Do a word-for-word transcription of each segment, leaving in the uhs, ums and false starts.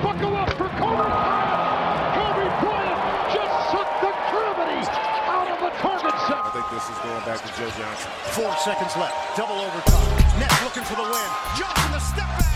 buckle up for Kobe Bryant. Kobe Bryant just sucked the gravity out of the target set. I think this is going back to Joe Johnson. Four seconds left. Double overtime. Nets looking for the win. Johnson the step back.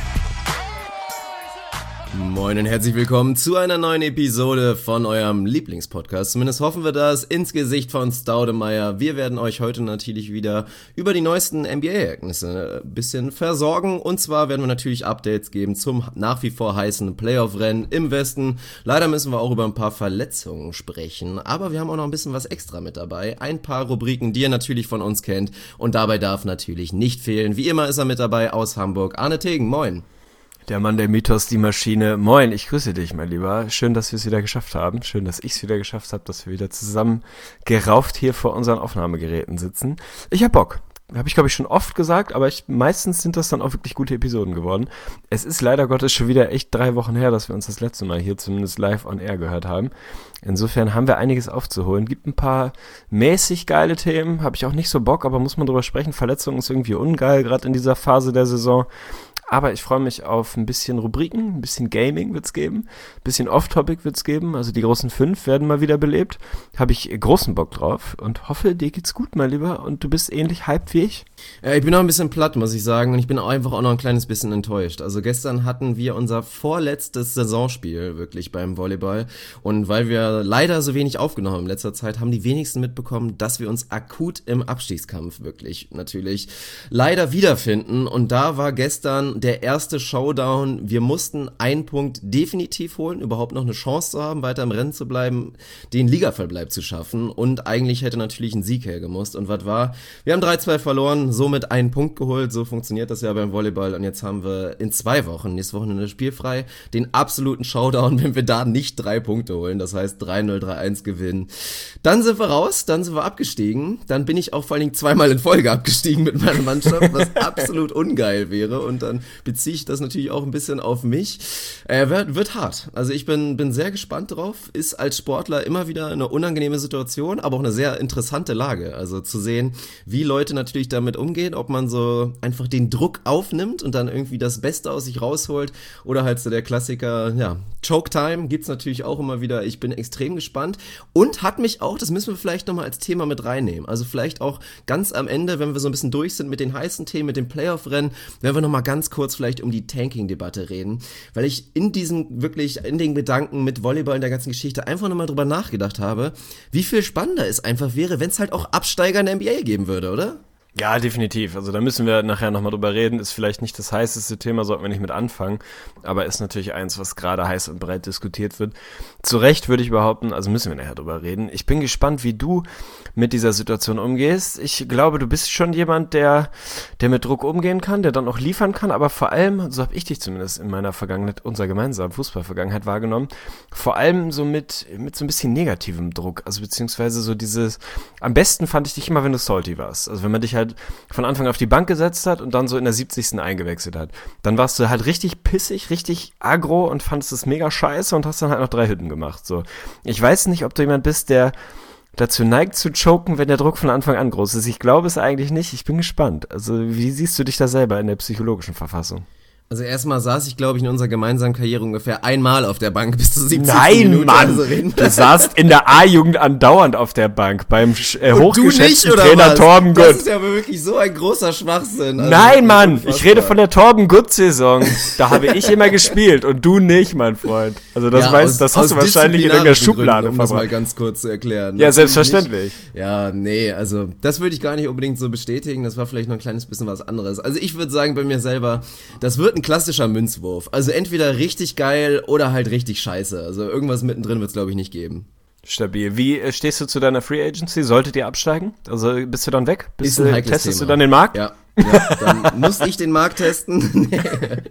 Moin und herzlich willkommen zu einer neuen Episode von eurem Lieblingspodcast. Zumindest hoffen wir das ins Gesicht von Staudemeyer. Wir werden euch heute natürlich wieder über die neuesten N B A-Ereignisse ein bisschen versorgen. Und zwar werden wir natürlich Updates geben zum nach wie vor heißen Playoff-Rennen im Westen. Leider müssen wir auch über ein paar Verletzungen sprechen. Aber wir haben auch noch ein bisschen was extra mit dabei. Ein paar Rubriken, die ihr natürlich von uns kennt. Und dabei darf natürlich nicht fehlen. Wie immer ist er mit dabei aus Hamburg. Arne Tegen, moin. Der Mann, der Mythos, die Maschine. Moin, ich grüße dich, mein Lieber. Schön, dass wir es wieder geschafft haben. Schön, dass ich es wieder geschafft habe, dass wir wieder zusammen gerauft hier vor unseren Aufnahmegeräten sitzen. Ich hab Bock. Habe ich, glaube ich, schon oft gesagt, aber ich, meistens sind das dann auch wirklich gute Episoden geworden. Es ist leider Gottes schon wieder echt drei Wochen her, dass wir uns das letzte Mal hier zumindest live on air gehört haben. Insofern haben wir einiges aufzuholen. Gibt ein paar mäßig geile Themen, habe ich auch nicht so Bock, aber muss man drüber sprechen. Verletzungen ist irgendwie ungeil, gerade in dieser Phase der Saison. Aber ich freue mich auf ein bisschen Rubriken, ein bisschen Gaming wird's geben, ein bisschen Off-Topic wird's geben, also die großen fünf werden mal wieder belebt. Habe ich großen Bock drauf und hoffe, dir geht's gut, mein Lieber, und du bist ähnlich hyped wie ich. Ja, ich bin auch ein bisschen platt, muss ich sagen, und ich bin auch einfach auch noch ein kleines bisschen enttäuscht. Also gestern hatten wir unser vorletztes Saisonspiel wirklich beim Volleyball, und weil wir leider so wenig aufgenommen haben in letzter Zeit, haben die wenigsten mitbekommen, dass wir uns akut im Abstiegskampf wirklich natürlich leider wiederfinden, und da war gestern der erste Showdown. Wir mussten einen Punkt definitiv holen, überhaupt noch eine Chance zu haben, weiter im Rennen zu bleiben, den Ligaverbleib zu schaffen, und eigentlich hätte natürlich ein Sieg hergemusst. Und was war? Wir haben drei zwei verloren, somit einen Punkt geholt. So funktioniert das ja beim Volleyball, und jetzt haben wir in zwei Wochen, nächste Woche spielfrei, den absoluten Showdown, wenn wir da nicht drei Punkte holen, das heißt drei null, drei eins gewinnen. Dann sind wir raus, dann sind wir abgestiegen, dann bin ich auch vor allen Dingen zweimal in Folge abgestiegen mit meiner Mannschaft, was absolut ungeil wäre, und dann beziehe ich das natürlich auch ein bisschen auf mich. Äh, wird, wird hart. Also ich bin, bin sehr gespannt drauf. Ist als Sportler immer wieder eine unangenehme Situation, aber auch eine sehr interessante Lage. Also zu sehen, wie Leute natürlich damit umgehen, ob man so einfach den Druck aufnimmt und dann irgendwie das Beste aus sich rausholt, oder halt so der Klassiker, ja, Choke Time gibt's natürlich auch immer wieder. Ich bin extrem gespannt, und hat mich auch, das müssen wir vielleicht nochmal als Thema mit reinnehmen, also vielleicht auch ganz am Ende, wenn wir so ein bisschen durch sind mit den heißen Themen, mit dem Playoff-Rennen, werden wir nochmal ganz kurz vielleicht um die Tanking-Debatte reden, weil ich in diesem wirklich, in den Gedanken mit Volleyball in der ganzen Geschichte einfach nochmal drüber nachgedacht habe, wie viel spannender es einfach wäre, wenn es halt auch Absteiger in der N B A geben würde, oder? Ja, definitiv. Also da müssen wir nachher nochmal drüber reden. Ist vielleicht nicht das heißeste Thema, sollten wir nicht mit anfangen. Aber ist natürlich eins, was gerade heiß und breit diskutiert wird. Zu Recht würde ich behaupten, also müssen wir nachher drüber reden. Ich bin gespannt, wie du mit dieser Situation umgehst. Ich glaube, du bist schon jemand, der der mit Druck umgehen kann, der dann auch liefern kann. Aber vor allem, so habe ich dich zumindest in meiner Vergangenheit, unserer gemeinsamen Fußballvergangenheit wahrgenommen, vor allem so mit mit so ein bisschen negativem Druck. Also beziehungsweise so dieses, am besten fand ich dich immer, wenn du salty warst. Also wenn man dich halt von Anfang auf die Bank gesetzt hat und dann so in der siebzigsten eingewechselt hat. Dann warst du halt richtig pissig, richtig aggro und fandest es mega scheiße und hast dann halt noch drei Hütten gemacht. So, ich weiß nicht, ob du jemand bist, der dazu neigt zu choken, wenn der Druck von Anfang an groß ist. Ich glaube es eigentlich nicht. Ich bin gespannt. Also wie siehst du dich da selber in der psychologischen Verfassung? Also erstmal saß ich, glaube ich, in unserer gemeinsamen Karriere ungefähr einmal auf der Bank bis zur siebzigsten Nein, Minute. Mann, also du saßt in der A-Jugend andauernd auf der Bank beim äh, hochgeschätzten nicht, Trainer was? Torben Gutt. Das ist ja wirklich so ein großer Schwachsinn. Also Nein, Mann, unfassbar. ich rede von der Torben Gutt-Saison. Da habe ich immer gespielt und du nicht, mein Freund. Also das, ja, weißt, aus, das hast aus du wahrscheinlich in irgendeiner disziplinarischen Schublade Gründen, um das mal verbracht. ganz kurz zu erklären. Ja, Natürlich selbstverständlich. nicht. Ja, nee, also das würde ich gar nicht unbedingt so bestätigen. Das war vielleicht noch ein kleines bisschen was anderes. Also ich würde sagen bei mir selber, das wird ein klassischer Münzwurf. Also entweder richtig geil oder halt richtig scheiße. Also irgendwas mittendrin wird es, glaube ich, nicht geben. Stabil. Wie äh, stehst du zu deiner Free Agency? Solltet ihr absteigen? Also bist du dann weg? Bist Ist ein du, heikles testest Thema. du dann den Markt? Ja, ja, dann muss ich den Markt testen. Nee.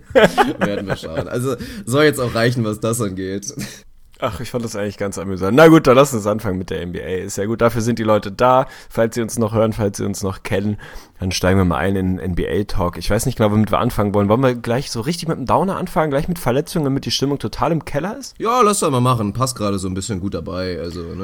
Werden wir schauen. Also soll jetzt auch reichen, was das angeht. Ach, ich fand das eigentlich ganz amüsant. Na gut, dann lass uns anfangen mit der N B A. Ist ja gut, dafür sind die Leute da. Falls sie uns noch hören, falls sie uns noch kennen, dann steigen wir mal ein in N B A-Talk. Ich weiß nicht genau, womit wir anfangen wollen. Wollen wir gleich so richtig mit dem Downer anfangen? Gleich mit Verletzungen, damit die Stimmung total im Keller ist? Ja, lass doch mal machen. Passt gerade so ein bisschen gut dabei, also, ne?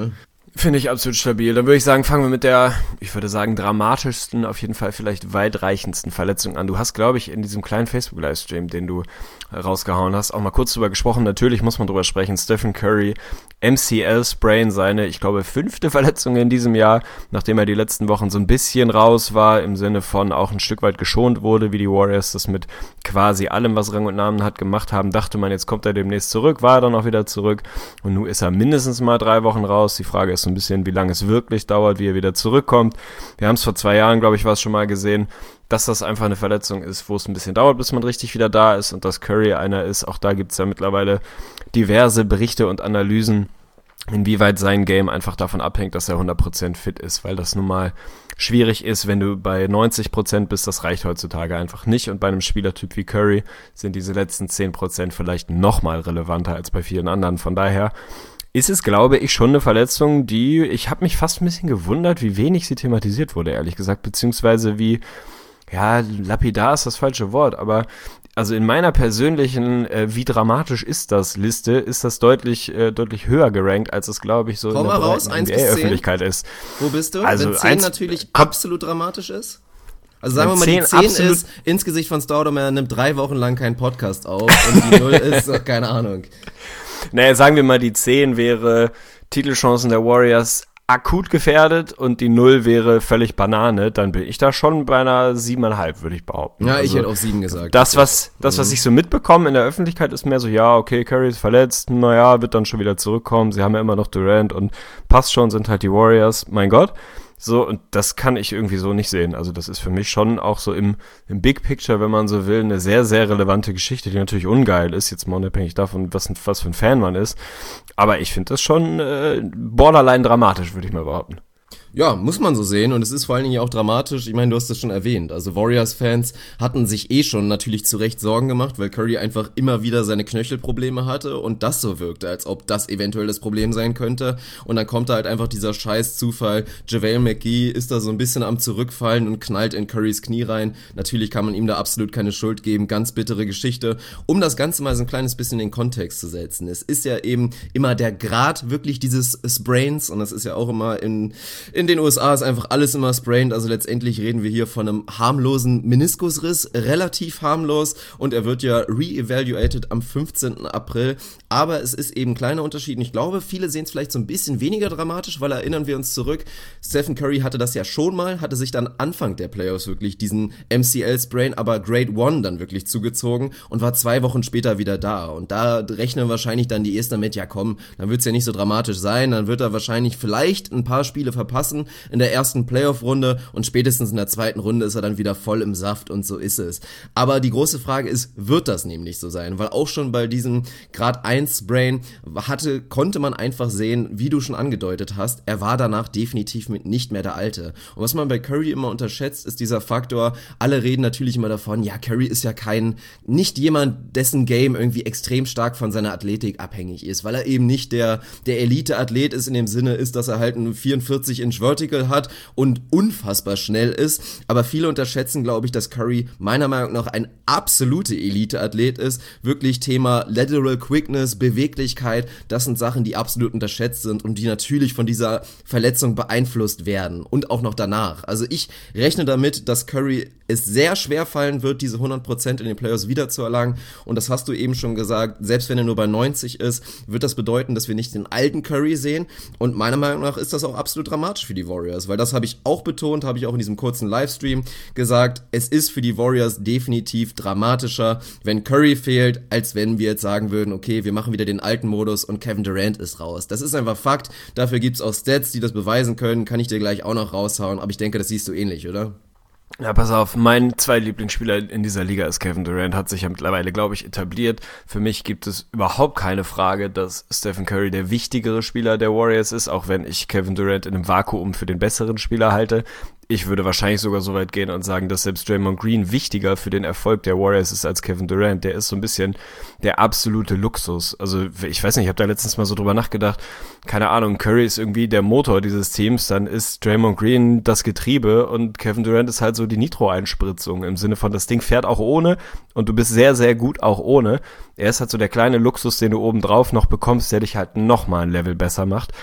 Finde ich absolut stabil. Dann würde ich sagen, fangen wir mit der, ich würde sagen, dramatischsten, auf jeden Fall vielleicht weitreichendsten Verletzung an. Du hast, glaube ich, in diesem kleinen Facebook-Livestream, den du rausgehauen hast, auch mal kurz drüber gesprochen. Natürlich muss man drüber sprechen. Stephen Curry, M C L-Sprain, seine, ich glaube, fünfte Verletzung in diesem Jahr, nachdem er die letzten Wochen so ein bisschen raus war, im Sinne von auch ein Stück weit geschont wurde, wie die Warriors das mit quasi allem, was Rang und Namen hat, gemacht haben. Dachte man, jetzt kommt er demnächst zurück, war er dann auch wieder zurück. Und nun ist er mindestens mal drei Wochen raus. Die Frage ist so ein bisschen, wie lange es wirklich dauert, wie er wieder zurückkommt. Wir haben es vor zwei Jahren, glaube ich, war es schon mal gesehen, dass das einfach eine Verletzung ist, wo es ein bisschen dauert, bis man richtig wieder da ist und dass Curry einer ist. Auch da gibt es ja mittlerweile diverse Berichte und Analysen, inwieweit sein Game einfach davon abhängt, dass er hundert Prozent fit ist, weil das nun mal schwierig ist, wenn du bei neunzig Prozent bist, das reicht heutzutage einfach nicht und bei einem Spielertyp wie Curry sind diese letzten zehn Prozent vielleicht nochmal relevanter als bei vielen anderen. Von daher ist es, glaube ich, schon eine Verletzung, die, ich habe mich fast ein bisschen gewundert, wie wenig sie thematisiert wurde, ehrlich gesagt, beziehungsweise wie, ja, lapidar ist das falsche Wort, aber also in meiner persönlichen, äh, wie dramatisch ist das Liste, ist das deutlich äh, deutlich höher gerankt, als es, glaube ich, so Komm in der raus, N B A-Öffentlichkeit ist. Wo bist du? Also Wenn zehn eins, natürlich komm, absolut dramatisch ist? Also sagen wir Wenn mal, die zehn zehn ist ins Gesicht von Staudamer, er nimmt drei Wochen lang keinen Podcast auf und die null ist, oh, keine Ahnung. Naja, sagen wir mal, die zehn wäre Titelchancen der Warriors akut gefährdet und die null wäre völlig Banane, dann bin ich da schon bei einer siebeneinhalb, würde ich behaupten. Ja, also, ich hätte auf sieben gesagt. Das, was, das, was ich so mitbekomme in der Öffentlichkeit, ist mehr so, ja, okay, Curry ist verletzt, naja, wird dann schon wieder zurückkommen, sie haben ja immer noch Durant und passt schon, sind halt die Warriors, mein Gott. So, und das kann ich irgendwie so nicht sehen. Also das ist für mich schon auch so im, im Big Picture, wenn man so will, eine sehr, sehr relevante Geschichte, die natürlich ungeil ist, jetzt mal unabhängig davon, was, was für ein Fan man ist. Aber ich finde das schon äh, borderline dramatisch, würde ich mal behaupten. Ja, muss man so sehen und es ist vor allen Dingen ja auch dramatisch, ich meine, du hast es schon erwähnt, also Warriors-Fans hatten sich eh schon natürlich zu Recht Sorgen gemacht, weil Curry einfach immer wieder seine Knöchelprobleme hatte und das so wirkte, als ob das eventuell das Problem sein könnte und dann kommt da halt einfach dieser scheiß Zufall, JaVale McGee ist da so ein bisschen am Zurückfallen und knallt in Currys Knie rein, natürlich kann man ihm da absolut keine Schuld geben, ganz bittere Geschichte, um das Ganze mal so ein kleines bisschen in den Kontext zu setzen, es ist ja eben immer der Grad wirklich dieses Sprains und das ist ja auch immer in In den U S A ist einfach alles immer sprained, also letztendlich reden wir hier von einem harmlosen Meniskusriss, relativ harmlos und er wird ja re-evaluated am fünfzehnten April, aber es ist eben ein kleiner Unterschied und ich glaube, viele sehen es vielleicht so ein bisschen weniger dramatisch, weil erinnern wir uns zurück, Stephen Curry hatte das ja schon mal, hatte sich dann Anfang der Playoffs wirklich diesen M C L-Sprain, aber Grade One dann wirklich zugezogen und war zwei Wochen später wieder da und da rechnen wahrscheinlich dann die Ersten damit, ja komm, dann wird es ja nicht so dramatisch sein, dann wird er wahrscheinlich vielleicht ein paar Spiele verpassen in der ersten Playoff-Runde und spätestens in der zweiten Runde ist er dann wieder voll im Saft und so ist es. Aber die große Frage ist, wird das nämlich so sein? Weil auch schon bei diesem Grad eins Sprain hatte, konnte man einfach sehen, wie du schon angedeutet hast, er war danach definitiv mit nicht mehr der Alte. Und was man bei Curry immer unterschätzt, ist dieser Faktor, alle reden natürlich immer davon, ja, Curry ist ja kein, nicht jemand, dessen Game irgendwie extrem stark von seiner Athletik abhängig ist, weil er eben nicht der, der Elite-Athlet ist in dem Sinne ist, dass er halt einen vierundvierzig Inch Vertical hat und unfassbar schnell ist, aber viele unterschätzen, glaube ich, dass Curry meiner Meinung nach ein absolute Elite-Athlet ist, wirklich Thema Lateral Quickness, Beweglichkeit, das sind Sachen, die absolut unterschätzt sind und die natürlich von dieser Verletzung beeinflusst werden und auch noch danach. Also ich rechne damit, dass Curry es sehr schwer fallen wird, diese hundert Prozent in den Playoffs wiederzuerlangen und das hast du eben schon gesagt, selbst wenn er nur bei neunzig ist, wird das bedeuten, dass wir nicht den alten Curry sehen und meiner Meinung nach ist das auch absolut dramatisch für die Warriors, weil das habe ich auch betont, habe ich auch in diesem kurzen Livestream gesagt, es ist für die Warriors definitiv dramatischer, wenn Curry fehlt, als wenn wir jetzt sagen würden, okay, wir machen wieder den alten Modus und Kevin Durant ist raus. Das ist einfach Fakt, dafür gibt's auch Stats, die das beweisen können, kann ich dir gleich auch noch raushauen, aber ich denke, das siehst du ähnlich, oder? Ja, pass auf, mein zwei Lieblingsspieler in dieser Liga ist Kevin Durant, hat sich ja mittlerweile, glaube ich, etabliert. Für mich gibt es überhaupt keine Frage, dass Stephen Curry der wichtigere Spieler der Warriors ist, auch wenn ich Kevin Durant in einem Vakuum für den besseren Spieler halte. Ich würde wahrscheinlich sogar so weit gehen und sagen, dass selbst Draymond Green wichtiger für den Erfolg der Warriors ist als Kevin Durant. Der ist so ein bisschen der absolute Luxus. Also ich weiß nicht, ich habe da letztens mal so drüber nachgedacht. Keine Ahnung, Curry ist irgendwie der Motor dieses Teams, dann ist Draymond Green das Getriebe und Kevin Durant ist halt so die Nitro-Einspritzung im Sinne von, das Ding fährt auch ohne und du bist sehr, sehr gut auch ohne. Er ist halt so der kleine Luxus, den du obendrauf noch bekommst, der dich halt nochmal ein Level besser macht.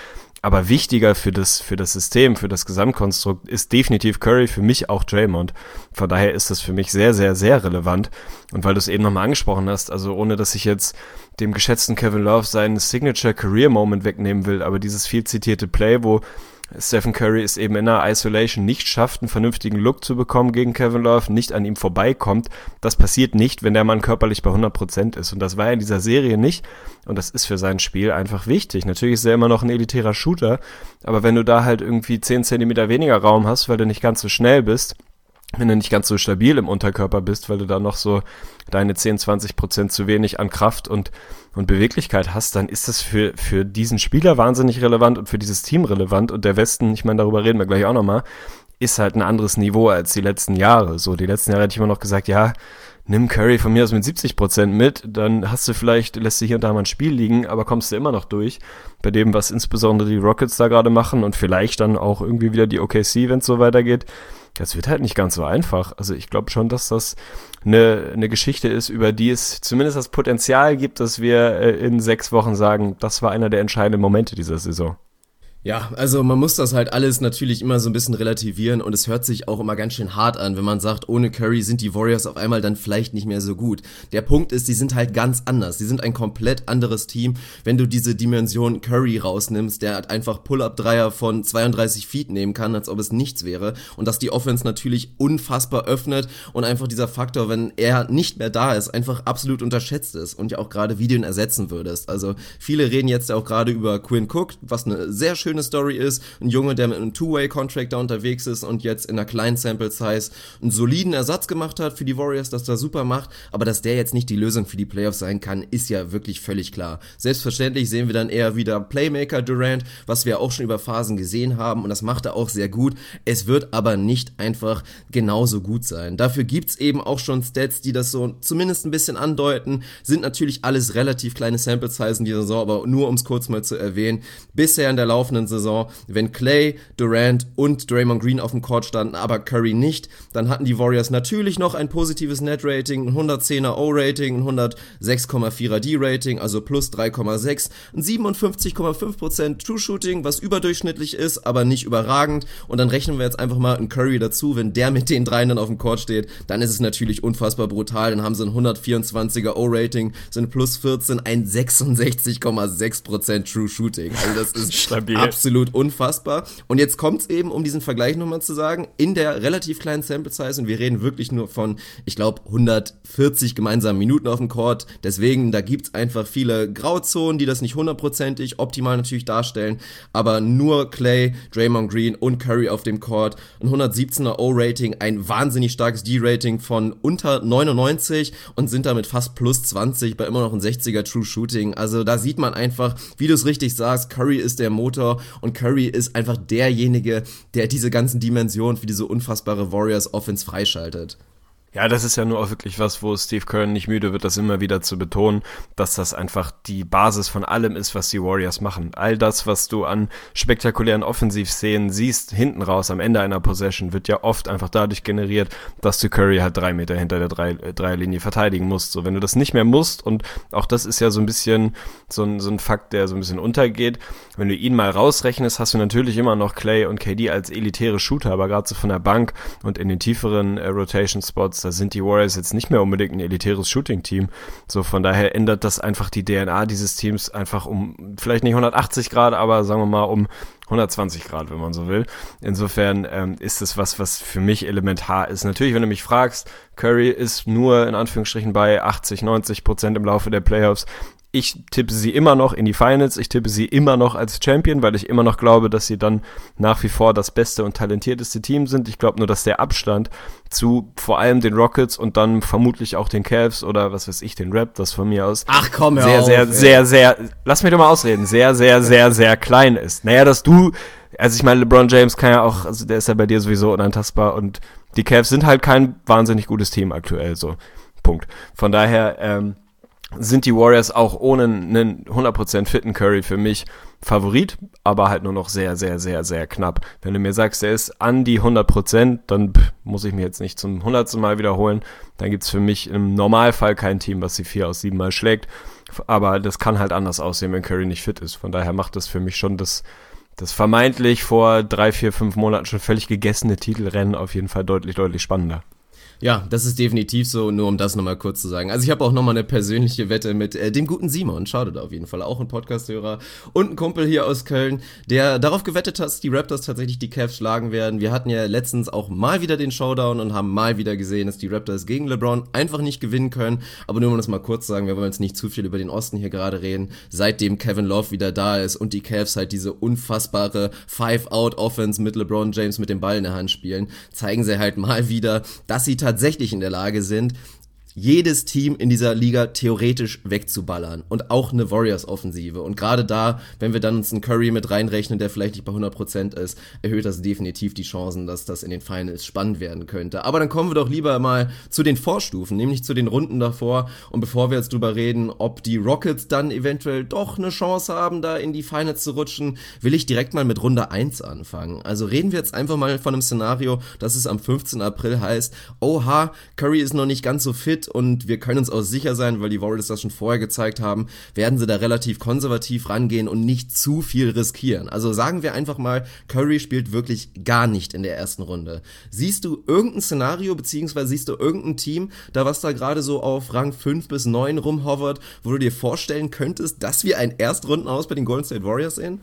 Aber wichtiger für das, für das System, für das Gesamtkonstrukt ist definitiv Curry, für mich auch Draymond. Von daher ist das für mich sehr, sehr, sehr relevant. Und weil du es eben nochmal angesprochen hast, also ohne, dass ich jetzt dem geschätzten Kevin Love seinen Signature-Career-Moment wegnehmen will, aber dieses viel zitierte Play, wo Stephen Curry es eben in einer Isolation nicht schafft, einen vernünftigen Look zu bekommen gegen Kevin Love, nicht an ihm vorbeikommt. Das passiert nicht, wenn der Mann körperlich bei hundert Prozent ist. Und das war er in dieser Serie nicht. Und das ist für sein Spiel einfach wichtig. Natürlich ist er immer noch ein elitärer Shooter, aber wenn du da halt irgendwie zehn Zentimeter weniger Raum hast, weil du nicht ganz so schnell bist, wenn du nicht ganz so stabil im Unterkörper bist, weil du da noch so deine zehn, zwanzig Prozent zu wenig an Kraft und, und Beweglichkeit hast, dann ist das für, für diesen Spieler wahnsinnig relevant und für dieses Team relevant. Und der Westen, ich meine, darüber reden wir gleich auch nochmal, ist halt ein anderes Niveau als die letzten Jahre. So, die letzten Jahre hätte ich immer noch gesagt, ja, nimm Curry von mir aus mit siebzig Prozent mit, dann hast du vielleicht, lässt du hier und da mal ein Spiel liegen, aber kommst du immer noch durch. Bei dem, was insbesondere die Rockets da gerade machen und vielleicht dann auch irgendwie wieder die O K C, wenn es so weitergeht, das wird halt nicht ganz so einfach. Also ich glaube schon, dass das eine, eine Geschichte ist, über die es zumindest das Potenzial gibt, dass wir in sechs Wochen sagen, das war einer der entscheidenden Momente dieser Saison. Ja, also man muss das halt alles natürlich immer so ein bisschen relativieren und es hört sich auch immer ganz schön hart an, wenn man sagt, ohne Curry sind die Warriors auf einmal dann vielleicht nicht mehr so gut. Der Punkt ist, die sind halt ganz anders. Die sind ein komplett anderes Team, wenn du diese Dimension Curry rausnimmst, der halt einfach Pull-Up-Dreier von zweiunddreißig Feet nehmen kann, als ob es nichts wäre und dass die Offense natürlich unfassbar öffnet und einfach dieser Faktor, wenn er nicht mehr da ist, einfach absolut unterschätzt ist und ja auch gerade, wie du ihn ersetzen würdest. Also viele reden jetzt auch gerade über Quinn Cook, was eine sehr schöne Story ist, ein Junge, der mit einem Two-Way-Contract da unterwegs ist und jetzt in einer kleinen Sample-Size einen soliden Ersatz gemacht hat für die Warriors, dass er super macht, aber dass der jetzt nicht die Lösung für die Playoffs sein kann, ist ja wirklich völlig klar. Selbstverständlich sehen wir dann eher wieder Playmaker Durant, was wir auch schon über Phasen gesehen haben und das macht er auch sehr gut. Es wird aber nicht einfach genauso gut sein. Dafür gibt's eben auch schon Stats, die das so zumindest ein bisschen andeuten, sind natürlich alles relativ kleine Sample-Size in dieser Saison, aber nur um es kurz mal zu erwähnen, bisher in der laufenden Saison, wenn Clay, Durant und Draymond Green auf dem Court standen, aber Curry nicht, dann hatten die Warriors natürlich noch ein positives Net-Rating, ein hundertzehner O-Rating, ein hundertsechs Komma vierer D-Rating, also plus drei Komma sechs, ein siebenundfünfzig Komma fünf Prozent True-Shooting, was überdurchschnittlich ist, aber nicht überragend und dann rechnen wir jetzt einfach mal einen Curry dazu, wenn der mit den dreien dann auf dem Court steht, dann ist es natürlich unfassbar brutal, dann haben sie ein hundertvierundzwanziger O-Rating, sind plus vierzehn, ein sechsundsechzig Komma sechs Prozent True-Shooting, also das ist stabil. Absolut unfassbar. Und jetzt kommt es eben, um diesen Vergleich nochmal zu sagen, in der relativ kleinen Sample Size und wir reden wirklich nur von, ich glaube, hundertvierzig gemeinsamen Minuten auf dem Court. Deswegen, da gibt's einfach viele Grauzonen, die das nicht hundertprozentig optimal natürlich darstellen, aber nur Clay, Draymond Green und Curry auf dem Court. Ein hundertsiebzehner O-Rating, ein wahnsinnig starkes D-Rating von unter neunundneunzig und sind damit fast plus zwanzig bei immer noch ein sechziger True Shooting. Also da sieht man einfach, wie du es richtig sagst, Curry ist der Motor und Curry ist einfach derjenige, der diese ganzen Dimensionen für diese unfassbare Warriors-Offense freischaltet. Ja, das ist ja nur auch wirklich was, wo Steve Kerr nicht müde wird, das immer wieder zu betonen, dass das einfach die Basis von allem ist, was die Warriors machen. All das, was du an spektakulären Offensivszenen siehst, hinten raus am Ende einer Possession, wird ja oft einfach dadurch generiert, dass du Curry halt drei Meter hinter der drei, äh, Dreierlinie verteidigen musst. So, wenn du das nicht mehr musst, und auch das ist ja so ein bisschen so ein, so ein Fakt, der so ein bisschen untergeht, wenn du ihn mal rausrechnest, hast du natürlich immer noch Clay und K D als elitäre Shooter, aber gerade so von der Bank und in den tieferen äh, Rotation-Spots, da sind die Warriors jetzt nicht mehr unbedingt ein elitäres Shooting-Team. So, von daher ändert das einfach die D N A dieses Teams einfach um, vielleicht nicht hundertachtzig Grad, aber sagen wir mal um hundertzwanzig Grad, wenn man so will. Insofern ähm, ist es was, was für mich elementar ist. Natürlich, wenn du mich fragst, Curry ist nur in Anführungsstrichen bei achtzig, neunzig Prozent im Laufe der Playoffs. Ich tippe sie immer noch in die Finals, ich tippe sie immer noch als Champion, weil ich immer noch glaube, dass sie dann nach wie vor das beste und talentierteste Team sind. Ich glaube nur, dass der Abstand zu vor allem den Rockets und dann vermutlich auch den Cavs oder was weiß ich, den Raptors von mir aus. Ach komm, hör sehr, auf, sehr, ey. sehr, sehr, lass mich doch mal ausreden, sehr, sehr, sehr, sehr klein ist. Naja, dass du, also ich meine, LeBron James kann ja auch, also der ist ja bei dir sowieso unantastbar und die Cavs sind halt kein wahnsinnig gutes Team aktuell, so, Punkt. Von daher, ähm, sind die Warriors auch ohne einen hundert Prozent fitten Curry für mich Favorit, aber halt nur noch sehr, sehr, sehr, sehr knapp. Wenn du mir sagst, der ist an die hundert Prozent, dann pff, muss ich mir jetzt nicht zum hundertsten Mal wiederholen. Dann gibt's für mich im Normalfall kein Team, was sie vier aus sieben Mal schlägt. Aber das kann halt anders aussehen, wenn Curry nicht fit ist. Von daher macht das für mich schon das, das vermeintlich vor drei, vier, fünf Monaten schon völlig gegessene Titelrennen auf jeden Fall deutlich, deutlich spannender. Ja, das ist definitiv so, nur um das nochmal kurz zu sagen. Also ich habe auch nochmal eine persönliche Wette mit äh, dem guten Simon, schaut da auf jeden Fall, auch ein Podcast-Hörer und ein Kumpel hier aus Köln, der darauf gewettet hat, dass die Raptors tatsächlich die Cavs schlagen werden. Wir hatten ja letztens auch mal wieder den Showdown und haben mal wieder gesehen, dass die Raptors gegen LeBron einfach nicht gewinnen können. Aber nur um das mal kurz zu sagen, wir wollen jetzt nicht zu viel über den Osten hier gerade reden. Seitdem Kevin Love wieder da ist und die Cavs halt diese unfassbare Five-Out-Offense mit LeBron James mit dem Ball in der Hand spielen, zeigen sie halt mal wieder, dass sie tatsächlich in der Lage sind, jedes Team in dieser Liga theoretisch wegzuballern und auch eine Warriors-Offensive. Und gerade da, wenn wir dann uns einen Curry mit reinrechnen, der vielleicht nicht bei hundert Prozent ist, erhöht das definitiv die Chancen, dass das in den Finals spannend werden könnte. Aber dann kommen wir doch lieber mal zu den Vorstufen, nämlich zu den Runden davor. Und bevor wir jetzt drüber reden, ob die Rockets dann eventuell doch eine Chance haben, da in die Finals zu rutschen, will ich direkt mal mit Runde eins anfangen. Also reden wir jetzt einfach mal von einem Szenario, dass es am fünfzehnten April heißt, oha, Curry ist noch nicht ganz so fit, und wir können uns auch sicher sein, weil die Warriors das schon vorher gezeigt haben, werden sie da relativ konservativ rangehen und nicht zu viel riskieren. Also sagen wir einfach mal, Curry spielt wirklich gar nicht in der ersten Runde. Siehst du irgendein Szenario, beziehungsweise siehst du irgendein Team, da was da gerade so auf Rang fünf bis neun rumhovert, wo du dir vorstellen könntest, dass wir ein Erstrundenaus bei den Golden State Warriors sehen?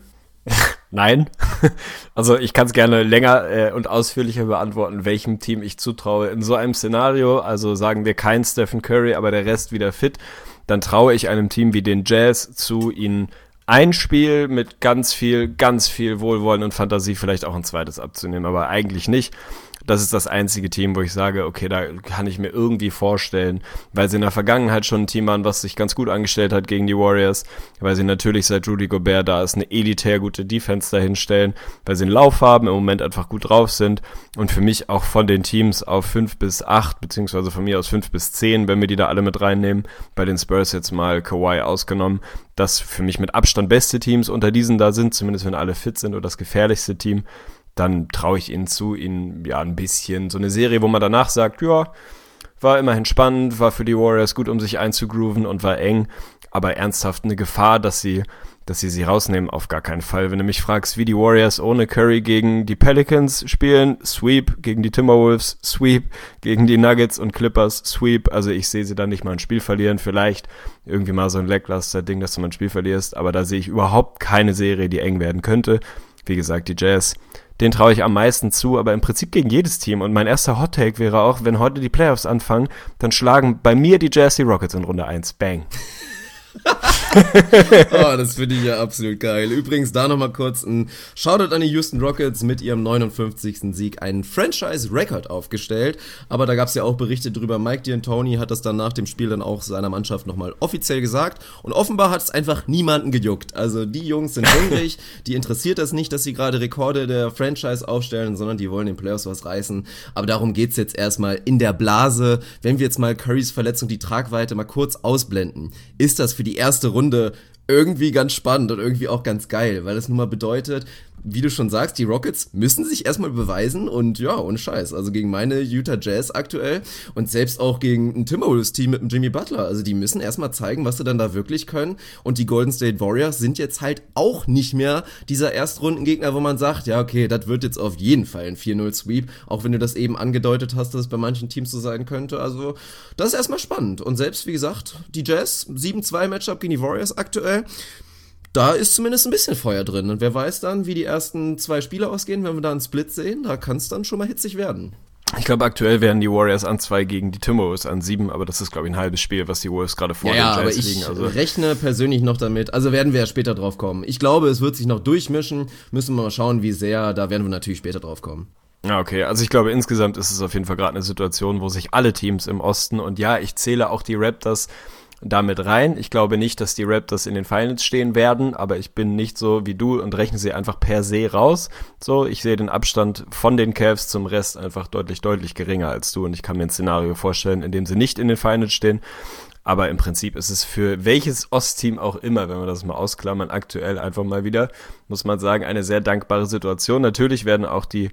Nein, also ich kann es gerne länger äh, und ausführlicher beantworten, welchem Team ich zutraue. In so einem Szenario, also sagen wir kein Stephen Curry, aber der Rest wieder fit, dann traue ich einem Team wie den Jazz zu, ihnen ein Spiel mit ganz viel, ganz viel Wohlwollen und Fantasie vielleicht auch ein zweites abzunehmen, aber eigentlich nicht. Das ist das einzige Team, wo ich sage, okay, da kann ich mir irgendwie vorstellen, weil sie in der Vergangenheit schon ein Team waren, was sich ganz gut angestellt hat gegen die Warriors, weil sie natürlich seit Rudy Gobert da ist, eine elitär gute Defense dahinstellen, weil sie einen Lauf haben, im Moment einfach gut drauf sind und für mich auch von den Teams auf fünf bis acht, beziehungsweise von mir aus fünf bis zehn, wenn wir die da alle mit reinnehmen, bei den Spurs jetzt mal Kawhi ausgenommen, das für mich mit Abstand beste Teams unter diesen da sind, zumindest wenn alle fit sind, oder das gefährlichste Team, dann traue ich ihnen zu, ihnen ja ein bisschen so eine Serie, wo man danach sagt, ja, war immerhin spannend, war für die Warriors gut, um sich einzugrooven und war eng, aber ernsthaft eine Gefahr, dass sie, dass sie sie rausnehmen, auf gar keinen Fall. Wenn du mich fragst, wie die Warriors ohne Curry gegen die Pelicans spielen, Sweep, gegen die Timberwolves, Sweep, gegen die Nuggets und Clippers, Sweep, also ich sehe sie dann nicht mal ein Spiel verlieren, vielleicht irgendwie mal so ein Lackluster-Ding, dass du mal ein Spiel verlierst, aber da sehe ich überhaupt keine Serie, die eng werden könnte. Wie gesagt, die Jazz, den traue ich am meisten zu, aber im Prinzip gegen jedes Team. Und mein erster Hot-Take wäre auch, wenn heute die Playoffs anfangen, dann schlagen bei mir die Jazz die Rockets in Runde eins. Bang. Oh, das finde ich ja absolut geil. Übrigens, da nochmal kurz ein Shoutout an die Houston Rockets mit ihrem neunundfünfzigsten Sieg, einen Franchise-Record aufgestellt, aber da gab es ja auch Berichte drüber. Mike D'Antoni hat das dann nach dem Spiel dann auch seiner Mannschaft nochmal offiziell gesagt und offenbar hat es einfach niemanden gejuckt. Also die Jungs sind hungrig, die interessiert das nicht, dass sie gerade Rekorde der Franchise aufstellen, sondern die wollen den Playoffs was reißen, aber darum geht's jetzt erstmal in der Blase. Wenn wir jetzt mal Currys Verletzung, die Tragweite mal kurz ausblenden, ist das für die erste Runde irgendwie ganz spannend und irgendwie auch ganz geil, weil das nun mal bedeutet, wie du schon sagst, die Rockets müssen sich erstmal beweisen und ja, ohne Scheiß, also gegen meine Utah Jazz aktuell und selbst auch gegen ein Timberwolves-Team mit dem Jimmy Butler, also die müssen erstmal zeigen, was sie dann da wirklich können und die Golden State Warriors sind jetzt halt auch nicht mehr dieser Erstrundengegner, wo man sagt, ja okay, das wird jetzt auf jeden Fall ein vier null Sweep, auch wenn du das eben angedeutet hast, dass es bei manchen Teams so sein könnte, also das ist erstmal spannend und selbst, wie gesagt, die Jazz, sieben zwei Matchup gegen die Warriors aktuell, da ist zumindest ein bisschen Feuer drin. Und wer weiß dann, wie die ersten zwei Spiele ausgehen, wenn wir da einen Split sehen, da kann es dann schon mal hitzig werden. Ich glaube, aktuell wären die Warriors an zwei gegen die Timberwolves an sieben, aber das ist, glaube ich, ein halbes Spiel, was die Wolves gerade vor ja, den Jazz aber ich liegen. Also rechne persönlich noch damit, also werden wir ja später drauf kommen. Ich glaube, es wird sich noch durchmischen, müssen wir mal schauen, wie sehr, da werden wir natürlich später drauf kommen. Ja, okay, also ich glaube, insgesamt ist es auf jeden Fall gerade eine Situation, wo sich alle Teams im Osten, und ja, ich zähle auch die Raptors damit rein. Ich glaube nicht, dass die Raptors in den Finals stehen werden, aber ich bin nicht so wie du und rechne sie einfach per se raus. So, ich sehe den Abstand von den Cavs zum Rest einfach deutlich, deutlich geringer als du und ich kann mir ein Szenario vorstellen, in dem sie nicht in den Finals stehen. Aber im Prinzip ist es für welches Ostteam auch immer, wenn wir das mal ausklammern, aktuell einfach mal wieder, muss man sagen, eine sehr dankbare Situation. Natürlich werden auch die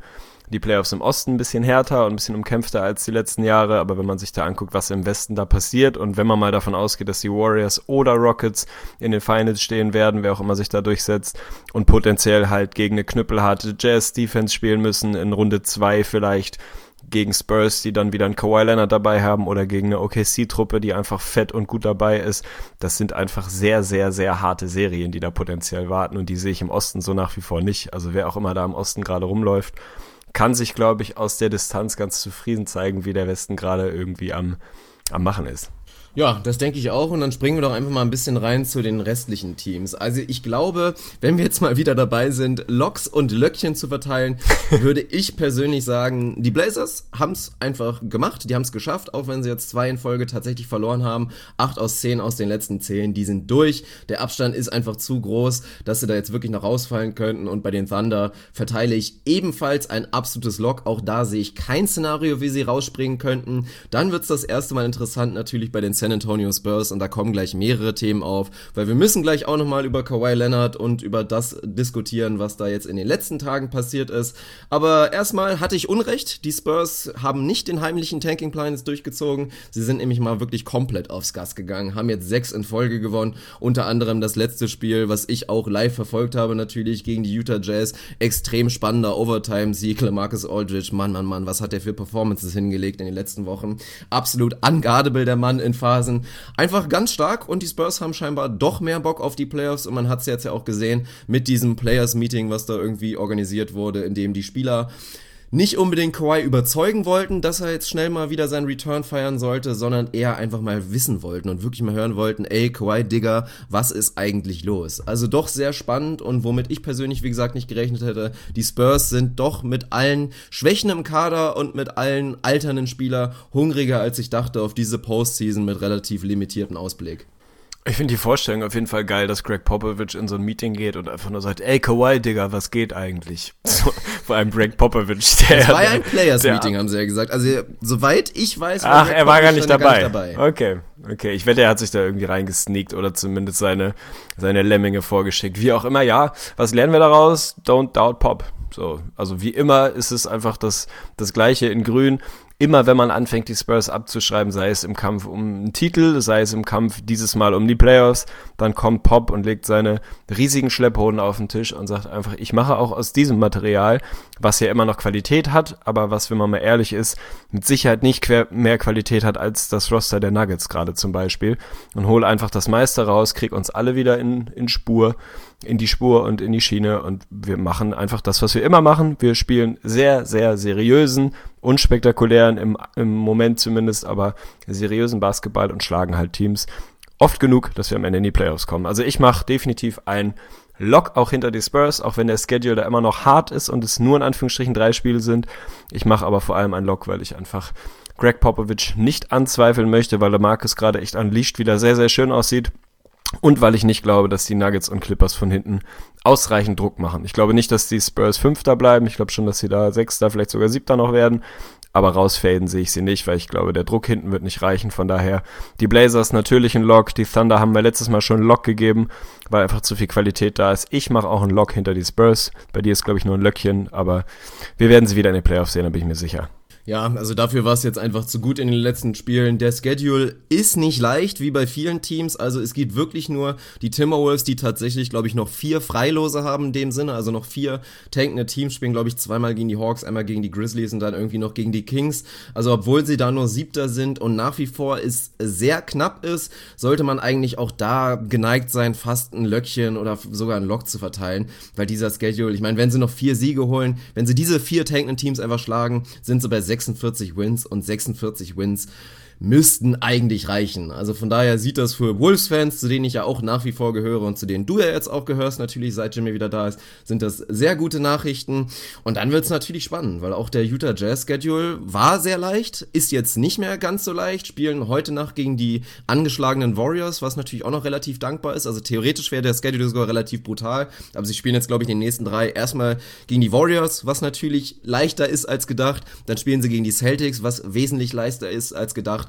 die Playoffs im Osten ein bisschen härter und ein bisschen umkämpfter als die letzten Jahre, aber wenn man sich da anguckt, was im Westen da passiert und wenn man mal davon ausgeht, dass die Warriors oder Rockets in den Finals stehen werden, wer auch immer sich da durchsetzt und potenziell halt gegen eine knüppelharte Jazz-Defense spielen müssen, in Runde zwei vielleicht gegen Spurs, die dann wieder einen Kawhi Leonard dabei haben oder gegen eine O K C-Truppe, die einfach fett und gut dabei ist. Das sind einfach sehr, sehr, sehr harte Serien, die da potenziell warten und die sehe ich im Osten so nach wie vor nicht. Also wer auch immer da im Osten gerade rumläuft, kann sich, glaube ich, aus der Distanz ganz zufrieden zeigen, wie der Westen gerade irgendwie am, am Machen ist. Ja, das denke ich auch und dann springen wir doch einfach mal ein bisschen rein zu den restlichen Teams. Also ich glaube, wenn wir jetzt mal wieder dabei sind, Locks und Löckchen zu verteilen, würde ich persönlich sagen, die Blazers haben es einfach gemacht, die haben es geschafft, auch wenn sie jetzt zwei in Folge tatsächlich verloren haben. Acht aus zehn aus den letzten zehn, die sind durch. Der Abstand ist einfach zu groß, dass sie da jetzt wirklich noch rausfallen könnten und bei den Thunder verteile ich ebenfalls ein absolutes Lock. Auch da sehe ich kein Szenario, wie sie rausspringen könnten. Dann wird es das erste Mal interessant natürlich bei den San Antonio Spurs und da kommen gleich mehrere Themen auf, weil wir müssen gleich auch nochmal über Kawhi Leonard und über das diskutieren, was da jetzt in den letzten Tagen passiert ist. Aber erstmal hatte ich Unrecht, die Spurs haben nicht den heimlichen Tanking-Plan jetzt durchgezogen, sie sind nämlich mal wirklich komplett aufs Gas gegangen, haben jetzt sechs in Folge gewonnen, unter anderem das letzte Spiel, was ich auch live verfolgt habe natürlich, gegen die Utah Jazz, extrem spannender Overtime-Sieg, LaMarcus Aldridge, Mann, Mann, Mann, was hat der für Performances hingelegt in den letzten Wochen, absolut unguardable der Mann in Phasen, einfach ganz stark und die Spurs haben scheinbar doch mehr Bock auf die Playoffs und man hat es jetzt ja auch gesehen mit diesem Players-Meeting, was da irgendwie organisiert wurde, in dem die Spieler nicht unbedingt Kawhi überzeugen wollten, dass er jetzt schnell mal wieder seinen Return feiern sollte, sondern eher einfach mal wissen wollten und wirklich mal hören wollten, ey Kawhi, Digga, was ist eigentlich los? Also doch sehr spannend und womit ich persönlich, wie gesagt, nicht gerechnet hätte, die Spurs sind doch mit allen Schwächen im Kader und mit allen alternden Spielern hungriger, als ich dachte, auf diese Postseason mit relativ limitiertem Ausblick. Ich finde die Vorstellung auf jeden Fall geil, dass Greg Popovich in so ein Meeting geht und einfach nur sagt, ey Kawhi, Digga, was geht eigentlich? So, vor allem Greg Popovich, der... Das war ja ein Players-Meeting, haben sie ja gesagt. Also, soweit ich weiß... Ach, Greg er war gar Popovich nicht dabei. gar nicht dabei. Okay, okay. Ich wette, er hat sich da irgendwie reingesneakt oder zumindest seine, seine Lemminge vorgeschickt. Wie auch immer, ja. Was lernen wir daraus? Don't doubt Pop. So, also wie immer ist es einfach das, das Gleiche in Grün. Immer wenn man anfängt, die Spurs abzuschreiben, sei es im Kampf um einen Titel, sei es im Kampf dieses Mal um die Playoffs, dann kommt Pop und legt seine riesigen Schlepphoden auf den Tisch und sagt einfach, ich mache auch aus diesem Material, was ja immer noch Qualität hat, aber was, wenn man mal ehrlich ist, mit Sicherheit nicht mehr Qualität hat als das Roster der Nuggets gerade zum Beispiel, und hole einfach das meiste raus, krieg uns alle wieder in, in Spur, in die Spur und in die Schiene und wir machen einfach das, was wir immer machen. Wir spielen sehr, sehr seriösen, unspektakulären, im, im Moment zumindest, aber seriösen Basketball und schlagen halt Teams oft genug, dass wir am Ende in die Playoffs kommen. Also ich mache definitiv ein Lock auch hinter die Spurs, auch wenn der Schedule da immer noch hart ist und es nur in Anführungsstrichen drei Spiele sind. Ich mache aber vor allem ein Lock, weil ich einfach Greg Popovich nicht anzweifeln möchte, weil der Marcus gerade echt unleashed wieder sehr, sehr schön aussieht. Und weil ich nicht glaube, dass die Nuggets und Clippers von hinten ausreichend Druck machen. Ich glaube nicht, dass die Spurs Fünfter bleiben. Ich glaube schon, dass sie da Sechster, vielleicht sogar Siebter noch werden. Aber rausfaden sehe ich sie nicht, weil ich glaube, der Druck hinten wird nicht reichen. Von daher, die Blazers natürlich ein Lock. Die Thunder haben wir letztes Mal schon einen Lock gegeben, weil einfach zu viel Qualität da ist. Ich mache auch einen Lock hinter die Spurs. Bei dir ist, glaube ich, nur ein Löckchen. Aber wir werden sie wieder in den Playoffs sehen, da bin ich mir sicher. Ja, also dafür war es jetzt einfach zu gut in den letzten Spielen. Der Schedule ist nicht leicht, wie bei vielen Teams. Also es gibt wirklich nur die Timberwolves, die tatsächlich, glaube ich, noch vier Freilose haben in dem Sinne. Also noch vier tankende Teams spielen, glaube ich, zweimal gegen die Hawks, einmal gegen die Grizzlies und dann irgendwie noch gegen die Kings. Also obwohl sie da nur Siebter sind und nach wie vor es sehr knapp ist, sollte man eigentlich auch da geneigt sein, fast ein Löckchen oder sogar ein Lock zu verteilen. Weil dieser Schedule, ich meine, wenn sie noch vier Siege holen, wenn sie diese vier tankenden Teams einfach schlagen, sind sie bei sechsundvierzig Wins und sechsundvierzig Wins müssten eigentlich reichen. Also von daher sieht das für Wolves-Fans, zu denen ich ja auch nach wie vor gehöre und zu denen du ja jetzt auch gehörst, natürlich seit Jimmy wieder da ist, sind das sehr gute Nachrichten. Und dann wird es natürlich spannend, weil auch der Utah Jazz-Schedule war sehr leicht, ist jetzt nicht mehr ganz so leicht, spielen heute Nacht gegen die angeschlagenen Warriors, was natürlich auch noch relativ dankbar ist. Also theoretisch wäre der Schedule sogar relativ brutal, aber sie spielen jetzt, glaube ich, in den nächsten drei erstmal gegen die Warriors, was natürlich leichter ist als gedacht. Dann spielen sie gegen die Celtics, was wesentlich leichter ist als gedacht.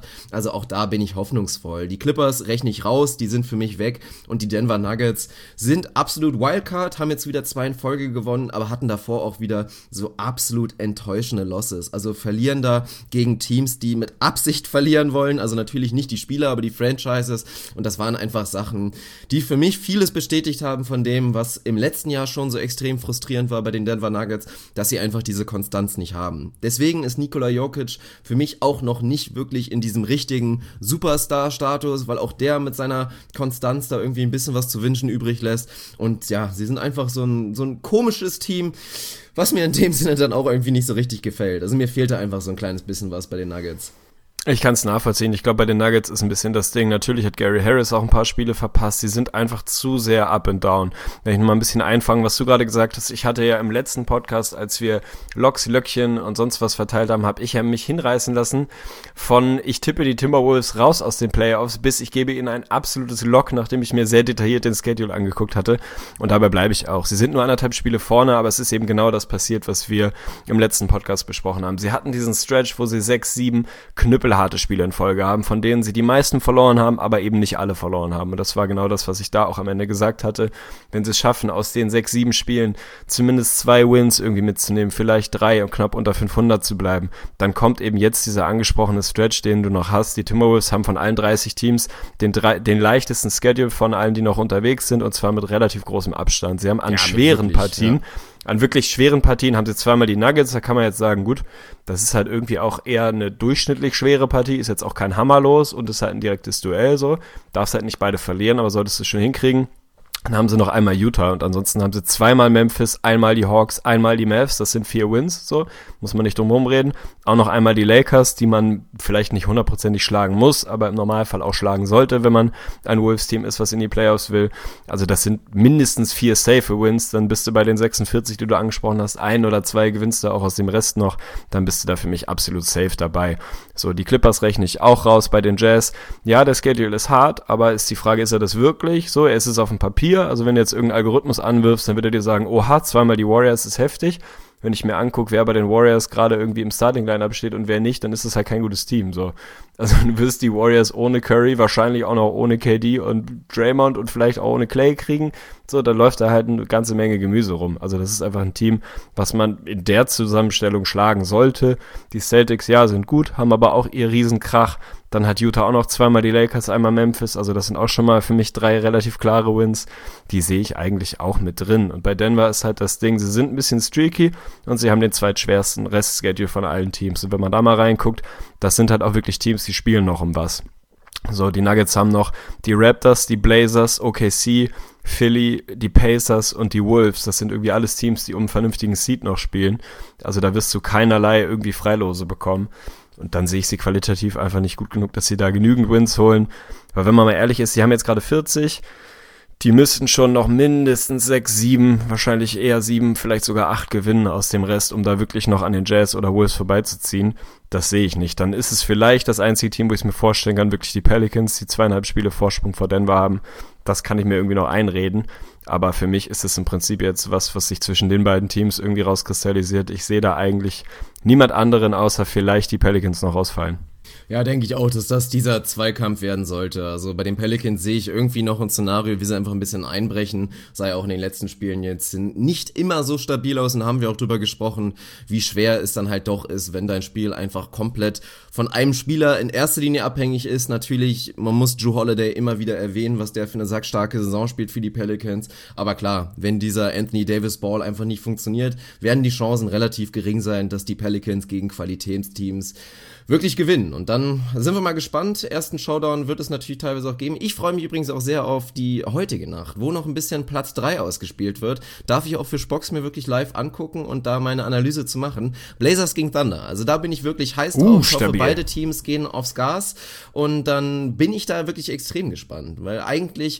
Also auch da bin ich hoffnungsvoll. Die Clippers rechne ich raus, die sind für mich weg und die Denver Nuggets sind absolut Wildcard, haben jetzt wieder zwei in Folge gewonnen, aber hatten davor auch wieder so absolut enttäuschende Losses. Also verlieren da gegen Teams, die mit Absicht verlieren wollen, also natürlich nicht die Spieler, aber die Franchises, und das waren einfach Sachen, die für mich vieles bestätigt haben von dem, was im letzten Jahr schon so extrem frustrierend war bei den Denver Nuggets, dass sie einfach diese Konstanz nicht haben. Deswegen ist Nikola Jokic für mich auch noch nicht wirklich in diesem richtigen Superstar-Status, weil auch der mit seiner Konstanz da irgendwie ein bisschen was zu wünschen übrig lässt. Und ja, sie sind einfach so ein, so ein komisches Team, was mir in dem Sinne dann auch irgendwie nicht so richtig gefällt. Also mir fehlte einfach so ein kleines bisschen was bei den Nuggets. Ich kann es nachvollziehen. Ich glaube, bei den Nuggets ist ein bisschen das Ding. Natürlich hat Gary Harris auch ein paar Spiele verpasst. Sie sind einfach zu sehr up and down. Wenn ich nochmal ein bisschen einfangen, was du gerade gesagt hast. Ich hatte ja im letzten Podcast, als wir Locks, Löckchen und sonst was verteilt haben, habe ich ja mich hinreißen lassen von ich tippe die Timberwolves raus aus den Playoffs, bis ich gebe ihnen ein absolutes Lock, nachdem ich mir sehr detailliert den Schedule angeguckt hatte. Und dabei bleibe ich auch. Sie sind nur anderthalb Spiele vorne, aber es ist eben genau das passiert, was wir im letzten Podcast besprochen haben. Sie hatten diesen Stretch, wo sie sechs, sieben Knüppel harte Spiele in Folge haben, von denen sie die meisten verloren haben, aber eben nicht alle verloren haben. Und das war genau das, was ich da auch am Ende gesagt hatte. Wenn sie es schaffen, aus den sechs, sieben Spielen zumindest zwei Wins irgendwie mitzunehmen, vielleicht drei und knapp unter fünfhundert zu bleiben, dann kommt eben jetzt dieser angesprochene Stretch, den du noch hast. Die Timberwolves haben von allen dreißig Teams den, drei, den leichtesten Schedule von allen, die noch unterwegs sind, und zwar mit relativ großem Abstand. Sie haben an ja, schweren wirklich, Partien ja. An wirklich schweren Partien haben sie zweimal die Nuggets, da kann man jetzt sagen, gut, das ist halt irgendwie auch eher eine durchschnittlich schwere Partie, ist jetzt auch kein Hammer los und ist halt ein direktes Duell so, darfst halt nicht beide verlieren, aber solltest du schon hinkriegen. Dann haben sie noch einmal Utah und ansonsten haben sie zweimal Memphis, einmal die Hawks, einmal die Mavs, das sind vier Wins, so, muss man nicht drum herum reden. Auch noch einmal die Lakers, die man vielleicht nicht hundertprozentig schlagen muss, aber im Normalfall auch schlagen sollte, wenn man ein Wolves-Team ist, was in die Playoffs will. Also das sind mindestens vier safe Wins, dann bist du bei den sechsundvierzig, die du angesprochen hast, ein oder zwei gewinnst du auch aus dem Rest noch, dann bist du da für mich absolut safe dabei. So, die Clippers rechne ich auch raus bei den Jazz. Ja, der Schedule ist hart, aber ist die Frage, ist er das wirklich? So, er ist es auf dem Papier. Also wenn du jetzt irgendeinen Algorithmus anwirfst, dann wird er dir sagen, oha, zweimal die Warriors ist heftig. Wenn ich mir angucke, wer bei den Warriors gerade irgendwie im Starting-Lineup steht und wer nicht, dann ist es halt kein gutes Team. So. Also du wirst die Warriors ohne Curry, wahrscheinlich auch noch ohne K D und Draymond und vielleicht auch ohne Clay kriegen. So, da läuft da halt eine ganze Menge Gemüse rum. Also das ist einfach ein Team, was man in der Zusammenstellung schlagen sollte. Die Celtics, ja, sind gut, haben aber auch ihr Riesenkrach. Dann hat Utah auch noch zweimal die Lakers, einmal Memphis. Also das sind auch schon mal für mich drei relativ klare Wins. Die sehe ich eigentlich auch mit drin. Und bei Denver ist halt das Ding, sie sind ein bisschen streaky und sie haben den zweitschwersten Restschedule von allen Teams. Und wenn man da mal reinguckt, das sind halt auch wirklich Teams, die spielen noch um was. So, die Nuggets haben noch die Raptors, die Blazers, O K C, Philly, die Pacers und die Wolves. Das sind irgendwie alles Teams, die um einen vernünftigen Seed noch spielen. Also da wirst du keinerlei irgendwie Freilose bekommen. Und dann sehe ich sie qualitativ einfach nicht gut genug, dass sie da genügend Wins holen. Weil wenn man mal ehrlich ist, sie haben jetzt gerade vierzig, die müssten schon noch mindestens sechs, sieben, wahrscheinlich eher sieben, vielleicht sogar acht gewinnen aus dem Rest, um da wirklich noch an den Jazz oder Wolves vorbeizuziehen. Das sehe ich nicht. Dann ist es vielleicht das einzige Team, wo ich es mir vorstellen kann, wirklich die Pelicans, die zweieinhalb Spiele Vorsprung vor Denver haben. Das kann ich mir irgendwie noch einreden. Aber für mich ist es im Prinzip jetzt was, was sich zwischen den beiden Teams irgendwie rauskristallisiert. Ich sehe da eigentlich niemand anderen, außer vielleicht die Pelicans noch rausfallen. Ja, denke ich auch, dass das dieser Zweikampf werden sollte. Also bei den Pelicans sehe ich irgendwie noch ein Szenario, wie sie einfach ein bisschen einbrechen. Sei auch in den letzten Spielen jetzt sind nicht immer so stabil aus, und da haben wir auch drüber gesprochen, wie schwer es dann halt doch ist, wenn dein Spiel einfach komplett von einem Spieler in erster Linie abhängig ist. Natürlich, man muss Jrue Holiday immer wieder erwähnen, was der für eine sackstarke Saison spielt für die Pelicans. Aber klar, wenn dieser Anthony Davis Ball einfach nicht funktioniert, werden die Chancen relativ gering sein, dass die Pelicans gegen Qualitätsteams wirklich gewinnen. Und dann sind wir mal gespannt. Ersten Showdown wird es natürlich teilweise auch geben. Ich freue mich übrigens auch sehr auf die heutige Nacht, wo noch ein bisschen Platz drei ausgespielt wird. Darf ich auch für Spox mir wirklich live angucken und da meine Analyse zu machen. Blazers gegen Thunder. Also da bin ich wirklich heiß drauf. Uh, ich hoffe, beide Teams gehen aufs Gas. Und dann bin ich da wirklich extrem gespannt. Weil eigentlich...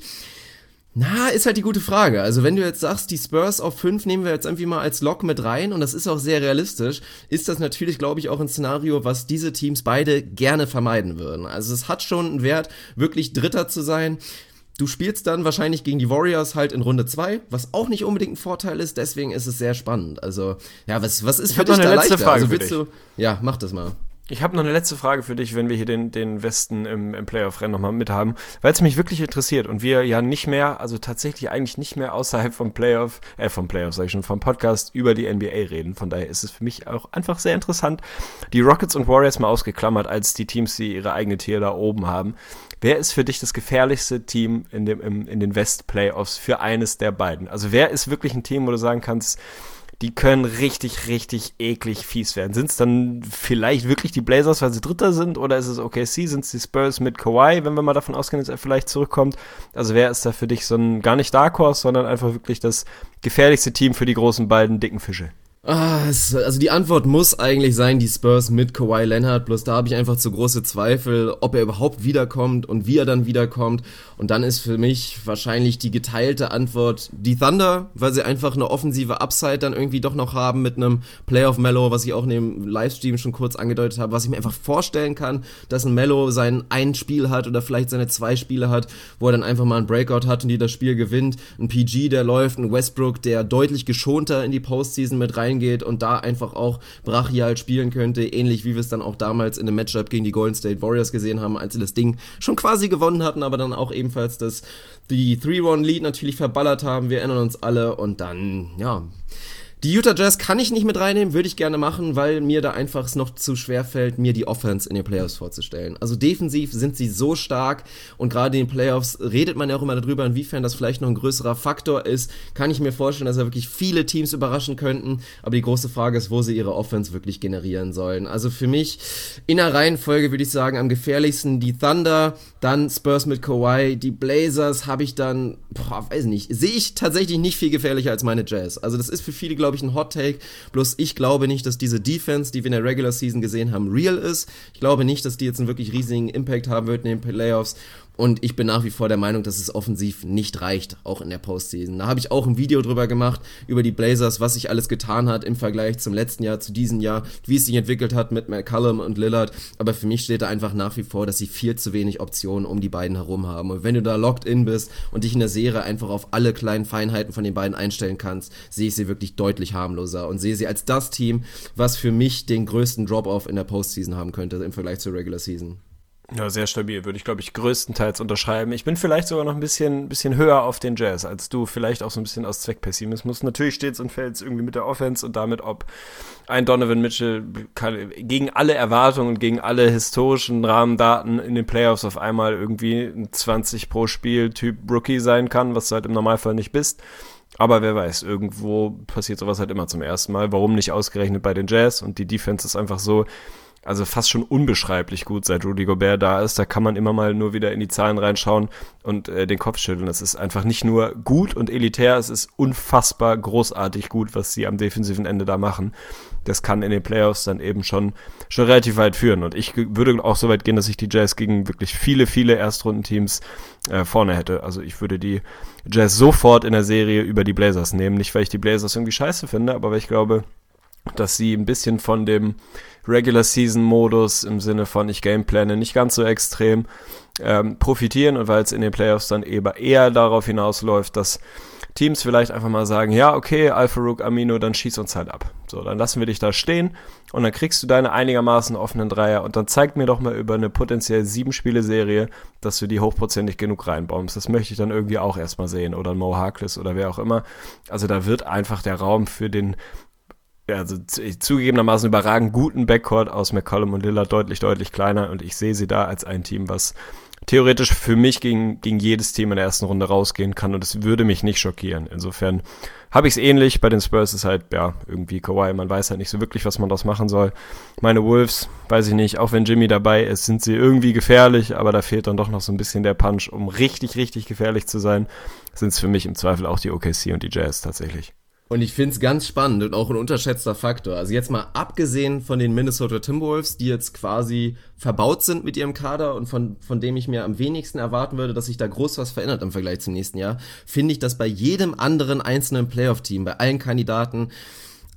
Na, ist halt die gute Frage. Also wenn du jetzt sagst, die Spurs auf fünf nehmen wir jetzt irgendwie mal als Lock mit rein, und das ist auch sehr realistisch, ist das natürlich, glaube ich, auch ein Szenario, was diese Teams beide gerne vermeiden würden. Also es hat schon einen Wert, wirklich Dritter zu sein. Du spielst dann wahrscheinlich gegen die Warriors halt in Runde zwei, was auch nicht unbedingt ein Vorteil ist, deswegen ist es sehr spannend. Also, ja, was, was ist ich für dich noch eine da letzte leichter? Frage also für willst dich. du, ja, mach das mal. Ich habe noch eine letzte Frage für dich, wenn wir hier den, den Westen im, im Playoff-Rennen nochmal mit haben, weil es mich wirklich interessiert und wir ja nicht mehr, also tatsächlich eigentlich nicht mehr außerhalb vom Playoff, äh vom Playoff sag ich schon, vom Podcast über die N B A reden. Von daher ist es für mich auch einfach sehr interessant, die Rockets und Warriors mal ausgeklammert als die Teams, die ihre eigene Tier da oben haben. Wer ist für dich das gefährlichste Team in, dem, im, in den West-Playoffs für eines der beiden? Also wer ist wirklich ein Team, wo du sagen kannst, die können richtig, richtig eklig fies werden. Sind es dann vielleicht wirklich die Blazers, weil sie Dritter sind? Oder ist es O K C? Sind es die Spurs mit Kawhi, wenn wir mal davon ausgehen, dass er vielleicht zurückkommt? Also wer ist da für dich so ein, gar nicht Dark Horse, sondern einfach wirklich das gefährlichste Team für die großen beiden dicken Fische? Ah, es, also die Antwort muss eigentlich sein, die Spurs mit Kawhi Leonard, bloß da habe ich einfach zu große Zweifel, ob er überhaupt wiederkommt und wie er dann wiederkommt. Und dann ist für mich wahrscheinlich die geteilte Antwort die Thunder, weil sie einfach eine offensive Upside dann irgendwie doch noch haben mit einem Playoff-Mellow, was ich auch in dem Livestream schon kurz angedeutet habe, was ich mir einfach vorstellen kann, dass ein Mellow sein ein Spiel hat oder vielleicht seine zwei Spiele hat, wo er dann einfach mal einen Breakout hat und die das Spiel gewinnt. Ein P G, der läuft, ein Westbrook, der deutlich geschonter in die Postseason mit rein geht und da einfach auch brachial spielen könnte, ähnlich wie wir es dann auch damals in dem Matchup gegen die Golden State Warriors gesehen haben, als sie das Ding schon quasi gewonnen hatten, aber dann auch ebenfalls das die drei-One-Lead natürlich verballert haben, wir erinnern uns alle und dann, ja... Die Utah Jazz kann ich nicht mit reinnehmen, würde ich gerne machen, weil mir da einfach es noch zu schwer fällt, mir die Offense in den Playoffs vorzustellen. Also defensiv sind sie so stark und gerade in den Playoffs redet man ja auch immer darüber, inwiefern das vielleicht noch ein größerer Faktor ist. Kann ich mir vorstellen, dass ja wirklich viele Teams überraschen könnten, aber die große Frage ist, wo sie ihre Offense wirklich generieren sollen. Also für mich in der Reihenfolge würde ich sagen, am gefährlichsten die Thunder, dann Spurs mit Kawhi, die Blazers habe ich dann, boah, weiß nicht, sehe ich tatsächlich nicht viel gefährlicher als meine Jazz. Also das ist für viele, glaube ich, ein Hot Take, bloß ich glaube nicht, dass diese Defense, die wir in der Regular Season gesehen haben, real ist. Ich glaube nicht, dass die jetzt einen wirklich riesigen Impact haben wird in den Playoffs. Und ich bin nach wie vor der Meinung, dass es offensiv nicht reicht, auch in der Postseason. Da habe ich auch ein Video drüber gemacht, über die Blazers, was sich alles getan hat im Vergleich zum letzten Jahr, zu diesem Jahr, wie es sich entwickelt hat mit McCollum und Lillard. Aber für mich steht da einfach nach wie vor, dass sie viel zu wenig Optionen um die beiden herum haben. Und wenn du da locked in bist und dich in der Serie einfach auf alle kleinen Feinheiten von den beiden einstellen kannst, sehe ich sie wirklich deutlich harmloser und sehe sie als das Team, was für mich den größten Drop-Off in der Postseason haben könnte im Vergleich zur Regular Season. Ja, sehr stabil, würde ich, glaube ich, größtenteils unterschreiben. Ich bin vielleicht sogar noch ein bisschen, bisschen höher auf den Jazz als du, vielleicht auch so ein bisschen aus Zweckpessimismus. Natürlich steht's und fällt's irgendwie mit der Offense und damit, ob ein Donovan Mitchell kann, gegen alle Erwartungen und gegen alle historischen Rahmendaten in den Playoffs auf einmal irgendwie ein zwanzig pro Spiel Typ Rookie sein kann, was du halt im Normalfall nicht bist. Aber wer weiß, irgendwo passiert sowas halt immer zum ersten Mal. Warum nicht ausgerechnet bei den Jazz? Und die Defense ist einfach so, also fast schon unbeschreiblich gut, seit Rudy Gobert da ist. Da kann man immer mal nur wieder in die Zahlen reinschauen und äh, den Kopf schütteln. Das ist einfach nicht nur gut und elitär, es ist unfassbar großartig gut, was sie am defensiven Ende da machen. Das kann in den Playoffs dann eben schon schon relativ weit führen. Und ich würde auch so weit gehen, dass ich die Jazz gegen wirklich viele, viele Erstrundenteams äh, vorne hätte. Also ich würde die Jazz sofort in der Serie über die Blazers nehmen. Nicht, weil ich die Blazers irgendwie scheiße finde, aber weil ich glaube, dass sie ein bisschen von dem Regular-Season-Modus im Sinne von ich gameplane nicht ganz so extrem ähm, profitieren und weil es in den Playoffs dann eben eher darauf hinausläuft, dass Teams vielleicht einfach mal sagen, ja, okay, Al-Farouq Aminu, dann schieß uns halt ab. So, dann lassen wir dich da stehen und dann kriegst du deine einigermaßen offenen Dreier und dann zeig mir doch mal über eine potenziell sieben-Spiele-Serie, dass du die hochprozentig genug reinbombst. Das möchte ich dann irgendwie auch erstmal sehen oder Mo Harkless oder wer auch immer. Also da wird einfach der Raum für den ja, also zugegebenermaßen überragend guten Backcourt aus McCollum und Lillard deutlich, deutlich kleiner und ich sehe sie da als ein Team, was theoretisch für mich gegen, gegen jedes Team in der ersten Runde rausgehen kann und es würde mich nicht schockieren. Insofern habe ich es ähnlich. Bei den Spurs ist halt, ja, irgendwie Kawhi, man weiß halt nicht so wirklich, was man daraus machen soll. Meine Wolves, weiß ich nicht, auch wenn Jimmy dabei ist, sind sie irgendwie gefährlich, aber da fehlt dann doch noch so ein bisschen der Punch, um richtig, richtig gefährlich zu sein. Sind es für mich im Zweifel auch die O K C und die Jazz tatsächlich. Und ich find's ganz spannend und auch ein unterschätzter Faktor. Also jetzt mal abgesehen von den Minnesota Timberwolves, die jetzt quasi verbaut sind mit ihrem Kader und von, von dem ich mir am wenigsten erwarten würde, dass sich da groß was verändert im Vergleich zum nächsten Jahr, finde ich, dass bei jedem anderen einzelnen Playoff-Team, bei allen Kandidaten,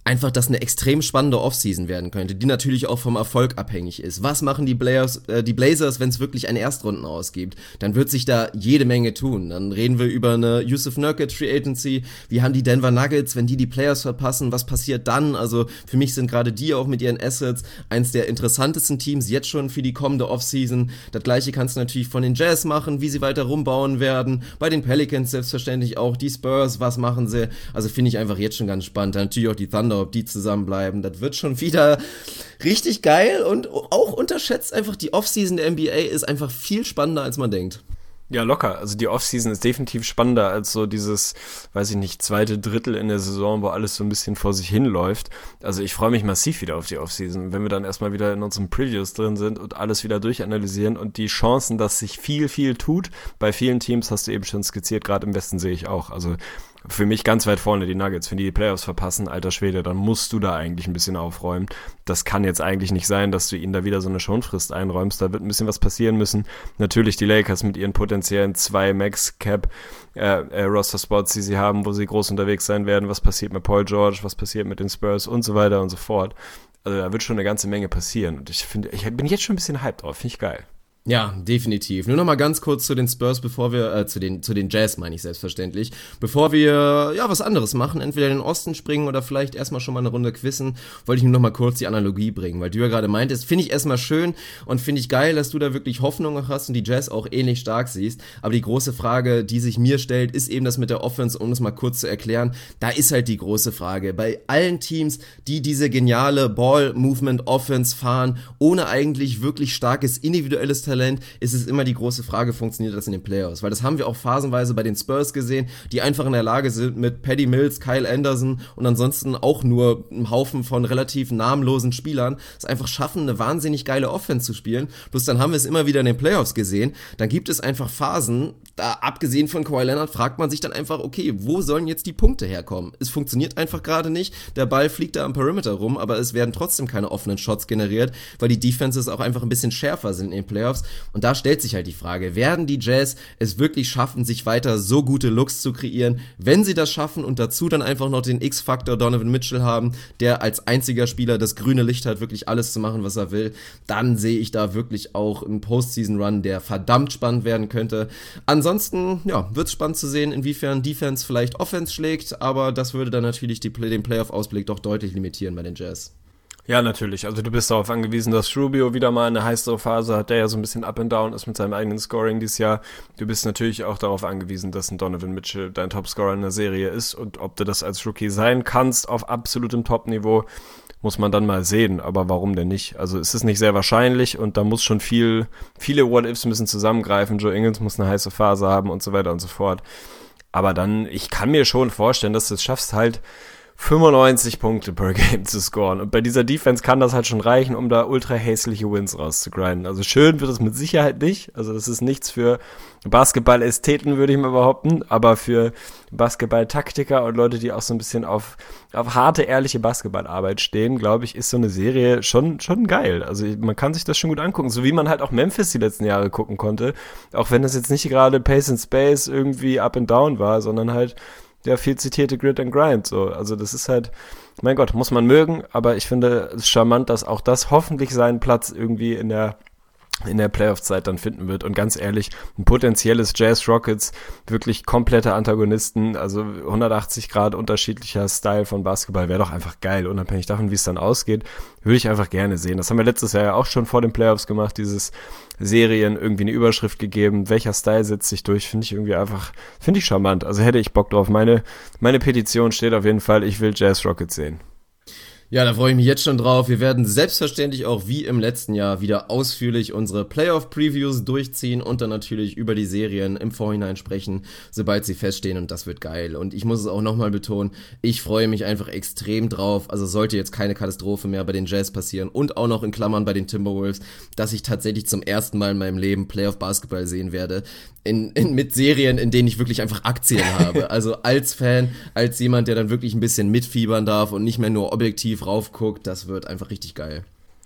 einfach, dass eine extrem spannende Offseason werden könnte, die natürlich auch vom Erfolg abhängig ist. Was machen die Blazers, äh, die Blazers, wenn es wirklich einen Erstrunden ausgibt? Dann wird sich da jede Menge tun. Dann reden wir über eine Yusuf Nurkic Free Agency. Wir haben die Denver Nuggets, wenn die die Players verpassen, was passiert dann? Also für mich sind gerade die auch mit ihren Assets eins der interessantesten Teams jetzt schon für die kommende Offseason. Das gleiche kannst du natürlich von den Jazz machen, wie sie weiter rumbauen werden. Bei den Pelicans selbstverständlich auch. Die Spurs, was machen sie? Also finde ich einfach jetzt schon ganz spannend. Dann natürlich auch die Thunder, ob die zusammenbleiben. Das wird schon wieder richtig geil und auch unterschätzt einfach die Offseason der N B A ist einfach viel spannender, als man denkt. Ja, locker. Also die Offseason ist definitiv spannender als so dieses, weiß ich nicht, zweite Drittel in der Saison, wo alles so ein bisschen vor sich hinläuft. Also ich freue mich massiv wieder auf die Offseason, wenn wir dann erstmal wieder in unseren Previews drin sind und alles wieder durchanalysieren und die Chancen, dass sich viel, viel tut. Bei vielen Teams hast du eben schon skizziert, gerade im Westen sehe ich auch. Also für mich ganz weit vorne die Nuggets. Wenn die die Playoffs verpassen, alter Schwede, dann musst du da eigentlich ein bisschen aufräumen. Das kann jetzt eigentlich nicht sein, dass du ihnen da wieder so eine Schonfrist einräumst. Da wird ein bisschen was passieren müssen. Natürlich die Lakers mit ihren potenziellen zwei Max-Cap äh, äh, Roster-Spots, die sie haben, wo sie groß unterwegs sein werden. Was passiert mit Paul George, was passiert mit den Spurs und so weiter und so fort. Also da wird schon eine ganze Menge passieren. Und ich finde, ich bin jetzt schon ein bisschen hyped drauf. Finde ich geil. Ja, definitiv. Nur noch mal ganz kurz zu den Spurs, bevor wir, äh, zu den, zu den Jazz meine ich selbstverständlich, bevor wir, ja, was anderes machen, entweder in den Osten springen oder vielleicht erstmal schon mal eine Runde quizzen, wollte ich nur noch mal kurz die Analogie bringen, weil du ja gerade meintest, finde ich erstmal schön und finde ich geil, dass du da wirklich Hoffnung hast und die Jazz auch ähnlich stark siehst, aber die große Frage, die sich mir stellt, ist eben das mit der Offense, um das mal kurz zu erklären, da ist halt die große Frage, bei allen Teams, die diese geniale Ball-Movement-Offense fahren, ohne eigentlich wirklich starkes individuelles Talent, ist es immer die große Frage, funktioniert das in den Playoffs? Weil das haben wir auch phasenweise bei den Spurs gesehen, die einfach in der Lage sind, mit Patty Mills, Kyle Anderson und ansonsten auch nur einem Haufen von relativ namenlosen Spielern, es einfach schaffen, eine wahnsinnig geile Offense zu spielen. Bloß dann haben wir es immer wieder in den Playoffs gesehen. Dann gibt es einfach Phasen, da abgesehen von Kawhi Leonard, fragt man sich dann einfach, okay, wo sollen jetzt die Punkte herkommen? Es funktioniert einfach gerade nicht. Der Ball fliegt da am Perimeter rum, aber es werden trotzdem keine offenen Shots generiert, weil die Defenses auch einfach ein bisschen schärfer sind in den Playoffs. Und da stellt sich halt die Frage, werden die Jazz es wirklich schaffen, sich weiter so gute Looks zu kreieren? Wenn sie das schaffen und dazu dann einfach noch den X-Faktor Donovan Mitchell haben, der als einziger Spieler das grüne Licht hat, wirklich alles zu machen, was er will, dann sehe ich da wirklich auch einen Postseason-Run, der verdammt spannend werden könnte. Ansonsten, ja, wird es spannend zu sehen, inwiefern Defense vielleicht Offense schlägt, aber das würde dann natürlich die, den Playoff-Ausblick doch deutlich limitieren bei den Jazz. Ja, natürlich. Also du bist darauf angewiesen, dass Rubio wieder mal eine heißere Phase hat, der ja so ein bisschen up and down ist mit seinem eigenen Scoring dieses Jahr. Du bist natürlich auch darauf angewiesen, dass ein Donovan Mitchell dein Topscorer in der Serie ist und ob du das als Rookie sein kannst auf absolutem Top-Niveau, muss man dann mal sehen. Aber warum denn nicht? Also es ist nicht sehr wahrscheinlich und da muss schon viel, viele What-Ifs müssen zusammengreifen. Joe Ingles muss eine heiße Phase haben und so weiter und so fort. Aber dann, ich kann mir schon vorstellen, dass du es schaffst halt, fünfundneunzig Punkte per Game zu scoren. Und bei dieser Defense kann das halt schon reichen, um da ultra hässliche Wins rauszugrinden. Also schön wird es mit Sicherheit nicht. Also das ist nichts für Basketball-Ästheten, würde ich mal behaupten. Aber für Basketball-Taktiker und Leute, die auch so ein bisschen auf, auf harte, ehrliche Basketballarbeit stehen, glaube ich, ist so eine Serie schon, schon geil. Also man kann sich das schon gut angucken. So wie man halt auch Memphis die letzten Jahre gucken konnte. Auch wenn das jetzt nicht gerade Pace and Space irgendwie up and down war, sondern halt der viel zitierte Grit and Grind, so. Also das ist halt, mein Gott, muss man mögen, aber ich finde es charmant, dass auch das hoffentlich seinen Platz irgendwie in der in der Playoff-Zeit dann finden wird. Und ganz ehrlich, ein potenzielles Jazz Rockets, wirklich komplette Antagonisten, also hundertachtzig Grad unterschiedlicher Style von Basketball, wäre doch einfach geil, unabhängig davon, wie es dann ausgeht, würde ich einfach gerne sehen. Das haben wir letztes Jahr ja auch schon vor den Playoffs gemacht, dieses Serien irgendwie eine Überschrift gegeben, welcher Style setzt sich durch, finde ich irgendwie einfach, finde ich charmant. Also hätte ich Bock drauf. Meine, meine Petition steht auf jeden Fall, ich will Jazz Rockets sehen. Ja, da freue ich mich jetzt schon drauf. Wir werden selbstverständlich auch wie im letzten Jahr wieder ausführlich unsere Playoff-Previews durchziehen und dann natürlich über die Serien im Vorhinein sprechen, sobald sie feststehen, und das wird geil. Und ich muss es auch nochmal betonen, ich freue mich einfach extrem drauf, also sollte jetzt keine Katastrophe mehr bei den Jazz passieren und auch noch in Klammern bei den Timberwolves, dass ich tatsächlich zum ersten Mal in meinem Leben Playoff-Basketball sehen werde. In, in, mit Serien, in denen ich wirklich einfach Aktien habe. Also als Fan, als jemand, der dann wirklich ein bisschen mitfiebern darf und nicht mehr nur objektiv raufguckt, das wird einfach richtig geil.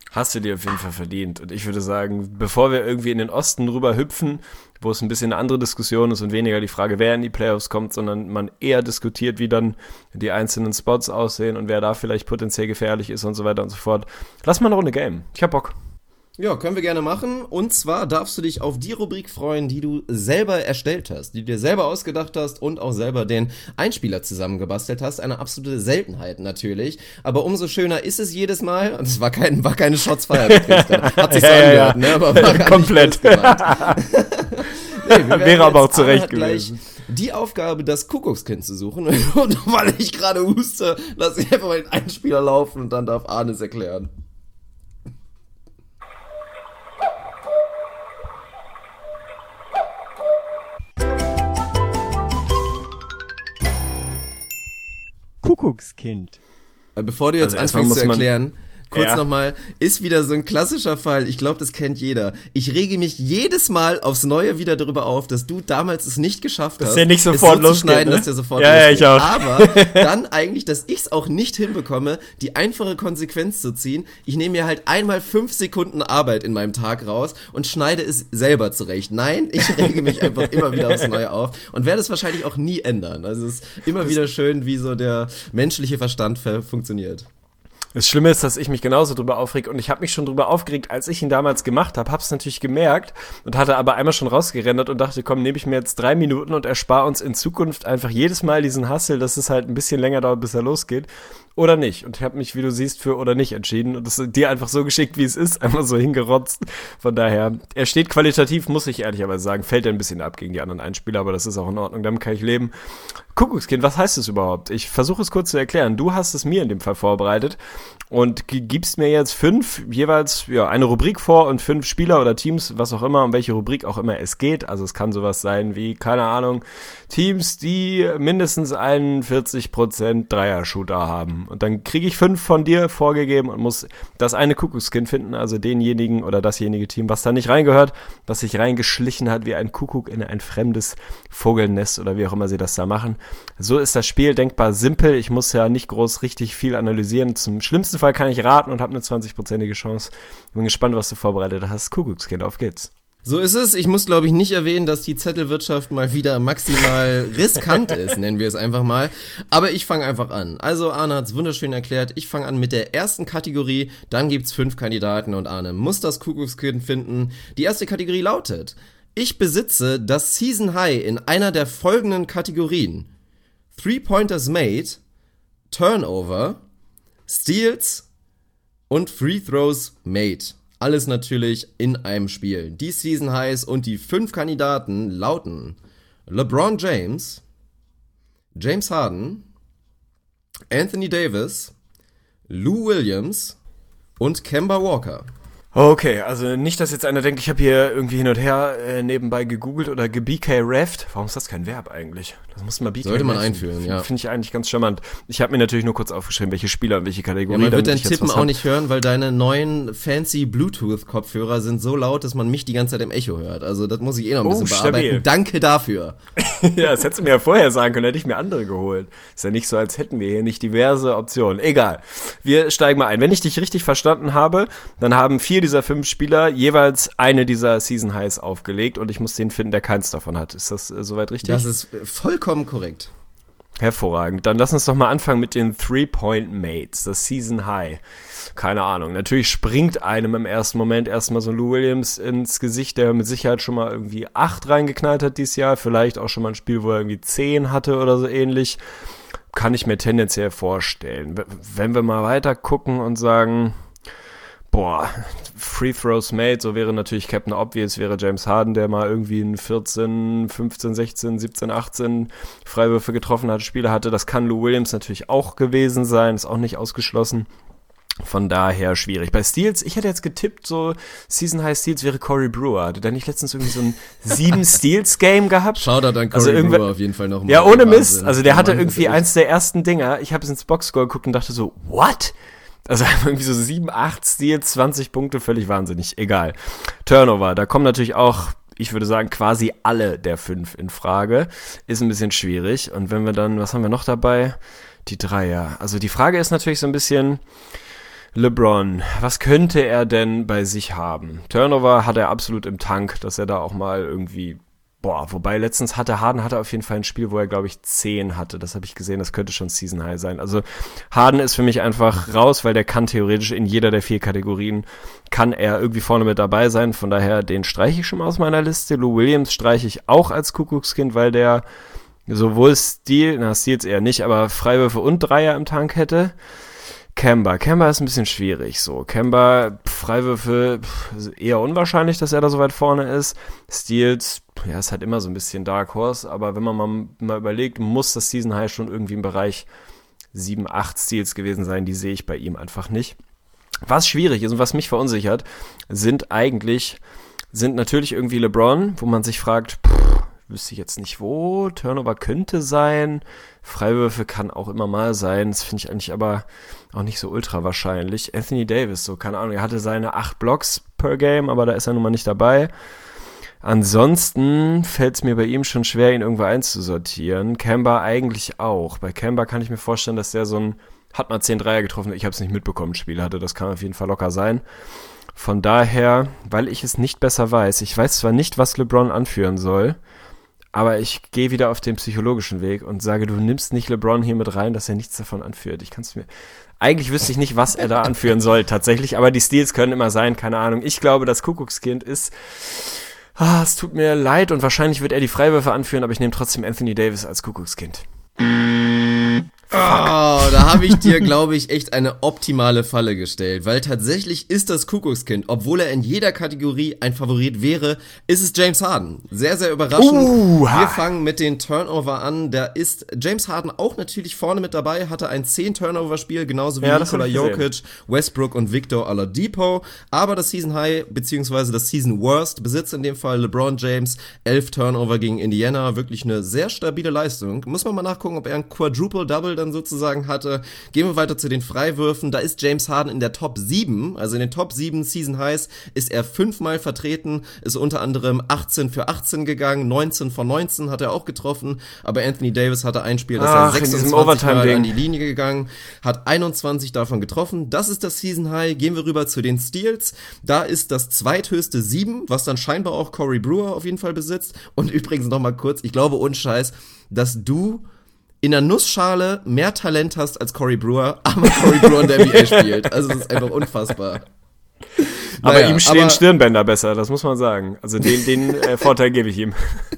Hast du dir auf jeden Fall verdient. Und ich würde sagen, bevor wir irgendwie in den Osten rüber hüpfen, wo es ein bisschen eine andere Diskussion ist und weniger die Frage, wer in die Playoffs kommt, sondern man eher diskutiert, wie dann die einzelnen Spots aussehen und wer da vielleicht potenziell gefährlich ist und so weiter und so fort. Lass mal eine Runde Game. Ich hab Bock. Ja, können wir gerne machen. Und zwar darfst du dich auf die Rubrik freuen, die du selber erstellt hast, die du dir selber ausgedacht hast und auch selber den Einspieler zusammengebastelt hast. Eine absolute Seltenheit natürlich. Aber umso schöner ist es jedes Mal. Und es war, kein, war keine Shots fired. Hat sich so ja, angehört, ja. ne? Aber war gar komplett. Nicht nee, Wäre aber auch zurecht gewesen. Die Aufgabe, das Kuckuckskind zu suchen. Und weil ich gerade huste, lasse ich einfach mal den Einspieler laufen und dann darf Arne es erklären. Kuckuckskind. Bevor du jetzt Also anfängst zu muss man- erklären, kurz Ja. nochmal, ist wieder so ein klassischer Fall, ich glaube, das kennt jeder. Ich rege mich jedes Mal aufs Neue wieder darüber auf, dass du damals es nicht geschafft Dass hast, der nicht sofort es so zu losgeht, schneiden, ne? dass der sofort Ja, ja, losgeht. ich auch. Aber dann eigentlich, dass ich es auch nicht hinbekomme, die einfache Konsequenz zu ziehen. Ich nehme mir halt einmal fünf Sekunden Arbeit in meinem Tag raus und schneide es selber zurecht. Nein, ich rege mich einfach immer wieder aufs Neue auf und werde es wahrscheinlich auch nie ändern. Also es ist immer wieder schön, wie so der menschliche Verstand ver- funktioniert. Das Schlimme ist, dass ich mich genauso drüber aufreg und ich habe mich schon drüber aufgeregt, als ich ihn damals gemacht habe, hab's natürlich gemerkt und hatte aber einmal schon rausgerendert und dachte, komm, nehme ich mir jetzt drei Minuten und erspare uns in Zukunft einfach jedes Mal diesen Hassel, dass es halt ein bisschen länger dauert, bis er losgeht oder nicht. Und ich habe mich, wie du siehst, für oder nicht entschieden und das ist dir einfach so geschickt, wie es ist, einfach so hingerotzt. Von daher, er steht qualitativ, muss ich ehrlicherweise sagen, fällt er ein bisschen ab gegen die anderen Einspieler, aber das ist auch in Ordnung, damit kann ich leben. Kuckuckskind, was heißt es überhaupt? Ich versuche es kurz zu erklären. Du hast es mir in dem Fall vorbereitet und gibst mir jetzt fünf, jeweils ja eine Rubrik vor und fünf Spieler oder Teams, was auch immer, um welche Rubrik auch immer es geht. Also es kann sowas sein wie, keine Ahnung, Teams, die mindestens einundvierzig Prozent Dreier-Shooter haben. Und dann kriege ich fünf von dir vorgegeben und muss das eine Kuckuckskind finden, also denjenigen oder dasjenige Team, was da nicht reingehört, was sich reingeschlichen hat wie ein Kuckuck in ein fremdes Vogelnest oder wie auch immer sie das da machen. So ist das Spiel denkbar simpel. Ich muss ja nicht groß richtig viel analysieren. Zum schlimmsten Fall kann ich raten und habe eine zwanzig-prozentige Chance. Bin gespannt, was du vorbereitet hast. Kuckuckskind, auf geht's. So ist es. Ich muss, glaube ich, nicht erwähnen, dass die Zettelwirtschaft mal wieder maximal riskant ist, nennen wir es einfach mal. Aber ich fange einfach an. Also Arne hat's wunderschön erklärt. Ich fange an mit der ersten Kategorie. Dann gibt's fünf Kandidaten und Arne muss das Kuckuckskind finden. Die erste Kategorie lautet: Ich besitze das Season High in einer der folgenden Kategorien: Three-Pointers made, Turnover, Steals und Free Throws made. Alles natürlich in einem Spiel. Die Season Highs und die fünf Kandidaten lauten LeBron James, James Harden, Anthony Davis, Lou Williams und Kemba Walker. Okay, also nicht, dass jetzt einer denkt, ich habe hier irgendwie hin und her äh, nebenbei gegoogelt oder ge-B K-Reft. Warum ist das kein Verb eigentlich? Das muss man B K Sollte man reften. einführen, F- ja. Finde ich eigentlich ganz charmant. Ich habe mir natürlich nur kurz aufgeschrieben, welche Spieler und welche Kategorie. Ja, man wird damit dein ich jetzt Tippen was auch hab. nicht hören, weil deine neuen fancy Bluetooth-Kopfhörer sind so laut, dass man mich die ganze Zeit im Echo hört. Also das muss ich eh noch ein Oh, bisschen stabil. bearbeiten. Danke dafür. Ja, das hättest du mir ja vorher sagen können, hätte ich mir andere geholt. Ist ja nicht so, als hätten wir hier nicht diverse Optionen. Egal. Wir steigen mal ein. Wenn ich dich richtig verstanden habe, dann haben vier dieser fünf Spieler jeweils eine dieser Season Highs aufgelegt und ich muss den finden, der keins davon hat. Ist das äh, soweit richtig? Das ist vollkommen korrekt. Hervorragend. Dann lass uns doch mal anfangen mit den Three-Point-Mates, das Season High. Keine Ahnung. Natürlich springt einem im ersten Moment erstmal so Lou Williams ins Gesicht, der mit Sicherheit schon mal irgendwie acht reingeknallt hat dieses Jahr. Vielleicht auch schon mal ein Spiel, wo er irgendwie zehn hatte oder so ähnlich. Kann ich mir tendenziell vorstellen. Wenn wir mal weiter gucken und sagen, boah, Free Throws made, so wäre natürlich Captain Obvious, wäre James Harden, der mal irgendwie in vierzehn, fünfzehn, sechzehn, siebzehn, achtzehn Freiwürfe getroffen hat, Spiele hatte. Das kann Lou Williams natürlich auch gewesen sein, ist auch nicht ausgeschlossen. Von daher schwierig. Bei Steals, ich hätte jetzt getippt, so Season High Steals wäre Corey Brewer. Hatte der nicht letztens irgendwie so ein sieben Steals Game gehabt? Shoutout an Corey Also irgendwer- Brewer auf jeden Fall nochmal. Ja, ohne Mist. Wahnsinn. Also der hatte Mann, irgendwie das ist eins der ersten Dinger. Ich habe es ins Boxscore geguckt und dachte so, what? Also irgendwie so sieben, acht Steals, zwanzig Punkte, völlig wahnsinnig. Egal. Turnover, da kommen natürlich auch, ich würde sagen, quasi alle der fünf in Frage. Ist ein bisschen schwierig. Und wenn wir dann, was haben wir noch dabei? Die Dreier. Also die Frage ist natürlich so ein bisschen, LeBron, was könnte er denn bei sich haben? Turnover hat er absolut im Tank, dass er da auch mal irgendwie, boah, wobei letztens hatte Harden hatte auf jeden Fall ein Spiel, wo er, glaube ich, zehn hatte. Das habe ich gesehen, das könnte schon Season High sein. Also Harden ist für mich einfach raus, weil der kann theoretisch in jeder der vier Kategorien, kann er irgendwie vorne mit dabei sein. Von daher, den streiche ich schon mal aus meiner Liste. Lou Williams streiche ich auch als Kuckuckskind, weil der sowohl Stil, na Steals eher nicht, aber Freiwürfe und Dreier im Tank hätte. Kemba. Kemba ist ein bisschen schwierig, so. Kemba, Freiwürfe, pff, eher unwahrscheinlich, dass er da so weit vorne ist. Steals, ja, ist halt immer so ein bisschen Dark Horse, aber wenn man mal, mal überlegt, muss das Season High schon irgendwie im Bereich sieben, acht Steals gewesen sein, die sehe ich bei ihm einfach nicht. Was schwierig ist und was mich verunsichert, sind eigentlich, sind natürlich irgendwie LeBron, wo man sich fragt, pff, wüsste ich jetzt nicht wo, Turnover könnte sein, Freiwürfe kann auch immer mal sein, das finde ich eigentlich aber auch nicht so ultra wahrscheinlich. Anthony Davis, so, keine Ahnung, er hatte seine acht Blocks per Game, aber da ist er nun mal nicht dabei. Ansonsten fällt es mir bei ihm schon schwer, ihn irgendwo einzusortieren. Kemba eigentlich auch. Bei Kemba kann ich mir vorstellen, dass der so ein, hat mal zehn Dreier getroffen, ich habe es nicht mitbekommen, Spiel hatte, das kann auf jeden Fall locker sein. Von daher, weil ich es nicht besser weiß, ich weiß zwar nicht, was LeBron anführen soll, aber ich gehe wieder auf den psychologischen Weg und sage, du nimmst nicht LeBron hier mit rein, dass er nichts davon anführt. Ich kann es mir, eigentlich wüsste ich nicht, was er da anführen soll tatsächlich, aber die Steals können immer sein, keine Ahnung. Ich glaube, das Kuckuckskind ist, ah, es tut mir leid und wahrscheinlich wird er die Freiwürfe anführen, aber ich nehme trotzdem Anthony Davis als Kuckuckskind. Oh, da habe ich dir, glaube ich, echt eine optimale Falle gestellt, weil tatsächlich ist das Kuckuckskind, obwohl er in jeder Kategorie ein Favorit wäre, ist es James Harden. Sehr, sehr überraschend. Uh, Wir fangen mit den Turnover an. Da ist James Harden auch natürlich vorne mit dabei, hatte ein zehn-Turnover-Spiel, genauso wie ja, Nikola Jokic, Westbrook und Victor Oladipo. Aber das Season High, beziehungsweise das Season Worst, besitzt in dem Fall LeBron James, elf Turnover gegen Indiana. Wirklich eine sehr stabile Leistung. Muss man mal nachgucken, ob er ein Quadruple-Double dann sozusagen hatte. Gehen wir weiter zu den Freiwürfen. Da ist James Harden in der Top sieben, also in den Top sieben Season Highs ist er fünfmal vertreten, ist unter anderem achtzehn für achtzehn gegangen, neunzehn von neunzehn hat er auch getroffen, aber Anthony Davis hatte ein Spiel, das er sechsundzwanzig Mal an die Linie gegangen, hat einundzwanzig davon getroffen. Das ist das Season High. Gehen wir rüber zu den Steals. Da ist das zweithöchste sieben, was dann scheinbar auch Corey Brewer auf jeden Fall besitzt. Und übrigens nochmal kurz, ich glaube ohne Scheiß, dass du in der Nussschale mehr Talent hast als Corey Brewer, aber Corey Brewer in der N B A spielt. Also das ist einfach unfassbar. Aber naja, ihm stehen aber Stirnbänder besser, das muss man sagen. Also den, den äh, Vorteil gebe ich ihm.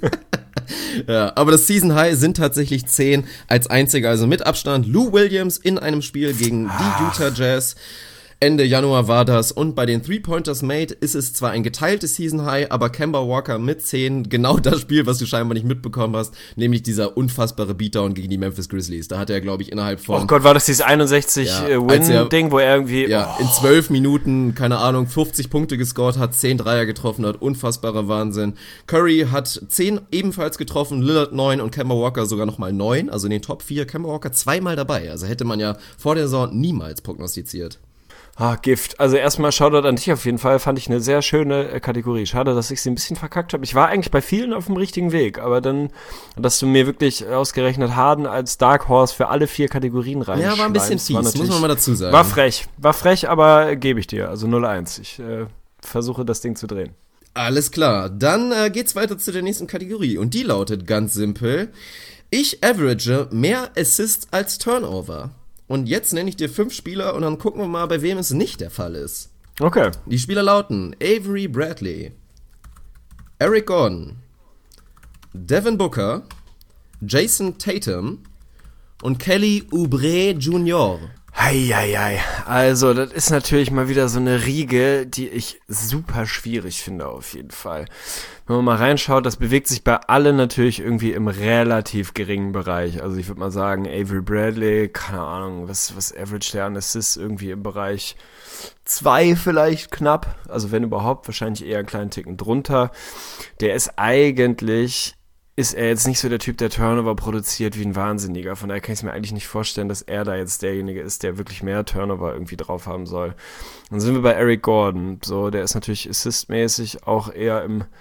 Ja, aber das Season High sind tatsächlich zehn als einziger, also mit Abstand Lou Williams in einem Spiel gegen die Utah Jazz. Ende Januar war das und bei den Three-Pointers Made ist es zwar ein geteiltes Season High, aber Kemba Walker mit zehn, genau das Spiel, was du scheinbar nicht mitbekommen hast, nämlich dieser unfassbare Beatdown gegen die Memphis Grizzlies. Da hat er, glaube ich, innerhalb von... Oh Gott, war das dieses einundsechzig-Win-Ding, wo er irgendwie... Ja, oh. in zwölf Minuten, keine Ahnung, fünfzig Punkte gescored hat, zehn Dreier getroffen hat, unfassbarer Wahnsinn. Curry hat zehn ebenfalls getroffen, Lillard neun und Kemba Walker sogar nochmal neun, also in den Top vier, Kemba Walker zweimal dabei. Also hätte man ja vor der Saison niemals prognostiziert. Ah, Gift. Also erstmal Shoutout an dich auf jeden Fall. Fand ich eine sehr schöne äh, Kategorie. Schade, dass ich sie ein bisschen verkackt habe. Ich war eigentlich bei vielen auf dem richtigen Weg, aber dann, dass du mir wirklich ausgerechnet Harden als Dark Horse für alle vier Kategorien rein. Ja, war ein bisschen fies, muss man mal dazu sagen. War frech. War frech, aber gebe ich dir. Also null eins. Ich äh, versuche das Ding zu drehen. Alles klar. Dann äh, geht's weiter zu der nächsten Kategorie. Und die lautet ganz simpel: Ich average mehr Assists als Turnover. Und jetzt nenne ich dir fünf Spieler und dann gucken wir mal, bei wem es nicht der Fall ist. Okay. Die Spieler lauten Avery Bradley, Eric Gordon, Devin Booker, Jason Tatum und Kelly Oubre Junior Heieiei. Also, das ist natürlich mal wieder so eine Riege, die ich super schwierig finde auf jeden Fall. Wenn man mal reinschaut, das bewegt sich bei allen natürlich irgendwie im relativ geringen Bereich. Also ich würde mal sagen, Avery Bradley, keine Ahnung, was, was average der an Assists irgendwie im Bereich zwei vielleicht knapp. Also wenn überhaupt, wahrscheinlich eher einen kleinen Ticken drunter. Der ist eigentlich... ist er jetzt nicht so der Typ, der Turnover produziert wie ein Wahnsinniger. Von daher kann ich es mir eigentlich nicht vorstellen, dass er da jetzt derjenige ist, der wirklich mehr Turnover irgendwie drauf haben soll. Dann sind wir bei Eric Gordon. So, der ist natürlich assistmäßig auch eher im,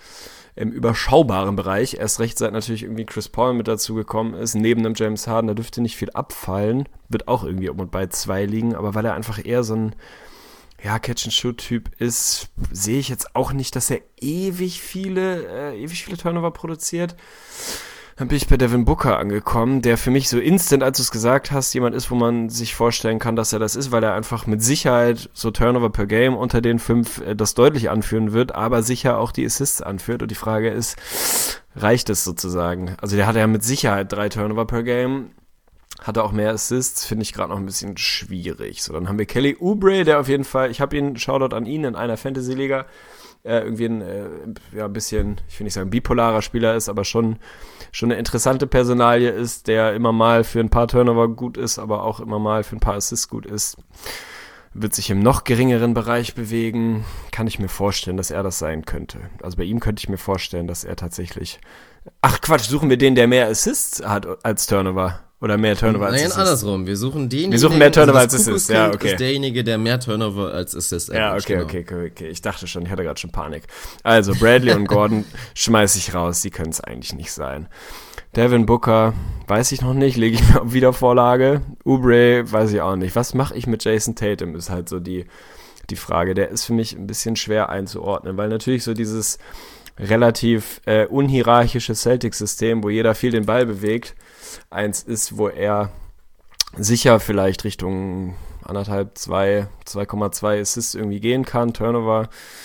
im überschaubaren Bereich. Erst recht seit natürlich irgendwie Chris Paul mit dazu gekommen ist, neben dem James Harden, da dürfte nicht viel abfallen, wird auch irgendwie um und bei zwei liegen, aber weil er einfach eher so ein ja, Catch-and-Shoot-Typ ist, sehe ich jetzt auch nicht, dass er ewig viele, äh, ewig viele Turnover produziert. Dann bin ich bei Devin Booker angekommen, der für mich so instant, als du es gesagt hast, jemand ist, wo man sich vorstellen kann, dass er das ist, weil er einfach mit Sicherheit so Turnover per Game unter den fünf äh, das deutlich anführen wird, aber sicher auch die Assists anführt. Und die Frage ist, reicht es sozusagen? Also der hat ja mit Sicherheit drei Turnover per Game, hatte auch mehr Assists, finde ich gerade noch ein bisschen schwierig. So, dann haben wir Kelly Oubre, der auf jeden Fall, ich habe ihn, Shoutout an ihn, in einer Fantasy-Liga, äh, irgendwie ein, äh, ja, ein bisschen, ich will nicht sagen bipolarer Spieler ist, aber schon, schon eine interessante Personalie ist, der immer mal für ein paar Turnover gut ist, aber auch immer mal für ein paar Assists gut ist. Wird sich im noch geringeren Bereich bewegen, kann ich mir vorstellen, dass er das sein könnte. Also bei ihm könnte ich mir vorstellen, dass er tatsächlich, ach Quatsch, suchen wir den, der mehr Assists hat als Turnover. Oder mehr Turnover als Assists. Nein, andersrum. Wir suchen den. Wir suchen mehr Turnover als also Assists, ja, okay. ist derjenige, der mehr Turnover als Assists hat. Ja, okay, genau. okay, okay, okay. Ich dachte schon, ich hatte gerade schon Panik. Also, Bradley und Gordon schmeiße ich raus. Die können es eigentlich nicht sein. Devin Booker, weiß ich noch nicht, lege ich mir auf Wiedervorlage. Oubre, weiß ich auch nicht. Was mache ich mit Jason Tatum, ist halt so die, die Frage. Der ist für mich ein bisschen schwer einzuordnen, weil natürlich so dieses relativ äh, unhierarchische Celtics-System, wo jeder viel den Ball bewegt, eins ist, wo er sicher vielleicht Richtung anderthalb, zwei, zwei Komma zwei Assists irgendwie gehen kann, Turnover,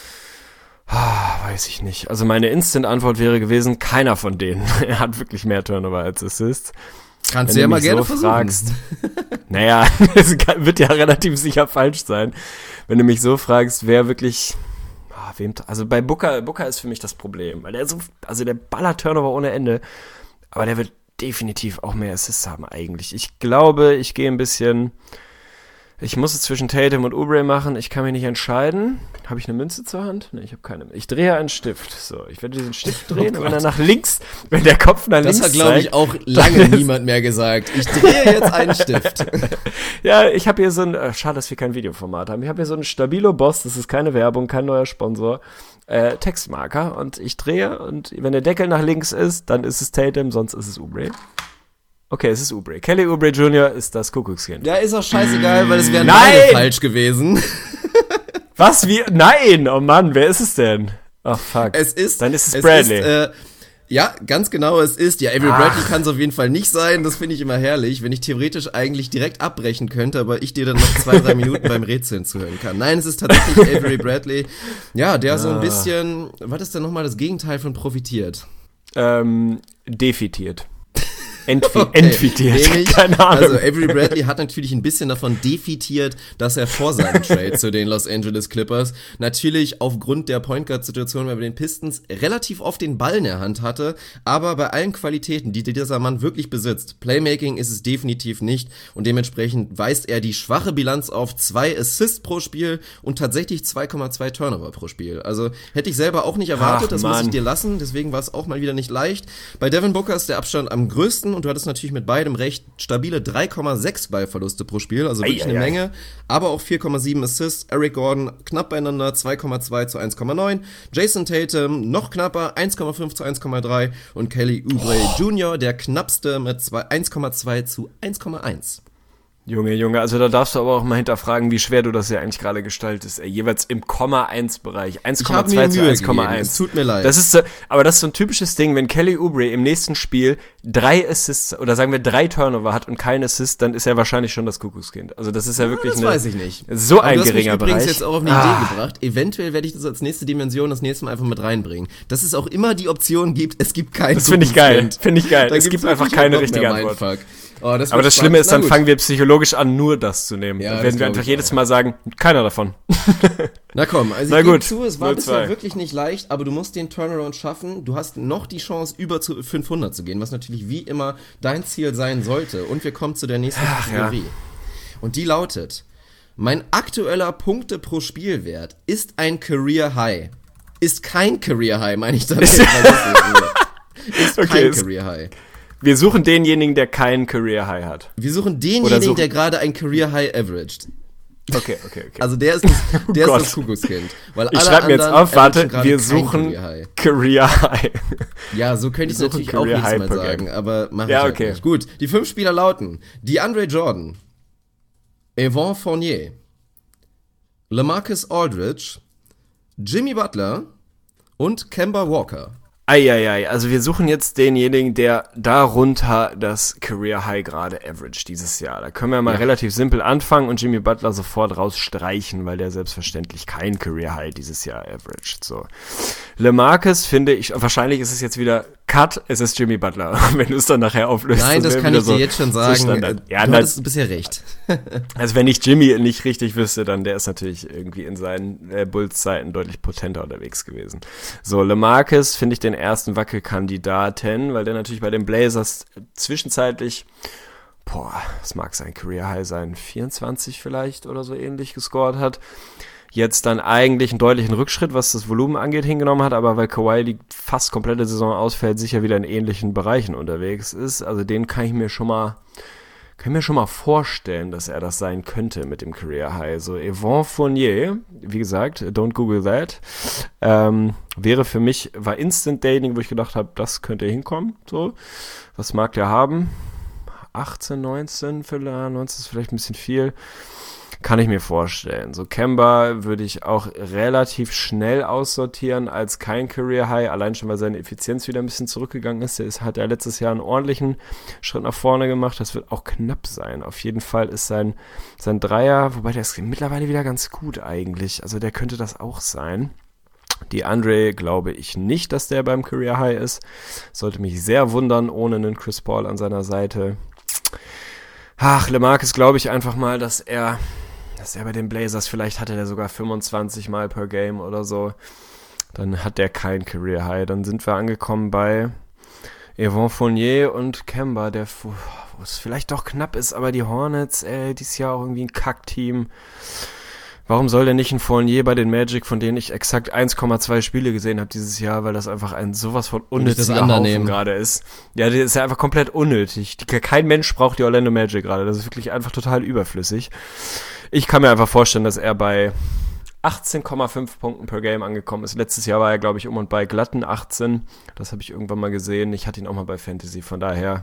ah, weiß ich nicht. Also meine Instant-Antwort wäre gewesen, keiner von denen. Er hat wirklich mehr Turnover als Assists. Kannst Wenn du ja mal mich gerne so versuchen. Fragst, naja, es wird ja relativ sicher falsch sein. Wenn du mich so fragst, wer wirklich... Wem, also bei Booker, Booker ist für mich das Problem, weil der so, also der ballert Turnover ohne Ende, aber der wird definitiv auch mehr Assists haben eigentlich. Ich glaube, ich gehe ein bisschen, ich muss es zwischen Tatum und Oubre machen, ich kann mich nicht entscheiden. Habe ich eine Münze zur Hand? Ne, ich habe keine. Ich drehe einen Stift. So, ich werde diesen Stift drehen Oh und wenn er nach links, wenn der Kopf nach Das links hat, glaube ich, zeigt, auch lange niemand mehr gesagt. Ich drehe jetzt einen Stift. Ja, ich habe hier so ein, äh, schade, dass wir kein Videoformat haben. Ich habe hier so einen Stabilo Boss, das ist keine Werbung, kein neuer Sponsor, äh, Textmarker und ich drehe und wenn der Deckel nach links ist, dann ist es Tatum, sonst ist es Oubre. Okay, es ist Oubre. Kelly Oubre Junior ist das Kuckuckskind. Ja, ist auch scheißegal, weil es wären Nein! beide falsch gewesen. Was? Wie? Nein! Oh Mann, wer ist es denn? Ach, fuck. Es ist, Dann ist es, es Bradley. Ist, äh, ja, ganz genau, es ist. Ja, Avery Bradley kann es auf jeden Fall nicht sein. Das finde ich immer herrlich, wenn ich theoretisch eigentlich direkt abbrechen könnte, aber ich dir dann noch zwei, drei Minuten beim Rätseln zuhören kann. Nein, es ist tatsächlich Avery Bradley. Ja, der so ein bisschen, was ist denn nochmal das Gegenteil von profitiert? Ähm, defitiert. Entfi- Okay, entfitiert. nämlich, Keine Ahnung. Also Avery Bradley hat natürlich ein bisschen davon defitiert, dass er vor seinem Trade zu den Los Angeles Clippers natürlich aufgrund der Point Guard Situation bei den Pistons relativ oft den Ball in der Hand hatte, aber bei allen Qualitäten, die dieser Mann wirklich besitzt, Playmaking ist es definitiv nicht und dementsprechend weist er die schwache Bilanz auf zwei Assists pro Spiel und tatsächlich zwei Komma zwei Turnover pro Spiel. Also hätte ich selber auch nicht erwartet, Ach, das Mann. muss ich dir lassen, deswegen war es auch mal wieder nicht leicht. Bei Devin Booker ist der Abstand am größten und du hattest natürlich mit beidem recht stabile drei Komma sechs Ballverluste pro Spiel, also wirklich Ei, ei, eine ei. Menge, aber auch vier Komma sieben Assists. Eric Gordon knapp beieinander, zwei Komma zwei zu eins Komma neun. Jason Tatum noch knapper, eins Komma fünf zu eins Komma drei und Kelly Oubre oh. Junior der knappste mit eins Komma zwei zu eins Komma eins. Junge, Junge, also da darfst du aber auch mal hinterfragen, wie schwer du das ja eigentlich gerade gestaltest. Ey, jeweils im Komma eins Bereich. eins Komma zwei zu eins Komma eins. Es tut mir leid. Das ist so, aber das ist so ein typisches Ding, wenn Kelly Oubre im nächsten Spiel drei Assists oder sagen wir drei Turnover hat und kein Assist, dann ist er wahrscheinlich schon das Kuckuckskind. Also das ist ja wirklich das eine, weiß ich nicht. so Aber ein du hast geringer mich übrigens Bereich. jetzt auch auf eine Ah. Idee gebracht. Eventuell werde ich das als nächste Dimension das nächste Mal einfach mit reinbringen. Dass es auch immer die Option gibt, es gibt kein Das finde ich geil. Kuckuckskind. Finde ich geil. Da Es gibt's gibt einfach wirklich keine noch richtige mehr Antwort. Mindfuck. Oh, das Aber wird das Schlimme spannend. ist, dann Na gut. fangen wir psychologisch an, nur das zu nehmen. Ja, dann das werden wir glaub einfach ich jedes auch. Mal sagen, keiner davon. Na komm, also Na ich gebe gut, zu, es war null bisher zwei. wirklich nicht leicht, aber du musst den Turnaround schaffen. Du hast noch die Chance, über zu fünfhundert zu gehen, was natürlich wie immer dein Ziel sein sollte. Und wir kommen zu der nächsten Ach, Kategorie. Und die lautet, mein aktueller Punkte pro Spielwert ist ein Career High. Ist kein Career High, meine ich damit. ist Okay, kein ist- Career High. Wir suchen denjenigen, der keinen Career High hat. Wir suchen Oder denjenigen, suchen- der gerade ein Career High averaged. Okay, okay, okay. Also der ist das, der Oh ist das Kuckuckskind. Weil Ich alle schreibe mir jetzt anderen auf, warte, erwischen wir gerade kein suchen Career High. Career High. Ja, so könnte ich es Wir suchen natürlich auch Career nächstes High Mal per sagen, Game. aber mach Ja, ich halt okay. nicht. Gut, die fünf Spieler lauten DeAndre Jordan, Evan Fournier, LaMarcus Aldridge, Jimmy Butler und Kemba Walker. Eieiei, also wir suchen jetzt denjenigen, der darunter das Career High gerade average dieses Jahr. Da können wir mal Ja. relativ simpel anfangen und Jimmy Butler sofort rausstreichen, weil der selbstverständlich kein Career High dieses Jahr averaged. So. LaMarcus finde ich, wahrscheinlich ist es jetzt wieder Cut, es ist Jimmy Butler, wenn du es dann nachher auflöst. Nein, das wäre kann wieder ich dir so- jetzt schon so sagen. Standard. Äh, Ja, du na, hattest bisher recht. also wenn ich Jimmy nicht richtig wüsste, dann der ist natürlich irgendwie in seinen äh, Bulls-Zeiten deutlich potenter unterwegs gewesen. So, LaMarcus finde ich den ersten Wackelkandidaten, weil der natürlich bei den Blazers zwischenzeitlich, boah, das mag sein Career High sein, vierundzwanzig vielleicht oder so ähnlich gescored hat. Jetzt dann eigentlich einen deutlichen Rückschritt, was das Volumen angeht, hingenommen hat, aber weil Kawhi die fast komplette Saison ausfällt, sicher wieder in ähnlichen Bereichen unterwegs ist. Also den kann ich mir schon mal Kann ich mir schon mal vorstellen, dass er das sein könnte mit dem Career High. So Evan Fournier, wie gesagt, don't Google that, ähm, wäre für mich, war Instant Dating, wo ich gedacht habe, das könnte hinkommen. So, was mag der haben? achtzehn, neunzehn, vielleicht, neunzehn ist vielleicht ein bisschen viel. Kann ich mir vorstellen. So Kemba würde ich auch relativ schnell aussortieren als kein Career High, allein schon, weil seine Effizienz wieder ein bisschen zurückgegangen ist. Der ist, hat ja letztes Jahr einen ordentlichen Schritt nach vorne gemacht. Das wird auch knapp sein. Auf jeden Fall ist sein, sein Dreier, wobei der ist mittlerweile wieder ganz gut eigentlich. Also der könnte das auch sein. Die Andre glaube ich nicht, dass der beim Career High ist. Sollte mich sehr wundern, ohne einen Chris Paul an seiner Seite. Ach, LaMarcus glaube ich einfach mal, dass er, dass er bei den Blazers, vielleicht hatte der sogar fünfundzwanzig Mal per Game oder so. Dann hat der kein Career High. Dann sind wir angekommen bei Evan Fournier und Kemba, der, wo es vielleicht doch knapp ist, aber die Hornets, ey, dieses Jahr auch irgendwie ein Kackteam. Warum soll denn nicht ein Fournier bei den Magic, von denen ich exakt eins Komma zwei Spiele gesehen habe dieses Jahr, weil das einfach ein sowas von unnütziger Haufen gerade ist. Ja, der ist ja einfach komplett unnötig. Die, kein Mensch braucht die Orlando Magic gerade. Das ist wirklich einfach total überflüssig. Ich kann mir einfach vorstellen, dass er bei achtzehn Komma fünf Punkten per Game angekommen ist. Letztes Jahr war er, glaube ich, um und bei glatten achtzehn. Das habe ich irgendwann mal gesehen. Ich hatte ihn auch mal bei Fantasy. Von daher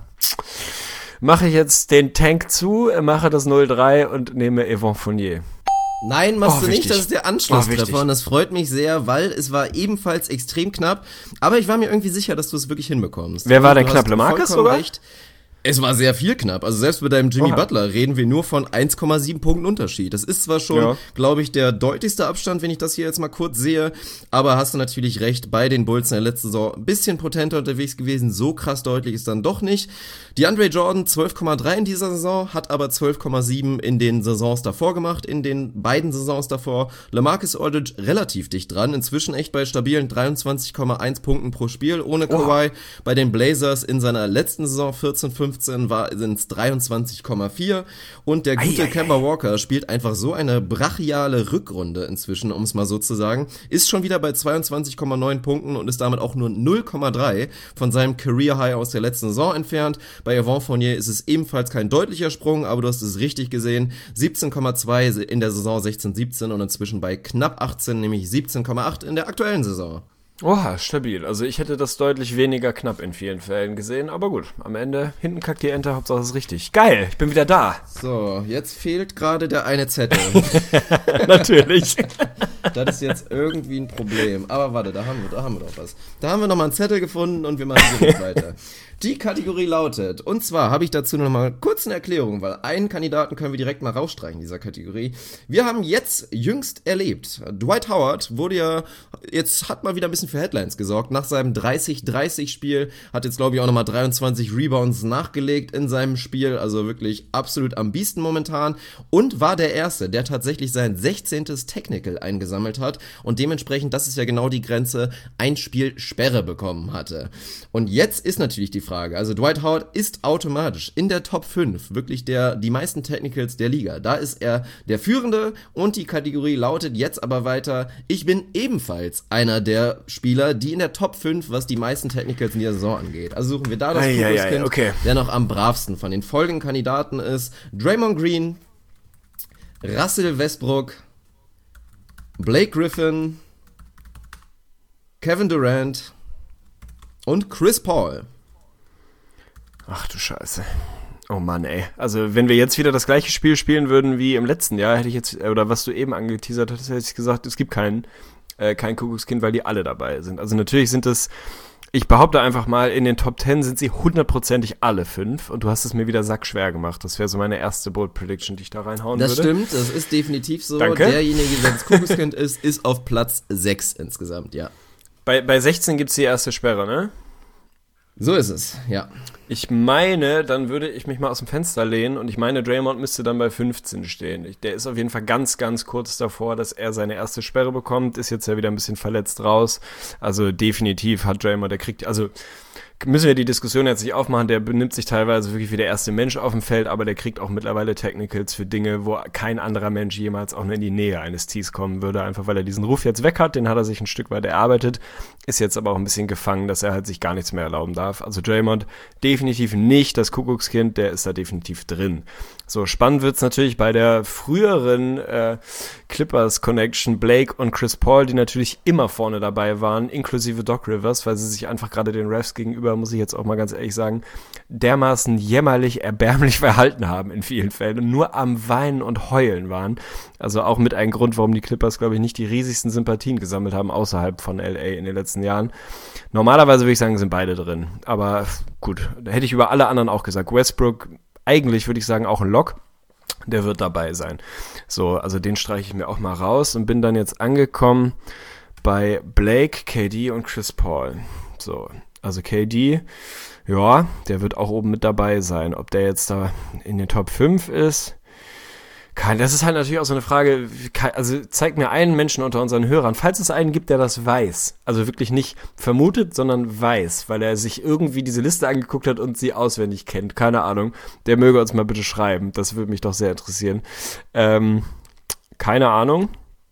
mache ich jetzt den Tank zu, mache das null drei und nehme Evan Fournier. Nein, machst Oh, du nicht, wichtig. das ist der Oh, Anschlusstreffer wichtig. und das freut mich sehr, weil es war ebenfalls extrem knapp, aber ich war mir irgendwie sicher, dass du es wirklich hinbekommst. Wer war denn Du knapp, hast LaMarcus vollkommen sogar? recht. Es war sehr viel knapp. Also selbst mit deinem Jimmy Oha. Butler reden wir nur von eins Komma sieben Punkten Unterschied. Das ist zwar schon, Ja. glaube ich, der deutlichste Abstand, wenn ich das hier jetzt mal kurz sehe, aber hast du natürlich recht, bei den Bulls in der letzten Saison ein bisschen potenter unterwegs gewesen, so krass deutlich ist dann doch nicht. DeAndre Jordan zwölf Komma drei in dieser Saison, hat aber zwölf Komma sieben in den Saisons davor gemacht, in den beiden Saisons davor. LaMarcus Aldridge relativ dicht dran, inzwischen echt bei stabilen dreiundzwanzig Komma eins Punkten pro Spiel ohne Kawhi. Bei den Blazers in seiner letzten Saison vierzehn fünfzehn war sind es dreiundzwanzig Komma vier und der gute Ei, ei, Kemba Walker spielt einfach so eine brachiale Rückrunde inzwischen, um es mal so zu sagen, ist schon wieder bei zweiundzwanzig Komma neun Punkten und ist damit auch nur null Komma drei von seinem Career High aus der letzten Saison entfernt. Bei Evan Fournier ist es ebenfalls kein deutlicher Sprung, aber du hast es richtig gesehen, siebzehn Komma zwei in der Saison sechzehn siebzehn und inzwischen bei knapp achtzehn, nämlich siebzehn Komma acht in der aktuellen Saison. Oha, stabil. Also ich hätte das deutlich weniger knapp in vielen Fällen gesehen, aber gut, am Ende, hinten kackt die Ente, Hauptsache es ist richtig. Geil, ich bin wieder da. So, jetzt fehlt gerade der eine Zettel. Natürlich. Das ist jetzt irgendwie ein Problem. Aber warte, da haben wir, da haben wir doch was. Da haben wir nochmal einen Zettel gefunden und wir machen direkt weiter. Die Kategorie lautet, und zwar habe ich dazu noch mal kurz eine Erklärung, weil einen Kandidaten können wir direkt mal rausstreichen in dieser Kategorie. Wir haben jetzt jüngst erlebt, Dwight Howard wurde ja, jetzt hat mal wieder ein bisschen für Headlines gesorgt, nach seinem dreißig dreißig Spiel, hat jetzt glaube ich auch nochmal dreiundzwanzig Rebounds nachgelegt in seinem Spiel, also wirklich absolut am Biesten momentan und war der Erste, der tatsächlich sein sechzehntes Technical eingesammelt hat und dementsprechend, das ist ja genau die Grenze, ein Spiel Sperre bekommen hatte. Und jetzt ist natürlich die Frage, also Dwight Howard ist automatisch in der Top fünf, wirklich der die meisten Technicals der Liga. Da ist er der Führende und die Kategorie lautet jetzt aber weiter, ich bin ebenfalls einer der Spieler, die in der Top fünf, was die meisten Technicals in der Saison angeht. Also suchen wir da das Ei, ei, ei, Kuckuckskind, okay. der noch am bravsten von den folgenden Kandidaten ist. Draymond Green, Russell Westbrook, Blake Griffin, Kevin Durant und Chris Paul. Ach du Scheiße. Oh Mann, ey. Also wenn wir jetzt wieder das gleiche Spiel spielen würden wie im letzten Jahr, hätte ich jetzt, oder was du eben angeteasert hast, hätte ich gesagt, es gibt keinen, äh, kein Kuckuckskind, weil die alle dabei sind. Also natürlich sind es, ich behaupte einfach mal, in den Top Ten sind sie hundertprozentig alle fünf und du hast es mir wieder sackschwer gemacht. Das wäre so meine erste Bold Prediction, die ich da reinhauen das würde. Das stimmt, das ist definitiv so. Danke. Derjenige, der das Kuckuckskind ist, ist auf Platz sechs insgesamt, ja. Bei, bei sechzehn gibt's die erste Sperre, ne? So ist es, ja. Ich meine, dann würde ich mich mal aus dem Fenster lehnen und ich meine, Draymond müsste dann bei fünfzehn stehen. Der ist auf jeden Fall ganz, ganz kurz davor, dass er seine erste Sperre bekommt, ist jetzt ja wieder ein bisschen verletzt raus. Also definitiv hat Draymond, der kriegt, also müssen wir die Diskussion jetzt nicht aufmachen, der benimmt sich teilweise wirklich wie der erste Mensch auf dem Feld, aber der kriegt auch mittlerweile Technicals für Dinge, wo kein anderer Mensch jemals auch nur in die Nähe eines Tees kommen würde, einfach weil er diesen Ruf jetzt weg hat, den hat er sich ein Stück weit erarbeitet, ist jetzt aber auch ein bisschen gefangen, dass er halt sich gar nichts mehr erlauben darf. Also Draymond definitiv nicht das Kuckuckskind, der ist da definitiv drin. So, spannend wird's natürlich bei der früheren äh, Clippers-Connection Blake und Chris Paul, die natürlich immer vorne dabei waren, inklusive Doc Rivers, weil sie sich einfach gerade den Refs gegenüber, muss ich jetzt auch mal ganz ehrlich sagen, dermaßen jämmerlich, erbärmlich verhalten haben in vielen Fällen und nur am Weinen und Heulen waren. Also auch mit einem Grund, warum die Clippers, glaube ich, nicht die riesigsten Sympathien gesammelt haben außerhalb von L A in den letzten Jahren. Normalerweise würde ich sagen, sind beide drin. Aber gut, da hätte ich über alle anderen auch gesagt. Westbrook, eigentlich würde ich sagen, auch ein Lock. Der wird dabei sein. So, also den streiche ich mir auch mal raus und bin dann jetzt angekommen bei Blake, K D und Chris Paul. So, also K D, ja, der wird auch oben mit dabei sein. Ob der jetzt da in den Top fünf ist, Kein, das ist halt natürlich auch so eine Frage, also zeig mir einen Menschen unter unseren Hörern, falls es einen gibt, der das weiß, also wirklich nicht vermutet, sondern weiß, weil er sich irgendwie diese Liste angeguckt hat und sie auswendig kennt, keine Ahnung, der möge uns mal bitte schreiben, das würde mich doch sehr interessieren. Ähm, keine Ahnung,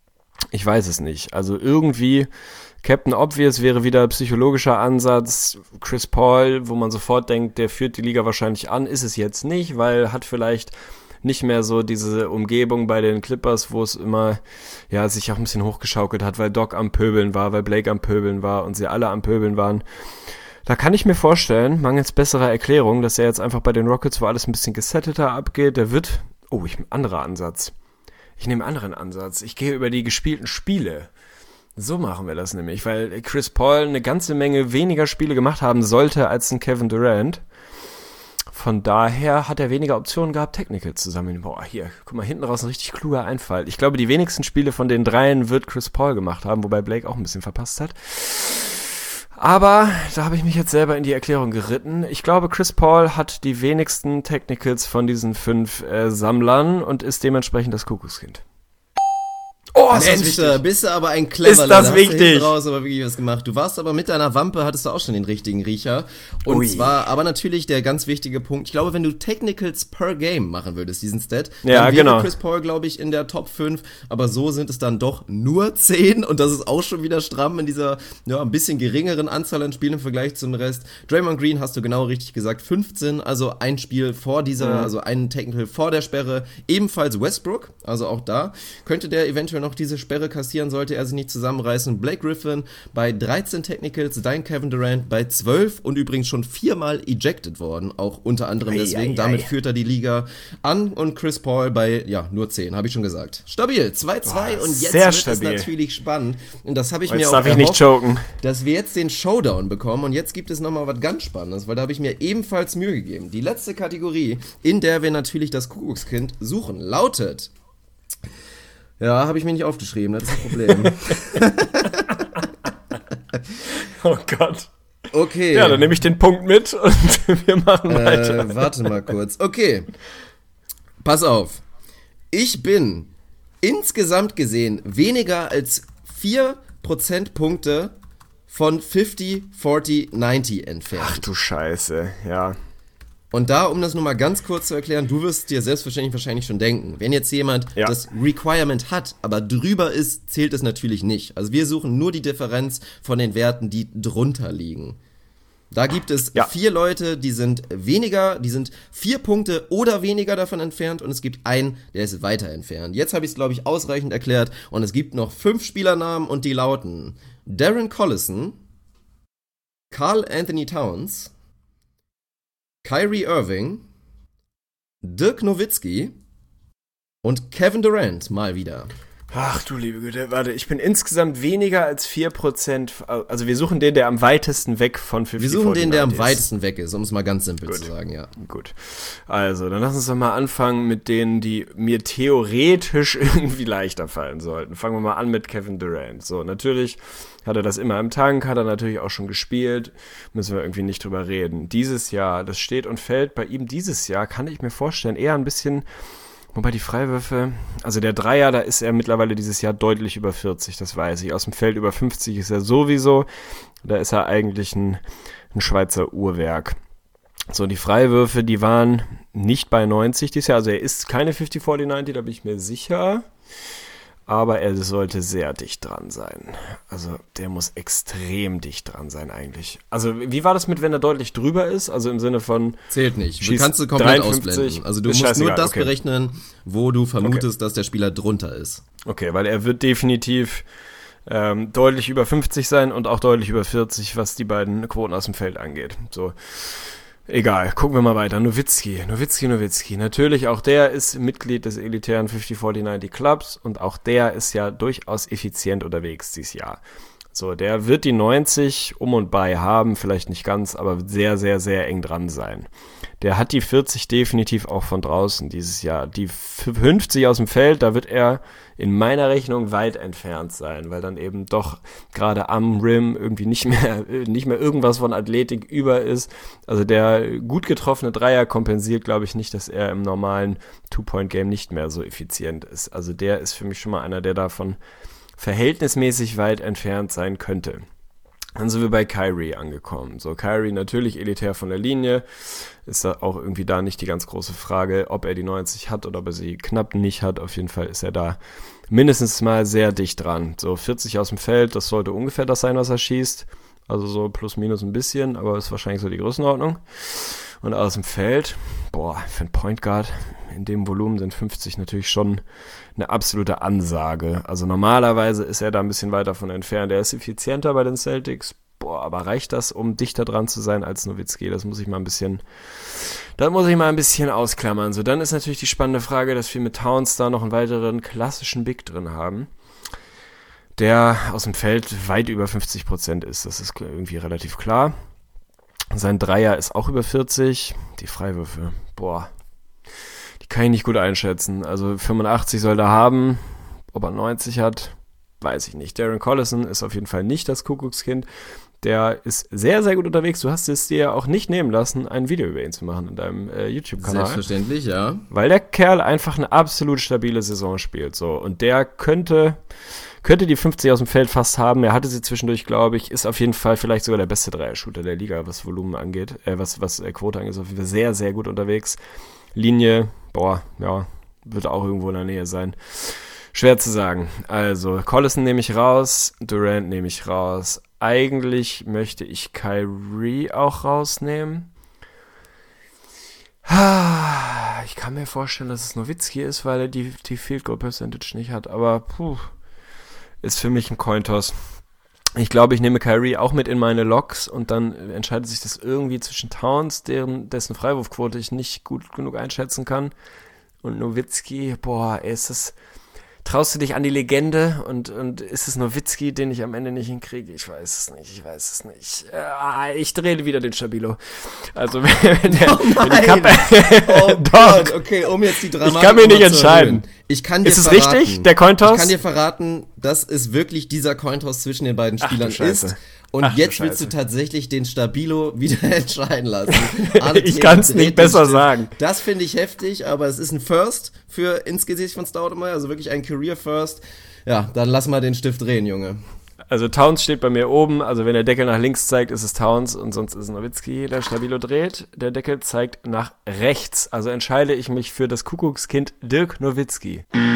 ich weiß es nicht, also irgendwie Captain Obvious wäre wieder psychologischer Ansatz, Chris Paul, wo man sofort denkt, der führt die Liga wahrscheinlich an, ist es jetzt nicht, weil hat vielleicht nicht mehr so diese Umgebung bei den Clippers, wo es immer, ja, sich auch ein bisschen hochgeschaukelt hat, weil Doc am Pöbeln war, weil Blake am Pöbeln war und sie alle am Pöbeln waren. Da kann ich mir vorstellen, mangels besserer Erklärung, dass er jetzt einfach bei den Rockets, wo alles ein bisschen gesetteter abgeht, der wird, oh, ich, ein anderer Ansatz. Ich nehme einen anderen Ansatz. Ich gehe über die gespielten Spiele. So machen wir das nämlich, weil Chris Paul eine ganze Menge weniger Spiele gemacht haben sollte als ein Kevin Durant. Von daher hat er weniger Optionen gehabt, Technical zu sammeln. Boah, hier, guck mal, hinten raus ein richtig kluger Einfall. Ich glaube, die wenigsten Spiele von den dreien wird Chris Paul gemacht haben, wobei Blake auch ein bisschen verpasst hat. Aber da habe ich mich jetzt selber in die Erklärung geritten. Ich glaube, Chris Paul hat die wenigsten Technicals von diesen fünf äh, Sammlern und ist dementsprechend das Kuckuckskind. Oh, das ist da bist du aber ein Clever. Ist das da wichtig? Hast du hinten raus aber wirklich was gemacht. Du warst aber mit deiner Wampe, hattest du auch schon den richtigen Riecher. Und Ui. zwar, aber natürlich der ganz wichtige Punkt, ich glaube, wenn du Technicals per Game machen würdest, diesen Stat, ja, dann wäre genau. Chris Paul, glaube ich, in der Top fünf, aber so sind es dann doch nur zehn und das ist auch schon wieder stramm in dieser, ja, ein bisschen geringeren Anzahl an Spielen im Vergleich zum Rest. Draymond Green, hast du genau richtig gesagt, fünfzehn, also ein Spiel vor dieser, mhm. also ein Technical vor der Sperre, ebenfalls Westbrook, also auch da könnte der eventuell noch diese Sperre kassieren, sollte er sich nicht zusammenreißen. Blake Griffin bei dreizehn Technicals, dein Kevin Durant bei zwölf und übrigens schon viermal ejected worden, auch unter anderem deswegen. Ei, ei, Damit ei. führt er die Liga an und Chris Paul bei, ja, nur zehn, habe ich schon gesagt. Stabil, zwei zwei oh, und jetzt wird stabil. Es natürlich spannend und das habe ich jetzt mir auch darf ich erhofft, nicht choken. dass wir jetzt den Showdown bekommen und jetzt gibt es nochmal was ganz Spannendes, weil da habe ich mir ebenfalls Mühe gegeben. Die letzte Kategorie, in der wir natürlich das Kuckuckskind suchen, lautet... Ja, habe ich mir nicht aufgeschrieben, das ist das Problem. Oh Gott. Okay. Ja, dann nehme ich den Punkt mit und wir machen äh, weiter. Warte mal kurz. Okay. Pass auf. Ich bin insgesamt gesehen weniger als vier Prozentpunkte von fünfzig, vierzig, neunzig entfernt. Ach du Scheiße, ja. Und da, um das nur mal ganz kurz zu erklären, du wirst dir selbstverständlich wahrscheinlich schon denken, wenn jetzt jemand ja. das Requirement hat, aber drüber ist, zählt es natürlich nicht. Also wir suchen nur die Differenz von den Werten, die drunter liegen. Da gibt es Ja. vier Leute, die sind weniger, die sind vier Punkte oder weniger davon entfernt und es gibt einen, der ist weiter entfernt. Jetzt habe ich es, glaube ich, ausreichend erklärt und es gibt noch fünf Spielernamen und die lauten Darren Collison, Karl Anthony Towns, Kyrie Irving, Dirk Nowitzki und Kevin Durant mal wieder. Ach du liebe Güte, warte, ich bin insgesamt weniger als vier Prozent, also wir suchen den, der am weitesten weg von fünfzig. Wir suchen den, der am ist. weitesten weg ist, um es mal ganz simpel Gut. zu sagen, ja. Gut, also dann lass uns doch mal anfangen mit denen, die mir theoretisch irgendwie leichter fallen sollten. Fangen wir mal an mit Kevin Durant. So, natürlich hat er das immer im Tank, hat er natürlich auch schon gespielt, müssen wir irgendwie nicht drüber reden. Dieses Jahr, das steht und fällt bei ihm dieses Jahr, kann ich mir vorstellen, eher ein bisschen... Wobei die Freiwürfe, also der Dreier, da ist er mittlerweile dieses Jahr deutlich über vierzig, das weiß ich. Aus dem Feld über fünfzig ist er sowieso, da ist er eigentlich ein, ein Schweizer Uhrwerk. So, die Freiwürfe, die waren nicht bei neunzig dieses Jahr, also er ist keine fünfzig vierzig neunzig, da bin ich mir sicher. Aber er sollte sehr dicht dran sein. Also der muss extrem dicht dran sein eigentlich. Also wie war das mit, wenn er deutlich drüber ist? Also im Sinne von... Zählt nicht. Du schießt kannst du komplett dreiundfünfzig, ausblenden. Also du ist musst scheißegal, nur das okay. berechnen, wo du vermutest, okay. dass der Spieler drunter ist. Okay, weil er wird definitiv ähm, deutlich über fünfzig sein und auch deutlich über vierzig, was die beiden Quoten aus dem Feld angeht. So. Egal, gucken wir mal weiter. Nowitzki, Nowitzki, Nowitzki. Natürlich, auch der ist Mitglied des elitären fünfzig vierzig neunzig Clubs und auch der ist ja durchaus effizient unterwegs dieses Jahr. So, der wird die neunzig um und bei haben, vielleicht nicht ganz, aber sehr, sehr, sehr eng dran sein. Der hat die vierzig definitiv auch von draußen dieses Jahr. Die fünfzig aus dem Feld, da wird er in meiner Rechnung weit entfernt sein, weil dann eben doch gerade am Rim irgendwie nicht mehr, nicht mehr irgendwas von Athletik über ist. Also der gut getroffene Dreier kompensiert, glaube ich, nicht, dass er im normalen Two-Point-Game nicht mehr so effizient ist. Also der ist für mich schon mal einer, der davon verhältnismäßig weit entfernt sein könnte. Dann sind wir bei Kyrie angekommen. So, Kyrie natürlich elitär von der Linie. Ist da auch irgendwie da nicht die ganz große Frage, ob er die neunzig hat oder ob er sie knapp nicht hat. Auf jeden Fall ist er da mindestens mal sehr dicht dran. So, vierzig aus dem Feld, das sollte ungefähr das sein, was er schießt. Also so plus minus ein bisschen, aber ist wahrscheinlich so die Größenordnung. Und aus dem Feld, boah, für einen Point Guard in dem Volumen sind fünfzig natürlich schon eine absolute Ansage. Also normalerweise ist er da ein bisschen weiter von entfernt. Er ist effizienter bei den Celtics. Boah, aber reicht das, um dichter dran zu sein als Nowitzki? Das muss ich mal ein bisschen, das muss ich mal ein bisschen ausklammern. So, dann ist natürlich die spannende Frage, dass wir mit Towns da noch einen weiteren klassischen Big drin haben, der aus dem Feld weit über fünfzig Prozent ist. Das ist irgendwie relativ klar. Sein Dreier ist auch über vierzig. Die Freiwürfe, boah, die kann ich nicht gut einschätzen. Also fünfundachtzig soll er haben. Ob er neunzig hat, weiß ich nicht. Darren Collison ist auf jeden Fall nicht das Kuckuckskind. Der ist sehr, sehr gut unterwegs. Du hast es dir auch nicht nehmen lassen, ein Video über ihn zu machen in deinem äh, YouTube-Kanal. Selbstverständlich, ja. Weil der Kerl einfach eine absolut stabile Saison spielt. So. Und der könnte, könnte die fünfzig aus dem Feld fast haben. Er hatte sie zwischendurch, glaube ich. Ist auf jeden Fall vielleicht sogar der beste Dreier-Shooter der Liga, was Volumen angeht. Äh, was, was äh, Quote angeht. Ist auf jeden Fall sehr, sehr gut unterwegs. Linie, boah, ja, wird auch irgendwo in der Nähe sein. Schwer zu sagen. Also, Collison nehme ich raus, Durant nehme ich raus. Eigentlich möchte ich Kyrie auch rausnehmen. Ich kann mir vorstellen, dass es Nowitzki ist, weil er die, die Field Goal Percentage nicht hat. Aber puh, ist für mich ein Cointoss. Ich glaube, ich nehme Kyrie auch mit in meine Logs und dann entscheidet sich das irgendwie zwischen Towns, deren, dessen Freiwurfquote ich nicht gut genug einschätzen kann, und Nowitzki. Boah, ist es... Traust du dich an die Legende und, und ist es Nowitzki, den ich am Ende nicht hinkriege? Ich weiß es nicht, ich weiß es nicht. Äh, ich drehe wieder den Stabilo. Also wenn der... Oh nein! Wenn Oh Gott, okay, um jetzt die Dramatik Ich kann mir nicht zu entscheiden. erhöhen. Ich kann dir ist es verraten, richtig, der Cointoss? Ich kann dir verraten, dass es wirklich dieser Cointoss zwischen den beiden Spielern Ach, du Scheiße. ist. Und Ach, jetzt du willst du Scheiße. tatsächlich den Stabilo wieder entscheiden lassen. Ich kann's nicht besser sagen. Das finde ich heftig, aber es ist ein First für ins Gesicht von Staudemeyer, also wirklich ein Career First. Ja, dann lass mal den Stift drehen, Junge. Also Towns steht bei mir oben, also wenn der Deckel nach links zeigt, ist es Towns und sonst ist es Nowitzki, der Stabilo dreht. Der Deckel zeigt nach rechts, also entscheide ich mich für das Kuckuckskind Dirk Nowitzki.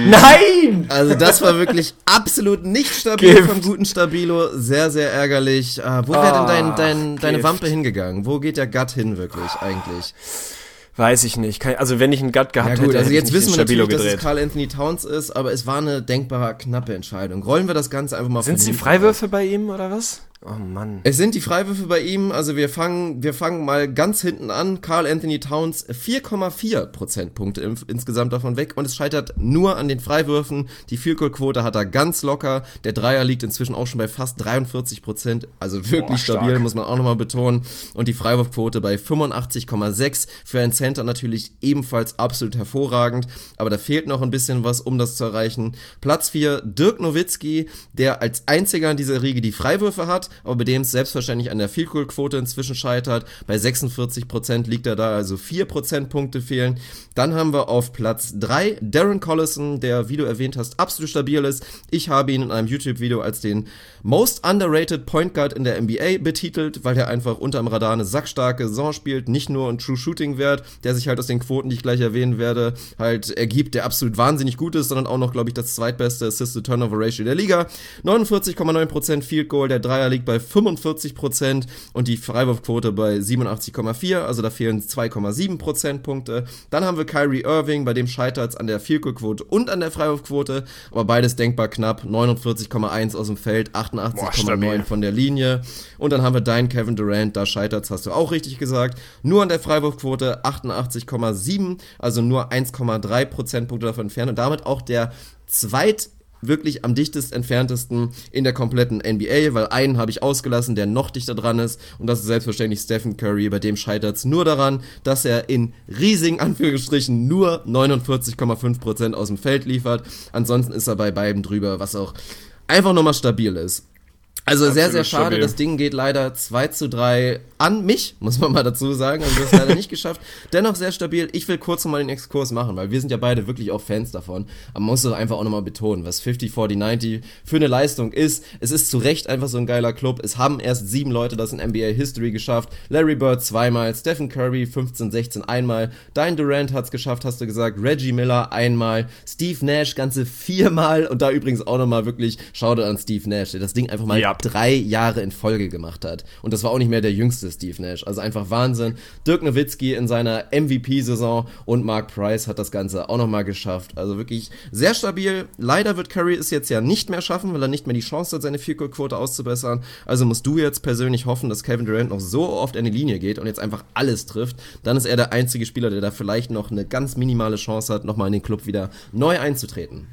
Nein! Also das war wirklich absolut nicht stabil Gift. vom guten Stabilo. Sehr, sehr ärgerlich. Äh, wo wäre denn dein, dein, deine Gift. Wampe hingegangen? Wo geht der Gut hin wirklich eigentlich? Weiß ich nicht. Kann, also wenn ich einen Gut gehabt Ja gut, hätte, also hätte jetzt ich wissen nicht wir in Stabilo natürlich, dass es gedreht. Karl Anthony Towns ist, aber es war eine denkbar knappe Entscheidung. Rollen wir das Ganze einfach mal Sind es die hinten Freiwürfe bei ihm oder was? Oh Mann. Es sind die Freiwürfe bei ihm, also wir fangen, wir fangen mal ganz hinten an. Karl Anthony Towns, vier Komma vier Prozentpunkte im, insgesamt davon weg und es scheitert nur an den Freiwürfen. Die Field-Goal-Quote hat er ganz locker. Der Dreier liegt inzwischen auch schon bei fast dreiundvierzig Prozent, also wirklich Boah, stabil, stark. muss man auch nochmal betonen. Und die Freiwurfquote bei fünfundachtzig Komma sechs. Für einen Center natürlich ebenfalls absolut hervorragend, aber da fehlt noch ein bisschen was, um das zu erreichen. Platz vier, Dirk Nowitzki, der als einziger in dieser Riege die Freiwürfe hat, aber bei dem es selbstverständlich an der Field-Goal-Quote inzwischen scheitert. Bei sechsundvierzig Prozent liegt er da, also vier Prozentpunkte fehlen. Dann haben wir auf Platz drei Darren Collison, der, wie du erwähnt hast, absolut stabil ist. Ich habe ihn in einem YouTube-Video als den Most Underrated Point Guard in der N B A betitelt, weil er einfach unterm Radar eine sackstarke Saison spielt, nicht nur ein True Shooting Wert, der sich halt aus den Quoten, die ich gleich erwähnen werde, halt ergibt, der absolut wahnsinnig gut ist, sondern auch noch, glaube ich, das zweitbeste Assist-to-Turnover-Ratio der Liga. neunundvierzig Komma neun Prozent Field Goal, der Dreier liegt bei fünfundvierzig Prozent und die Freiwurfquote bei siebenundachtzig Komma vier, also da fehlen zwei Komma sieben Prozentpunkte. Dann haben wir Kyrie Irving, bei dem scheitert es an der Field Goal Quote und an der Freiwurfquote, aber beides denkbar knapp, neunundvierzig Komma eins aus dem Feld, achtundachtzig Komma neun von der Linie. Und dann haben wir deinen Kevin Durant, da scheitert es, hast du auch richtig gesagt, nur an der Freiwurfquote achtundachtzig Komma sieben, also nur eins Komma drei Prozentpunkte davon entfernt und damit auch der zweit wirklich am dichtest entferntesten in der kompletten N B A, weil einen habe ich ausgelassen, der noch dichter dran ist und das ist selbstverständlich Stephen Curry, bei dem scheitert es nur daran, dass er in riesigen Anführungsstrichen nur neunundvierzig Komma fünf Prozent aus dem Feld liefert, ansonsten ist er bei beiden drüber, was auch einfach nochmal stabil ist. Also Absolut sehr, sehr schade, stabil. das Ding geht leider zwei zu drei an mich, muss man mal dazu sagen, also das ist leider nicht geschafft. Dennoch sehr stabil, ich will kurz nochmal den Exkurs machen, weil wir sind ja beide wirklich auch Fans davon, aber man muss doch einfach auch nochmal betonen, was fünfzig, vierzig, neunzig für eine Leistung ist. Es ist zu Recht einfach so ein geiler Club, es haben erst sieben Leute das in N B A History geschafft, Larry Bird zweimal, Stephen Curry fünfzehn, sechzehn einmal, Dein Durant hat's geschafft, hast du gesagt, Reggie Miller einmal, Steve Nash ganze viermal und da übrigens auch nochmal wirklich Shoutout an Steve Nash, der das Ding einfach mal Ja. drei Jahre in Folge gemacht hat. Und das war auch nicht mehr der jüngste Steve Nash. Also einfach Wahnsinn. Dirk Nowitzki in seiner M V P-Saison und Mark Price hat das Ganze auch nochmal geschafft. Also wirklich sehr stabil. Leider wird Curry es jetzt ja nicht mehr schaffen, weil er nicht mehr die Chance hat, seine Field-Goal-Quote auszubessern. Also musst du jetzt persönlich hoffen, dass Kevin Durant noch so oft in die Linie geht und jetzt einfach alles trifft. Dann ist er der einzige Spieler, der da vielleicht noch eine ganz minimale Chance hat, nochmal in den Club wieder neu einzutreten.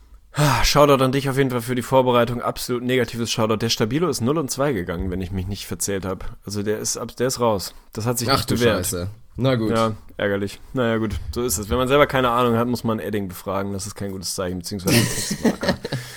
Ah, Shoutout an dich auf jeden Fall für die Vorbereitung. Absolut negatives Shoutout. Der Stabilo ist null und zwei gegangen, wenn ich mich nicht verzählt habe. Also der ist, ab- der ist raus. Das hat sich Ach nicht du bewährt. Scheiße. Na gut. Ja, ärgerlich. Naja, gut, so ist es. Wenn man selber keine Ahnung hat, muss man Edding befragen. Das ist kein gutes Zeichen, beziehungsweise ein Textmarker.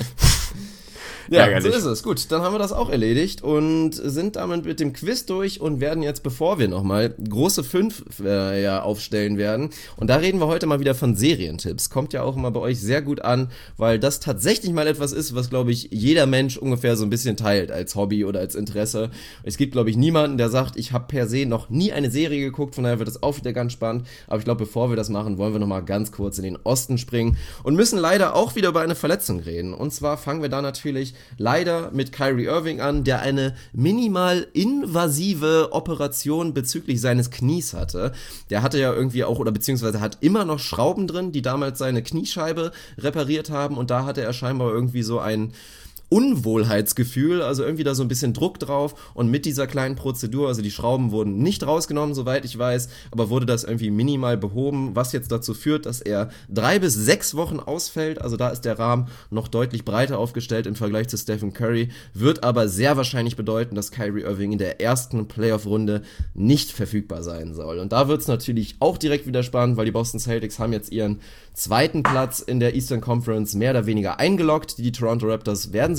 Ja, Ärgerlich. so ist es. Gut, dann haben wir das auch erledigt und sind damit mit dem Quiz durch und werden jetzt, bevor wir nochmal große fünf äh, ja, aufstellen werden, und da reden wir heute mal wieder von Serientipps. Kommt ja auch immer bei euch sehr gut an, weil das tatsächlich mal etwas ist, was, glaube ich, jeder Mensch ungefähr so ein bisschen teilt als Hobby oder als Interesse. Es gibt, glaube ich, niemanden, der sagt, ich habe per se noch nie eine Serie geguckt, von daher wird das auch wieder ganz spannend. Aber ich glaube, bevor wir das machen, wollen wir nochmal ganz kurz in den Osten springen und müssen leider auch wieder über eine Verletzung reden. Und zwar fangen wir da natürlich leider mit Kyrie Irving an, der eine minimal invasive Operation bezüglich seines Knies hatte. Der hatte ja irgendwie auch, oder beziehungsweise hat immer noch Schrauben drin, die damals seine Kniescheibe repariert haben und da hatte er scheinbar irgendwie so ein Unwohlheitsgefühl, also irgendwie da so ein bisschen Druck drauf und mit dieser kleinen Prozedur, also die Schrauben wurden nicht rausgenommen, soweit ich weiß, aber wurde das irgendwie minimal behoben, was jetzt dazu führt, dass er drei bis sechs Wochen ausfällt, also da ist der Rahmen noch deutlich breiter aufgestellt im Vergleich zu Stephen Curry, wird aber sehr wahrscheinlich bedeuten, dass Kyrie Irving in der ersten Playoff-Runde nicht verfügbar sein soll. Und da wird es natürlich auch direkt wieder spannend, weil die Boston Celtics haben jetzt ihren zweiten Platz in der Eastern Conference mehr oder weniger eingeloggt, die Toronto Raptors werden sich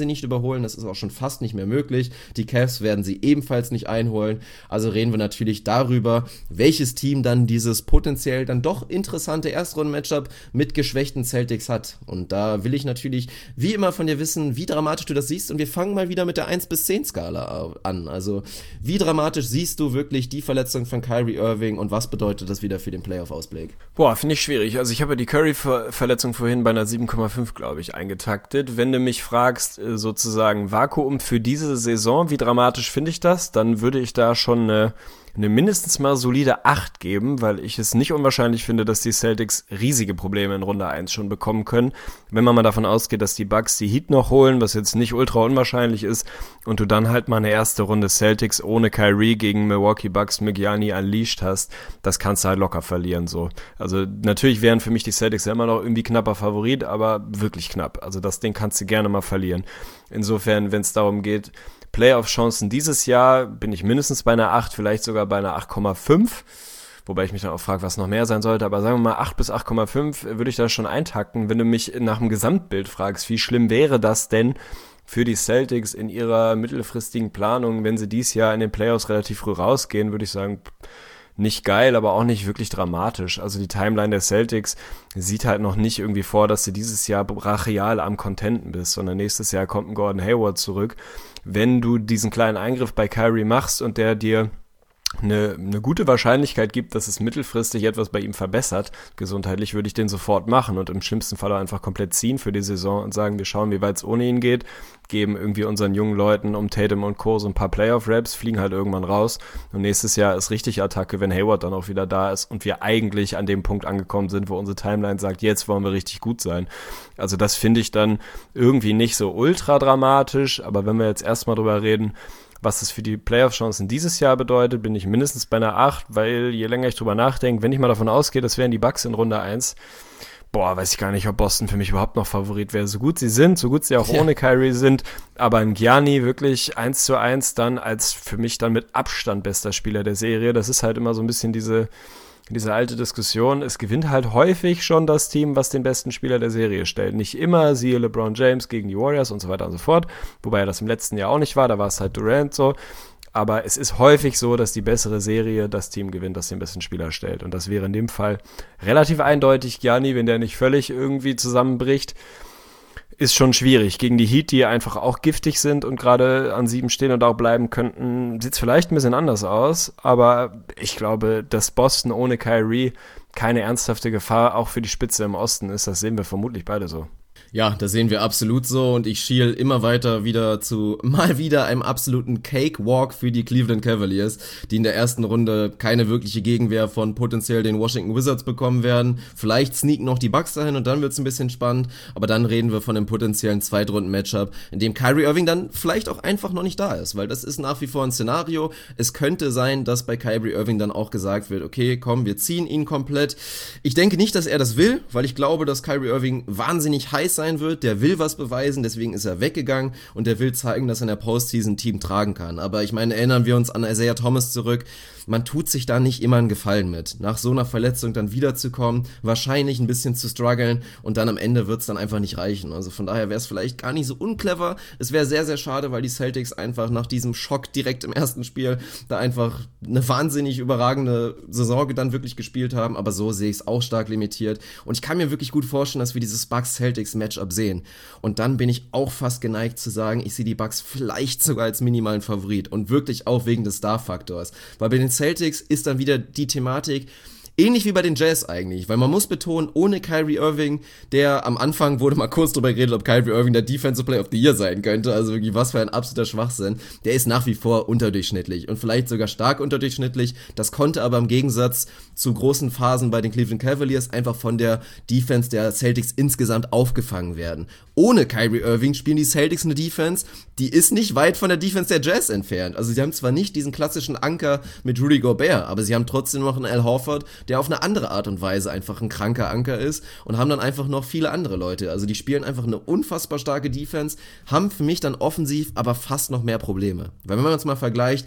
sie nicht überholen, das ist auch schon fast nicht mehr möglich. Die Cavs werden sie ebenfalls nicht einholen. Also reden wir natürlich darüber, welches Team dann dieses potenziell dann doch interessante Erstrunden-Matchup mit geschwächten Celtics hat. Und da will ich natürlich wie immer von dir wissen, wie dramatisch du das siehst. Und wir fangen mal wieder mit der eins bis zehn Skala an. Also wie dramatisch siehst du wirklich die Verletzung von Kyrie Irving und was bedeutet das wieder für den Playoff-Ausblick? Boah, finde ich schwierig. Also ich habe die Curry-Verletzung vorhin bei einer sieben Komma fünf, glaube ich, eingetaktet. Wenn du mich fragst, sozusagen Vakuum für diese Saison, wie dramatisch finde ich das, dann würde ich da schon eine eine mindestens mal solide acht geben, weil ich es nicht unwahrscheinlich finde, dass die Celtics riesige Probleme in Runde eins schon bekommen können. Wenn man mal davon ausgeht, dass die Bucks die Heat noch holen, was jetzt nicht ultra unwahrscheinlich ist, und du dann halt mal eine erste Runde Celtics ohne Kyrie gegen Milwaukee Bucks mit Gianni unleashed hast, das kannst du halt locker verlieren, so. Also natürlich wären für mich die Celtics ja immer noch irgendwie knapper Favorit, aber wirklich knapp. Also das Ding kannst du gerne mal verlieren. Insofern, wenn es darum geht, Playoff-Chancen dieses Jahr, bin ich mindestens bei einer acht, vielleicht sogar bei einer acht Komma fünf, wobei ich mich dann auch frage, was noch mehr sein sollte, aber sagen wir mal acht bis acht Komma fünf würde ich da schon eintakten. Wenn du mich nach dem Gesamtbild fragst, wie schlimm wäre das denn für die Celtics in ihrer mittelfristigen Planung, wenn sie dieses Jahr in den Playoffs relativ früh rausgehen, würde ich sagen, nicht geil, aber auch nicht wirklich dramatisch. Also die Timeline der Celtics sieht halt noch nicht irgendwie vor, dass du dieses Jahr brachial am Contenten bist, sondern nächstes Jahr kommt ein Gordon Hayward zurück. Wenn du diesen kleinen Eingriff bei Kyrie machst und der dir eine, eine gute Wahrscheinlichkeit gibt, dass es mittelfristig etwas bei ihm verbessert, gesundheitlich, würde ich den sofort machen und im schlimmsten Fall auch einfach komplett ziehen für die Saison und sagen, wir schauen, wie weit es ohne ihn geht, geben irgendwie unseren jungen Leuten um Tatum und Co. so ein paar Playoff-Raps, fliegen halt irgendwann raus und nächstes Jahr ist richtig Attacke, wenn Hayward dann auch wieder da ist und wir eigentlich an dem Punkt angekommen sind, wo unsere Timeline sagt, jetzt wollen wir richtig gut sein. Also das finde ich dann irgendwie nicht so ultra dramatisch, aber wenn wir jetzt erstmal drüber reden, was das für die Playoff-Chancen dieses Jahr bedeutet, bin ich mindestens bei einer acht, weil je länger ich drüber nachdenke, wenn ich mal davon ausgehe, das wären die Bucks in Runde eins, boah, weiß ich gar nicht, ob Boston für mich überhaupt noch Favorit wäre. So gut sie sind, so gut sie auch ja. ohne Kyrie sind, aber ein Gianni wirklich eins zu eins dann als für mich dann mit Abstand bester Spieler der Serie, das ist halt immer so ein bisschen diese diese alte Diskussion, es gewinnt halt häufig schon das Team, was den besten Spieler der Serie stellt. Nicht immer, siehe LeBron James gegen die Warriors und so weiter und so fort, wobei das im letzten Jahr auch nicht war, da war es halt Durant so, aber es ist häufig so, dass die bessere Serie das Team gewinnt, das den besten Spieler stellt und das wäre in dem Fall relativ eindeutig Gianni, wenn der nicht völlig irgendwie zusammenbricht, ist schon schwierig. Gegen die Heat, die einfach auch giftig sind und gerade an sieben stehen und auch bleiben könnten, sieht es vielleicht ein bisschen anders aus, aber ich glaube, dass Boston ohne Kyrie keine ernsthafte Gefahr auch für die Spitze im Osten ist, das sehen wir vermutlich beide so. Ja, das sehen wir absolut so und ich schiel immer weiter wieder zu mal wieder einem absoluten Cakewalk für die Cleveland Cavaliers, die in der ersten Runde keine wirkliche Gegenwehr von potenziell den Washington Wizards bekommen werden. Vielleicht sneaken noch die Bucks dahin und dann wird's ein bisschen spannend, aber dann reden wir von einem potenziellen Zweitrunden-Matchup, in dem Kyrie Irving dann vielleicht auch einfach noch nicht da ist, weil das ist nach wie vor ein Szenario. Es könnte sein, dass bei Kyrie Irving dann auch gesagt wird, okay, komm, wir ziehen ihn komplett. Ich denke nicht, dass er das will, weil ich glaube, dass Kyrie Irving wahnsinnig heiß sein wird, der will was beweisen, deswegen ist er weggegangen und der will zeigen, dass er in der Postseason ein Team tragen kann. Aber ich meine, erinnern wir uns an Isaiah Thomas zurück, man tut sich da nicht immer einen Gefallen mit. Nach so einer Verletzung dann wiederzukommen, wahrscheinlich ein bisschen zu strugglen und dann am Ende wird's dann einfach nicht reichen. Also von daher wäre es vielleicht gar nicht so unclever. Es wäre sehr, sehr schade, weil die Celtics einfach nach diesem Schock direkt im ersten Spiel da einfach eine wahnsinnig überragende Saison dann wirklich gespielt haben, aber so sehe ich es auch stark limitiert und ich kann mir wirklich gut vorstellen, dass wir dieses Bucks-Celtics-Matchup sehen und dann bin ich auch fast geneigt zu sagen, ich sehe die Bucks vielleicht sogar als minimalen Favorit und wirklich auch wegen des Star-Faktors, weil bei den Celtics ist dann wieder die Thematik, ähnlich wie bei den Jazz eigentlich, weil man muss betonen, ohne Kyrie Irving, der am Anfang wurde mal kurz drüber geredet, ob Kyrie Irving der Defensive Player of the Year sein könnte, also wirklich was für ein absoluter Schwachsinn, der ist nach wie vor unterdurchschnittlich und vielleicht sogar stark unterdurchschnittlich, das konnte aber im Gegensatz zu großen Phasen bei den Cleveland Cavaliers einfach von der Defense der Celtics insgesamt aufgefangen werden. Ohne Kyrie Irving spielen die Celtics eine Defense, die ist nicht weit von der Defense der Jazz entfernt, also sie haben zwar nicht diesen klassischen Anker mit Rudy Gobert, aber sie haben trotzdem noch einen Al Horford, der auf eine andere Art und Weise einfach ein kranker Anker ist und haben dann einfach noch viele andere Leute. Also die spielen einfach eine unfassbar starke Defense, haben für mich dann offensiv aber fast noch mehr Probleme. Weil wenn man uns mal vergleicht,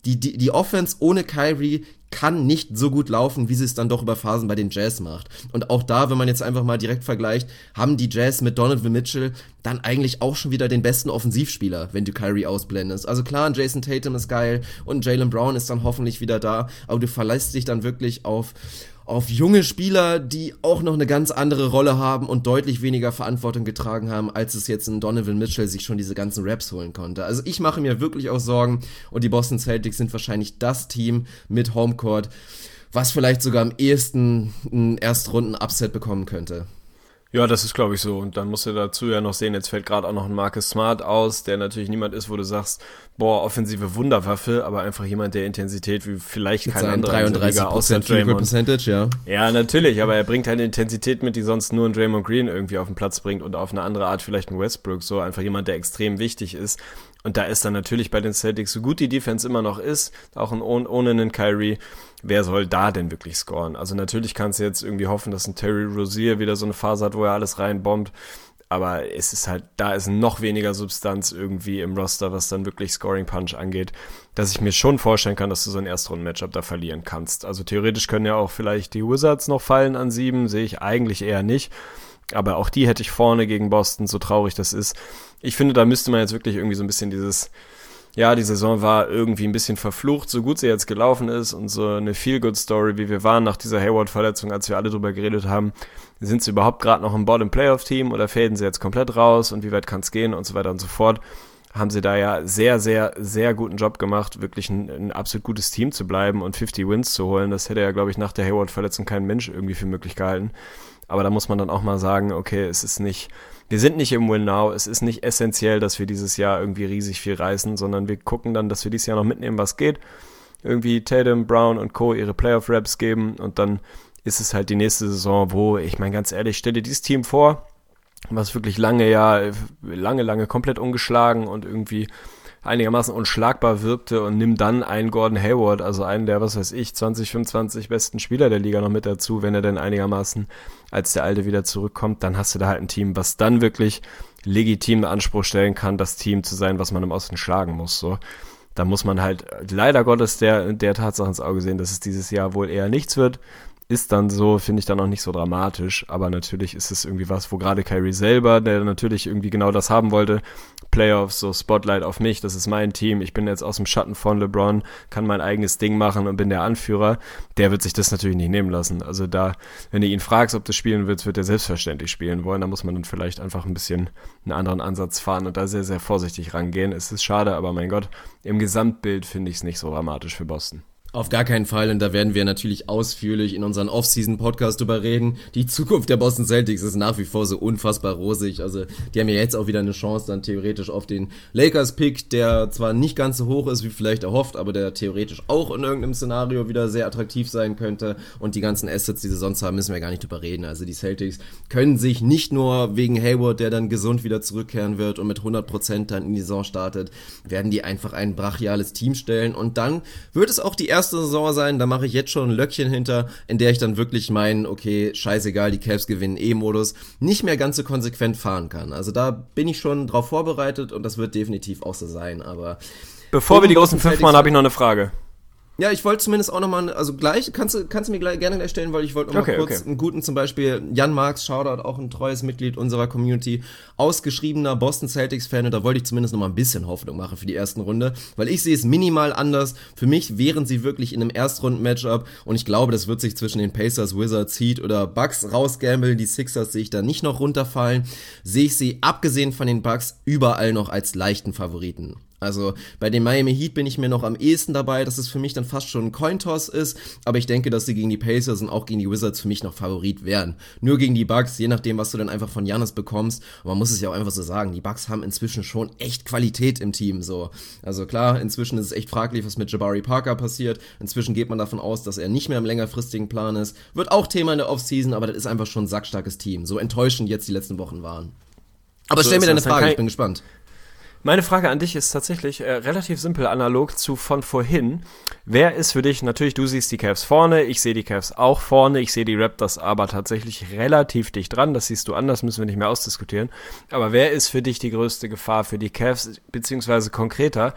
die, die, die Offense ohne Kyrie kann nicht so gut laufen, wie sie es dann doch über Phasen bei den Jazz macht. Und auch da, wenn man jetzt einfach mal direkt vergleicht, haben die Jazz mit Donovan Mitchell dann eigentlich auch schon wieder den besten Offensivspieler, wenn du Kyrie ausblendest. Also klar, Jason Tatum ist geil und Jaylen Brown ist dann hoffentlich wieder da, aber du verlässt dich dann wirklich auf auf junge Spieler, die auch noch eine ganz andere Rolle haben und deutlich weniger Verantwortung getragen haben, als es jetzt ein Donovan Mitchell sich schon diese ganzen Raps holen konnte. Also ich mache mir wirklich auch Sorgen und die Boston Celtics sind wahrscheinlich das Team mit Homecourt, was vielleicht sogar am ehesten einen Erstrunden-Upset bekommen könnte. Ja, das ist, glaube ich, so. Und dann musst du dazu ja noch sehen, jetzt fällt gerade auch noch ein Marcus Smart aus, der natürlich niemand ist, wo du sagst, boah, offensive Wunderwaffe, aber einfach jemand, der Intensität wie vielleicht kein anderer dreiunddreißig Prozent außer Draymond. Percentage, ja. Ja, natürlich, aber er bringt halt eine Intensität mit, die sonst nur ein Draymond Green irgendwie auf den Platz bringt und auf eine andere Art vielleicht ein Westbrook, so einfach jemand, der extrem wichtig ist. Und da ist dann natürlich bei den Celtics, so gut die Defense immer noch ist, auch ein, ohne einen Kyrie, wer soll da denn wirklich scoren? Also natürlich kannst du jetzt irgendwie hoffen, dass ein Terry Rozier wieder so eine Phase hat, wo er alles reinbombt, aber es ist halt, da ist noch weniger Substanz irgendwie im Roster, was dann wirklich Scoring Punch angeht, dass ich mir schon vorstellen kann, dass du so ein Erstrunden-Matchup da verlieren kannst. Also theoretisch können ja auch vielleicht die Wizards noch fallen an sieben, sehe ich eigentlich eher nicht. Aber auch die hätte ich vorne gegen Boston, so traurig das ist. Ich finde, da müsste man jetzt wirklich irgendwie so ein bisschen dieses, ja, die Saison war irgendwie ein bisschen verflucht, so gut sie jetzt gelaufen ist und so eine Feel-Good-Story, wie wir waren nach dieser Hayward-Verletzung, als wir alle drüber geredet haben. Sind sie überhaupt gerade noch im Bottom-Playoff-Team oder faden sie jetzt komplett raus und wie weit kann es gehen und so weiter und so fort. Haben sie da ja sehr, sehr, sehr guten Job gemacht, wirklich ein, ein absolut gutes Team zu bleiben und fünfzig Wins zu holen. Das hätte ja, glaube ich, nach der Hayward-Verletzung kein Mensch irgendwie für möglich gehalten. Aber da muss man dann auch mal sagen, okay, es ist nicht, wir sind nicht im Win Now, es ist nicht essentiell, dass wir dieses Jahr irgendwie riesig viel reißen, sondern wir gucken dann, dass wir dieses Jahr noch mitnehmen, was geht. Irgendwie Tatum, Brown und Co. ihre Playoff-Raps geben und dann ist es halt die nächste Saison, wo, ich meine ganz ehrlich, stell dir dieses Team vor, was wirklich lange, ja, lange, lange komplett ungeschlagen und irgendwie einigermaßen unschlagbar wirkte und nimm dann einen Gordon Hayward, also einen der, was weiß ich, zwanzig, fünfundzwanzig besten Spieler der Liga noch mit dazu, wenn er denn einigermaßen als der Alte wieder zurückkommt, dann hast du da halt ein Team, was dann wirklich legitim den Anspruch stellen kann, das Team zu sein, was man im Osten schlagen muss, so. Da muss man halt leider Gottes der, der Tatsache ins Auge sehen, dass es dieses Jahr wohl eher nichts wird. Ist dann so, finde ich dann auch nicht so dramatisch, aber natürlich ist es irgendwie was, wo gerade Kyrie selber, der natürlich irgendwie genau das haben wollte, Playoffs, so Spotlight auf mich, das ist mein Team, ich bin jetzt aus dem Schatten von LeBron, kann mein eigenes Ding machen und bin der Anführer, der wird sich das natürlich nicht nehmen lassen. Also da, wenn du ihn fragst, ob du spielen willst, wird er selbstverständlich spielen wollen, da muss man dann vielleicht einfach ein bisschen einen anderen Ansatz fahren und da sehr, sehr vorsichtig rangehen. Es ist schade, aber mein Gott, im Gesamtbild finde ich es nicht so dramatisch für Boston. Auf gar keinen Fall, und da werden wir natürlich ausführlich in unseren Off-Season-Podcast drüber reden. Die Zukunft der Boston Celtics ist nach wie vor so unfassbar rosig, also die haben ja jetzt auch wieder eine Chance dann theoretisch auf den Lakers-Pick, der zwar nicht ganz so hoch ist, wie vielleicht erhofft, aber der theoretisch auch in irgendeinem Szenario wieder sehr attraktiv sein könnte, und die ganzen Assets, die sie sonst haben, müssen wir gar nicht drüber reden. Also die Celtics können sich nicht nur wegen Hayward, der dann gesund wieder zurückkehren wird und mit hundert Prozent dann in die Saison startet, werden die einfach ein brachiales Team stellen, und dann wird es auch die erste Saison sein, da mache ich jetzt schon ein Löckchen hinter, in der ich dann wirklich meinen, okay, scheißegal, die Cavs gewinnen E-Modus, nicht mehr ganz so konsequent fahren kann. Also da bin ich schon drauf vorbereitet und das wird definitiv auch so sein, aber... Bevor wir die großen fünf machen, habe ich noch eine Frage. Ja, ich wollte zumindest auch nochmal, also gleich, kannst du kannst du mir gleich, gerne gleich stellen, weil ich wollte nochmal okay, kurz okay. einen guten, zum Beispiel Jan Marx, Shoutout, auch ein treues Mitglied unserer Community, ausgeschriebener Boston Celtics-Fan, und da wollte ich zumindest nochmal ein bisschen Hoffnung machen für die ersten Runde, weil ich sehe es minimal anders. Für mich wären sie wirklich in einem Erstrunden-Matchup, und ich glaube, das wird sich zwischen den Pacers, Wizards, Heat oder Bucks rausgambeln. Die Sixers sehe ich da nicht noch runterfallen, sehe ich sie, abgesehen von den Bucks, überall noch als leichten Favoriten. Also bei den Miami Heat bin ich mir noch am ehesten dabei, dass es für mich dann fast schon ein Cointoss ist, aber ich denke, dass sie gegen die Pacers und auch gegen die Wizards für mich noch Favorit wären. Nur gegen die Bucks, je nachdem, was du dann einfach von Giannis bekommst, und man muss es ja auch einfach so sagen, die Bucks haben inzwischen schon echt Qualität im Team, so. Also klar, inzwischen ist es echt fraglich, was mit Jabari Parker passiert, inzwischen geht man davon aus, dass er nicht mehr im längerfristigen Plan ist, wird auch Thema in der Offseason, aber das ist einfach schon ein sackstarkes Team, so enttäuschend jetzt die letzten Wochen waren. Aber So, stell mir das deine heißt, Frage, ich- ich bin gespannt. Meine Frage an dich ist tatsächlich äh, relativ simpel, analog zu von vorhin. Wer ist für dich, natürlich du siehst die Cavs vorne, ich sehe die Cavs auch vorne, ich sehe die Raptors aber tatsächlich relativ dicht dran, das siehst du anders, müssen wir nicht mehr ausdiskutieren. Aber wer ist für dich die größte Gefahr für die Cavs, beziehungsweise konkreter,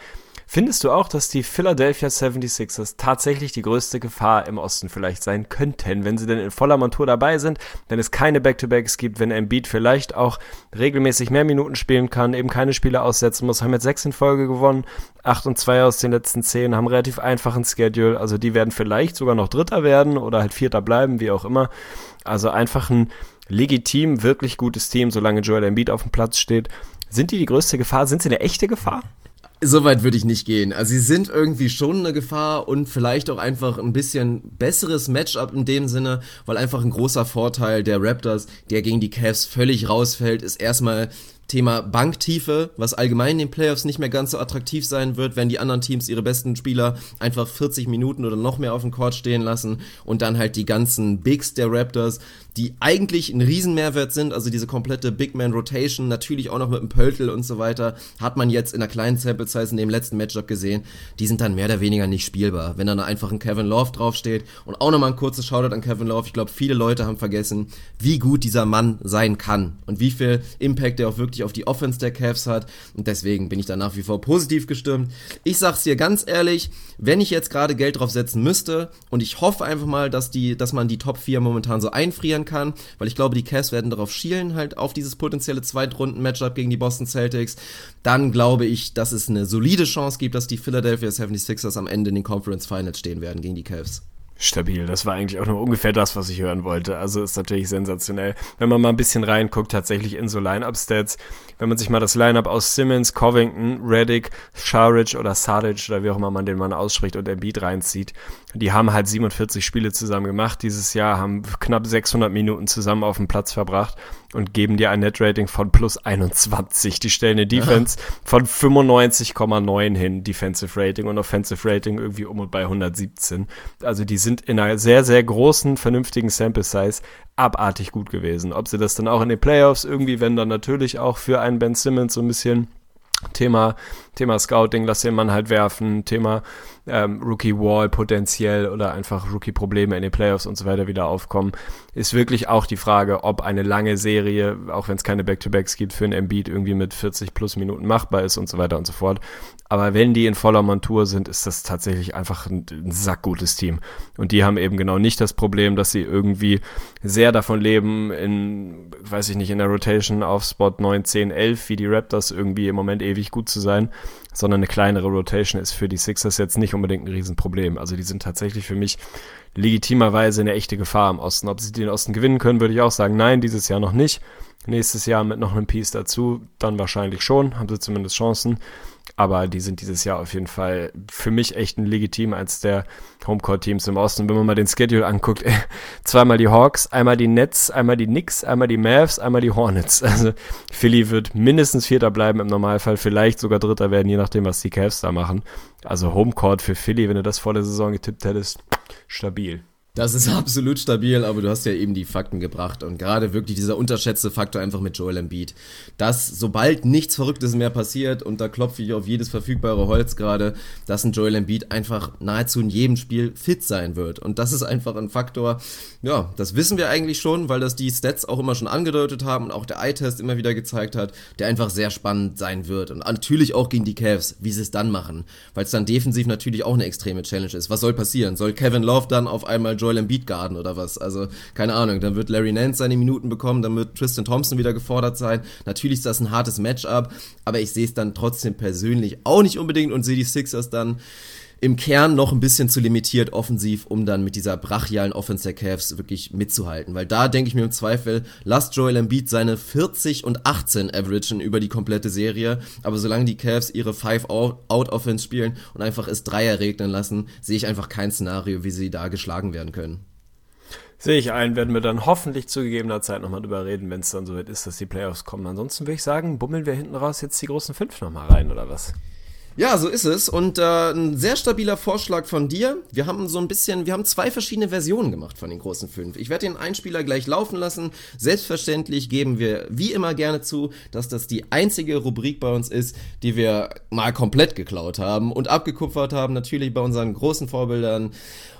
Findest du auch, dass die Philadelphia seventy-sixers tatsächlich die größte Gefahr im Osten vielleicht sein könnten, wenn sie denn in voller Montur dabei sind, wenn es keine Back-to-Backs gibt, wenn Embiid vielleicht auch regelmäßig mehr Minuten spielen kann, eben keine Spiele aussetzen muss, haben jetzt sechs in Folge gewonnen, acht und zwei aus den letzten zehn, haben relativ einfachen Schedule, also die werden vielleicht sogar noch Dritter werden oder halt Vierter bleiben, wie auch immer. Also einfach ein legitim, wirklich gutes Team, solange Joel Embiid auf dem Platz steht. Sind die die größte Gefahr? Sind sie eine echte Gefahr? Soweit würde ich nicht gehen. Also sie sind irgendwie schon eine Gefahr und vielleicht auch einfach ein bisschen besseres Matchup in dem Sinne, weil einfach ein großer Vorteil der Raptors, der gegen die Cavs völlig rausfällt, ist erstmal Thema Banktiefe, was allgemein in den Playoffs nicht mehr ganz so attraktiv sein wird, wenn die anderen Teams ihre besten Spieler einfach vierzig Minuten oder noch mehr auf dem Court stehen lassen und dann halt die ganzen Bigs der Raptors, die eigentlich ein Riesenmehrwert sind, also diese komplette Big-Man-Rotation, natürlich auch noch mit dem Pöltl und so weiter, hat man jetzt in der kleinen Sample-Size in dem letzten Matchup gesehen, die sind dann mehr oder weniger nicht spielbar. Wenn dann einfach ein Kevin Love draufsteht und auch nochmal ein kurzes Shoutout an Kevin Love, ich glaube, viele Leute haben vergessen, wie gut dieser Mann sein kann und wie viel Impact er auch wirklich auf die Offense der Cavs hat und deswegen bin ich da nach wie vor positiv gestimmt. Ich sag's dir ganz ehrlich, wenn ich jetzt gerade Geld drauf setzen müsste und ich hoffe einfach mal, dass die, dass man die Top vier momentan so einfrieren kann, weil ich glaube, die Cavs werden darauf schielen, halt auf dieses potenzielle Zweitrunden-Matchup gegen die Boston Celtics, dann glaube ich, dass es eine solide Chance gibt, dass die Philadelphia seventy-sixers am Ende in den Conference Finals stehen werden gegen die Cavs. Stabil, das war eigentlich auch nur ungefähr das, was ich hören wollte. Also ist natürlich sensationell. Wenn man mal ein bisschen reinguckt, tatsächlich in so Line-Up-Stats, wenn man sich mal das Line-Up aus Simmons, Covington, Redick, Šarić oder Šarić oder wie auch immer man den Mann ausspricht und Embiid reinzieht, die haben halt siebenundvierzig Spiele zusammen gemacht dieses Jahr, haben knapp sechshundert Minuten zusammen auf dem Platz verbracht und geben dir ein Net-Rating von plus einundzwanzig. Die stellen eine Defense ja. von fünfundneunzig Komma neun hin, Defensive Rating, und Offensive Rating irgendwie um und bei hundertsiebzehn. Also die sind in einer sehr, sehr großen, vernünftigen Sample-Size abartig gut gewesen. Ob sie das dann auch in den Playoffs irgendwie, wenn dann natürlich auch für einen Ben Simmons so ein bisschen Thema, Thema Scouting, lass den Mann halt werfen, Thema ähm, Rookie Wall potenziell oder einfach Rookie Probleme in den Playoffs und so weiter wieder aufkommen, ist wirklich auch die Frage, ob eine lange Serie, auch wenn es keine Back-to-Backs gibt, für einen Embiid irgendwie mit vierzig plus Minuten machbar ist und so weiter und so fort. Aber wenn die in voller Montur sind, ist das tatsächlich einfach ein, ein sackgutes Team. Und die haben eben genau nicht das Problem, dass sie irgendwie sehr davon leben, in, weiß ich nicht, in der Rotation auf Spot neun, zehn, elf, wie die Raptors irgendwie im Moment ewig gut zu sein, sondern eine kleinere Rotation ist für die Sixers jetzt nicht unbedingt ein Riesenproblem. Also die sind tatsächlich für mich legitimerweise eine echte Gefahr im Osten. Ob sie den Osten gewinnen können, würde ich auch sagen, nein, dieses Jahr noch nicht. Nächstes Jahr mit noch einem Piece dazu, dann wahrscheinlich schon, haben sie zumindest Chancen. Aber die sind dieses Jahr auf jeden Fall für mich echt ein legitim als der Homecourt-Teams im Osten. Wenn man mal den Schedule anguckt, zweimal die Hawks, einmal die Nets, einmal die Knicks, einmal die Mavs, einmal die Hornets. Also Philly wird mindestens Vierter bleiben im Normalfall, vielleicht sogar Dritter werden, je nachdem, was die Cavs da machen. Also Homecourt für Philly, wenn du das vor der Saison getippt hättest, stabil. Das ist absolut stabil, aber du hast ja eben die Fakten gebracht und gerade wirklich dieser unterschätzte Faktor einfach mit Joel Embiid, dass sobald nichts Verrücktes mehr passiert, und da klopfe ich auf jedes verfügbare Holz gerade, dass ein Joel Embiid einfach nahezu in jedem Spiel fit sein wird, und das ist einfach ein Faktor, ja, das wissen wir eigentlich schon, weil das die Stats auch immer schon angedeutet haben und auch der Eye-Test immer wieder gezeigt hat, der einfach sehr spannend sein wird, und natürlich auch gegen die Cavs, wie sie es dann machen, weil es dann defensiv natürlich auch eine extreme Challenge ist. Was soll passieren? Soll Kevin Love dann auf einmal Joel Embiid garden oder was? Also, keine Ahnung, dann wird Larry Nance seine Minuten bekommen, dann wird Tristan Thompson wieder gefordert sein. Natürlich ist das ein hartes Matchup, aber ich sehe es dann trotzdem persönlich auch nicht unbedingt und sehe die Sixers dann im Kern noch ein bisschen zu limitiert offensiv, um dann mit dieser brachialen Offense der Cavs wirklich mitzuhalten. Weil da denke ich mir im Zweifel, lasst Joel Embiid seine vierzig und achtzehn averagen über die komplette Serie, aber solange die Cavs ihre Five-Out-Offense spielen und einfach es Dreier regnen lassen, sehe ich einfach kein Szenario, wie sie da geschlagen werden können. Sehe ich ein, werden wir dann hoffentlich zu gegebener Zeit nochmal drüber reden, wenn es dann soweit ist, dass die Playoffs kommen. Ansonsten würde ich sagen, bummeln wir hinten raus jetzt die großen fünf nochmal rein, oder was? Ja, so ist es, und äh, ein sehr stabiler Vorschlag von dir. Wir haben so ein bisschen, wir haben zwei verschiedene Versionen gemacht von den großen fünf. Ich werde den Einspieler gleich laufen lassen. Selbstverständlich geben wir wie immer gerne zu, dass das die einzige Rubrik bei uns ist, die wir mal komplett geklaut haben und abgekupfert haben, natürlich bei unseren großen Vorbildern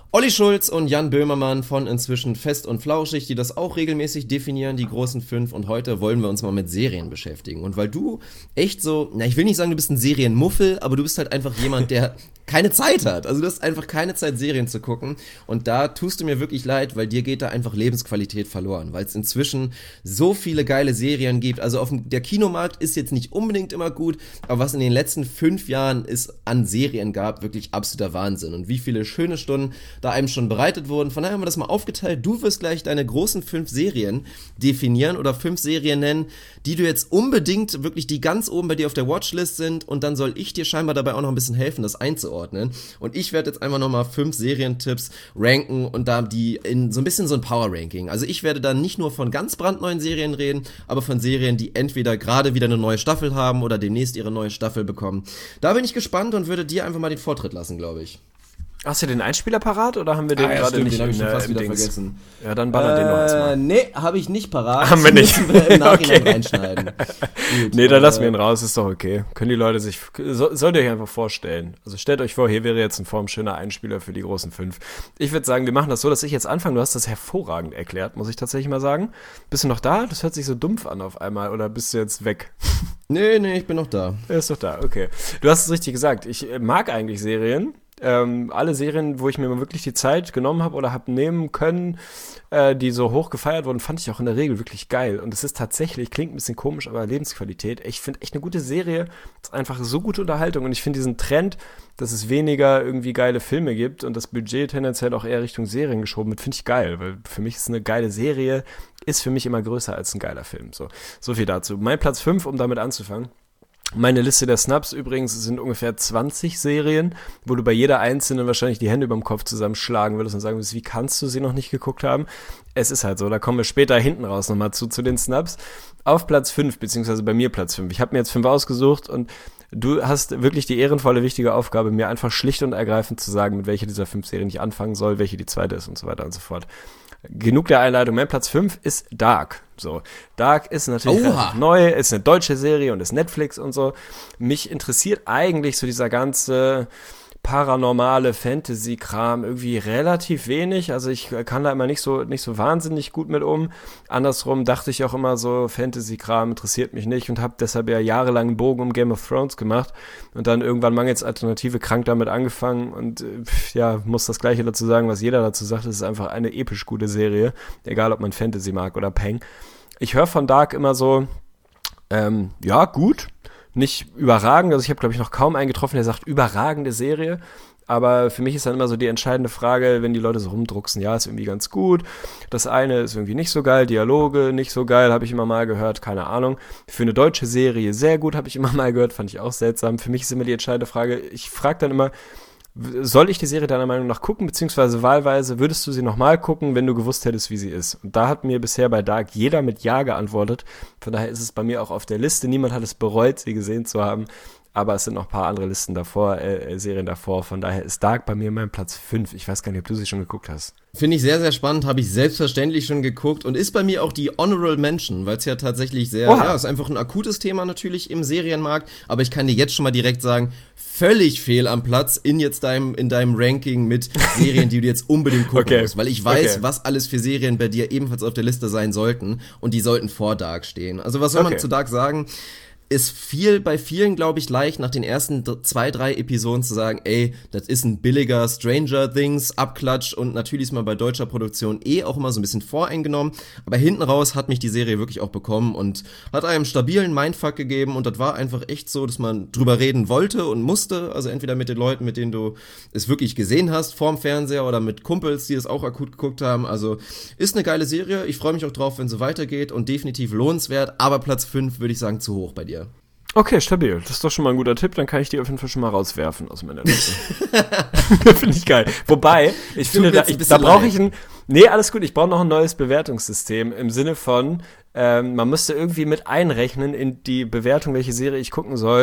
Olli Schulz und Jan Böhmermann von inzwischen Fest und Flauschig, die das auch regelmäßig definieren, die großen fünf. Und heute wollen wir uns mal mit Serien beschäftigen. Und weil du echt so, na ich will nicht sagen, du bist ein Serienmuffel, aber du bist halt einfach jemand, der keine Zeit hat. Also du hast einfach keine Zeit, Serien zu gucken. Und da tust du mir wirklich leid, weil dir geht da einfach Lebensqualität verloren. Weil es inzwischen so viele geile Serien gibt. Also auf dem, der Kinomarkt ist jetzt nicht unbedingt immer gut, aber was in den letzten fünf Jahren es an Serien gab, wirklich absoluter Wahnsinn. Und wie viele schöne Stunden da einem schon bereitet wurden. Von daher haben wir das mal aufgeteilt. Du wirst gleich deine großen fünf Serien definieren oder fünf Serien nennen, die du jetzt unbedingt wirklich, die ganz oben bei dir auf der Watchlist sind, und dann soll ich dir scheinbar dabei auch noch ein bisschen helfen, das einzuordnen. Und ich werde jetzt einfach nochmal fünf Serientipps ranken und da die in so ein bisschen so ein Power-Ranking. Also ich werde dann nicht nur von ganz brandneuen Serien reden, aber von Serien, die entweder gerade wieder eine neue Staffel haben oder demnächst ihre neue Staffel bekommen. Da bin ich gespannt und würde dir einfach mal den Vortritt lassen, glaube ich. Hast du den Einspieler parat oder haben wir den ah, ja, gerade stimmt, nicht? Den habe ich schon fast wieder Dings? vergessen. Ja, dann ballern äh, den noch erstmal. Nee, habe ich nicht parat. Haben wir nicht. Müssen wir im Nachhinein Okay. reinschneiden. Gut, nee, dann äh, lassen wir ihn raus, ist doch okay. Können die Leute sich, so, sollt ihr euch einfach vorstellen. Also stellt euch vor, hier wäre jetzt ein formschöner Einspieler für die großen fünf. Ich würde sagen, wir machen das so, dass ich jetzt anfange. Du hast das hervorragend erklärt, muss ich tatsächlich mal sagen. Bist du noch da? Das hört sich so dumpf an auf einmal, oder bist du jetzt weg? Nee, nee, ich bin noch da. Er ist doch da, okay. Du hast es richtig gesagt. Ich mag eigentlich Serien. Ähm, alle Serien, wo ich mir mal wirklich die Zeit genommen habe oder habe nehmen können, äh, die so hoch gefeiert wurden, fand ich auch in der Regel wirklich geil. Und es ist tatsächlich, klingt ein bisschen komisch, aber Lebensqualität. Ich finde echt eine gute Serie, ist einfach so gute Unterhaltung. Und ich finde diesen Trend, dass es weniger irgendwie geile Filme gibt und das Budget tendenziell auch eher Richtung Serien geschoben wird, finde ich geil. Weil für mich ist eine geile Serie, ist für mich immer größer als ein geiler Film. So, so viel dazu. Mein Platz fünf, um damit anzufangen. Meine Liste der Snubs übrigens sind ungefähr zwanzig Serien, wo du bei jeder einzelnen wahrscheinlich die Hände überm Kopf zusammenschlagen würdest und sagen würdest, wie kannst du sie noch nicht geguckt haben? Es ist halt so, da kommen wir später hinten raus nochmal zu, zu den Snubs. Auf Platz fünf, beziehungsweise bei mir Platz fünf. Ich habe mir jetzt fünf ausgesucht und du hast wirklich die ehrenvolle, wichtige Aufgabe, mir einfach schlicht und ergreifend zu sagen, mit welcher dieser fünf Serien ich anfangen soll, welche die zweite ist und so weiter und so fort. Genug der Einleitung. Mein Platz fünf ist Dark. So, Dark ist natürlich relativ neu, ist eine deutsche Serie und ist Netflix und so. Mich interessiert eigentlich so dieser ganze paranormale Fantasy-Kram irgendwie relativ wenig. Also ich kann da immer nicht so nicht so wahnsinnig gut mit um. Andersrum dachte ich auch immer so, Fantasy-Kram interessiert mich nicht und habe deshalb ja jahrelang einen Bogen um Game of Thrones gemacht und dann irgendwann mangels Alternative krank damit angefangen und ja, muss das Gleiche dazu sagen, was jeder dazu sagt. Es ist einfach eine episch gute Serie, egal ob man Fantasy mag oder Peng. Ich höre von Dark immer so, ähm, ja, gut, nicht überragend, also ich habe, glaube ich, noch kaum einen getroffen, der sagt, überragende Serie, aber für mich ist dann immer so die entscheidende Frage, wenn die Leute so rumdrucksen, ja, ist irgendwie ganz gut, das eine ist irgendwie nicht so geil, Dialoge nicht so geil, habe ich immer mal gehört, keine Ahnung, für eine deutsche Serie sehr gut, habe ich immer mal gehört, fand ich auch seltsam, für mich ist immer die entscheidende Frage, ich frage dann immer, soll ich die Serie deiner Meinung nach gucken, beziehungsweise wahlweise würdest du sie nochmal gucken, wenn du gewusst hättest, wie sie ist? Und da hat mir bisher bei Dark jeder mit Ja geantwortet. Von daher ist es bei mir auch auf der Liste. Niemand hat es bereut, sie gesehen zu haben. Aber es sind noch ein paar andere Listen davor, äh, Serien davor. Von daher ist Dark bei mir mein Platz fünf. Ich weiß gar nicht, ob du sie schon geguckt hast. Finde ich sehr, sehr spannend, habe ich selbstverständlich schon geguckt und ist bei mir auch die Honorable Mention, weil es ja tatsächlich sehr, Oha. ja, ist einfach ein akutes Thema natürlich im Serienmarkt, aber ich kann dir jetzt schon mal direkt sagen, völlig fehl am Platz in jetzt deinem, in deinem Ranking mit Serien, die du jetzt unbedingt gucken okay. musst, weil ich weiß, okay. was alles für Serien bei dir ebenfalls auf der Liste sein sollten und die sollten vor Dark stehen. Also was soll okay. man zu Dark sagen? Ist viel bei vielen, glaube ich, leicht, nach den ersten d- zwei, drei Episoden zu sagen, ey, das ist ein billiger Stranger Things Abklatsch und natürlich ist man bei deutscher Produktion eh auch immer so ein bisschen voreingenommen, aber hinten raus hat mich die Serie wirklich auch bekommen und hat einem stabilen Mindfuck gegeben und das war einfach echt so, dass man drüber reden wollte und musste, also entweder mit den Leuten, mit denen du es wirklich gesehen hast, vorm Fernseher oder mit Kumpels, die es auch akut geguckt haben, also ist eine geile Serie, ich freue mich auch drauf, wenn es so weitergeht und definitiv lohnenswert, aber Platz fünf würde ich sagen zu hoch bei dir. Okay, stabil. Das ist doch schon mal ein guter Tipp. Dann kann ich die auf jeden Fall schon mal rauswerfen aus meiner Liste. Finde ich geil. Wobei, ich Tut finde, da, ich, da brauche ich ein... Nee, alles gut. Ich brauche noch ein neues Bewertungssystem im Sinne von, ähm, man müsste irgendwie mit einrechnen in die Bewertung, welche Serie ich gucken soll,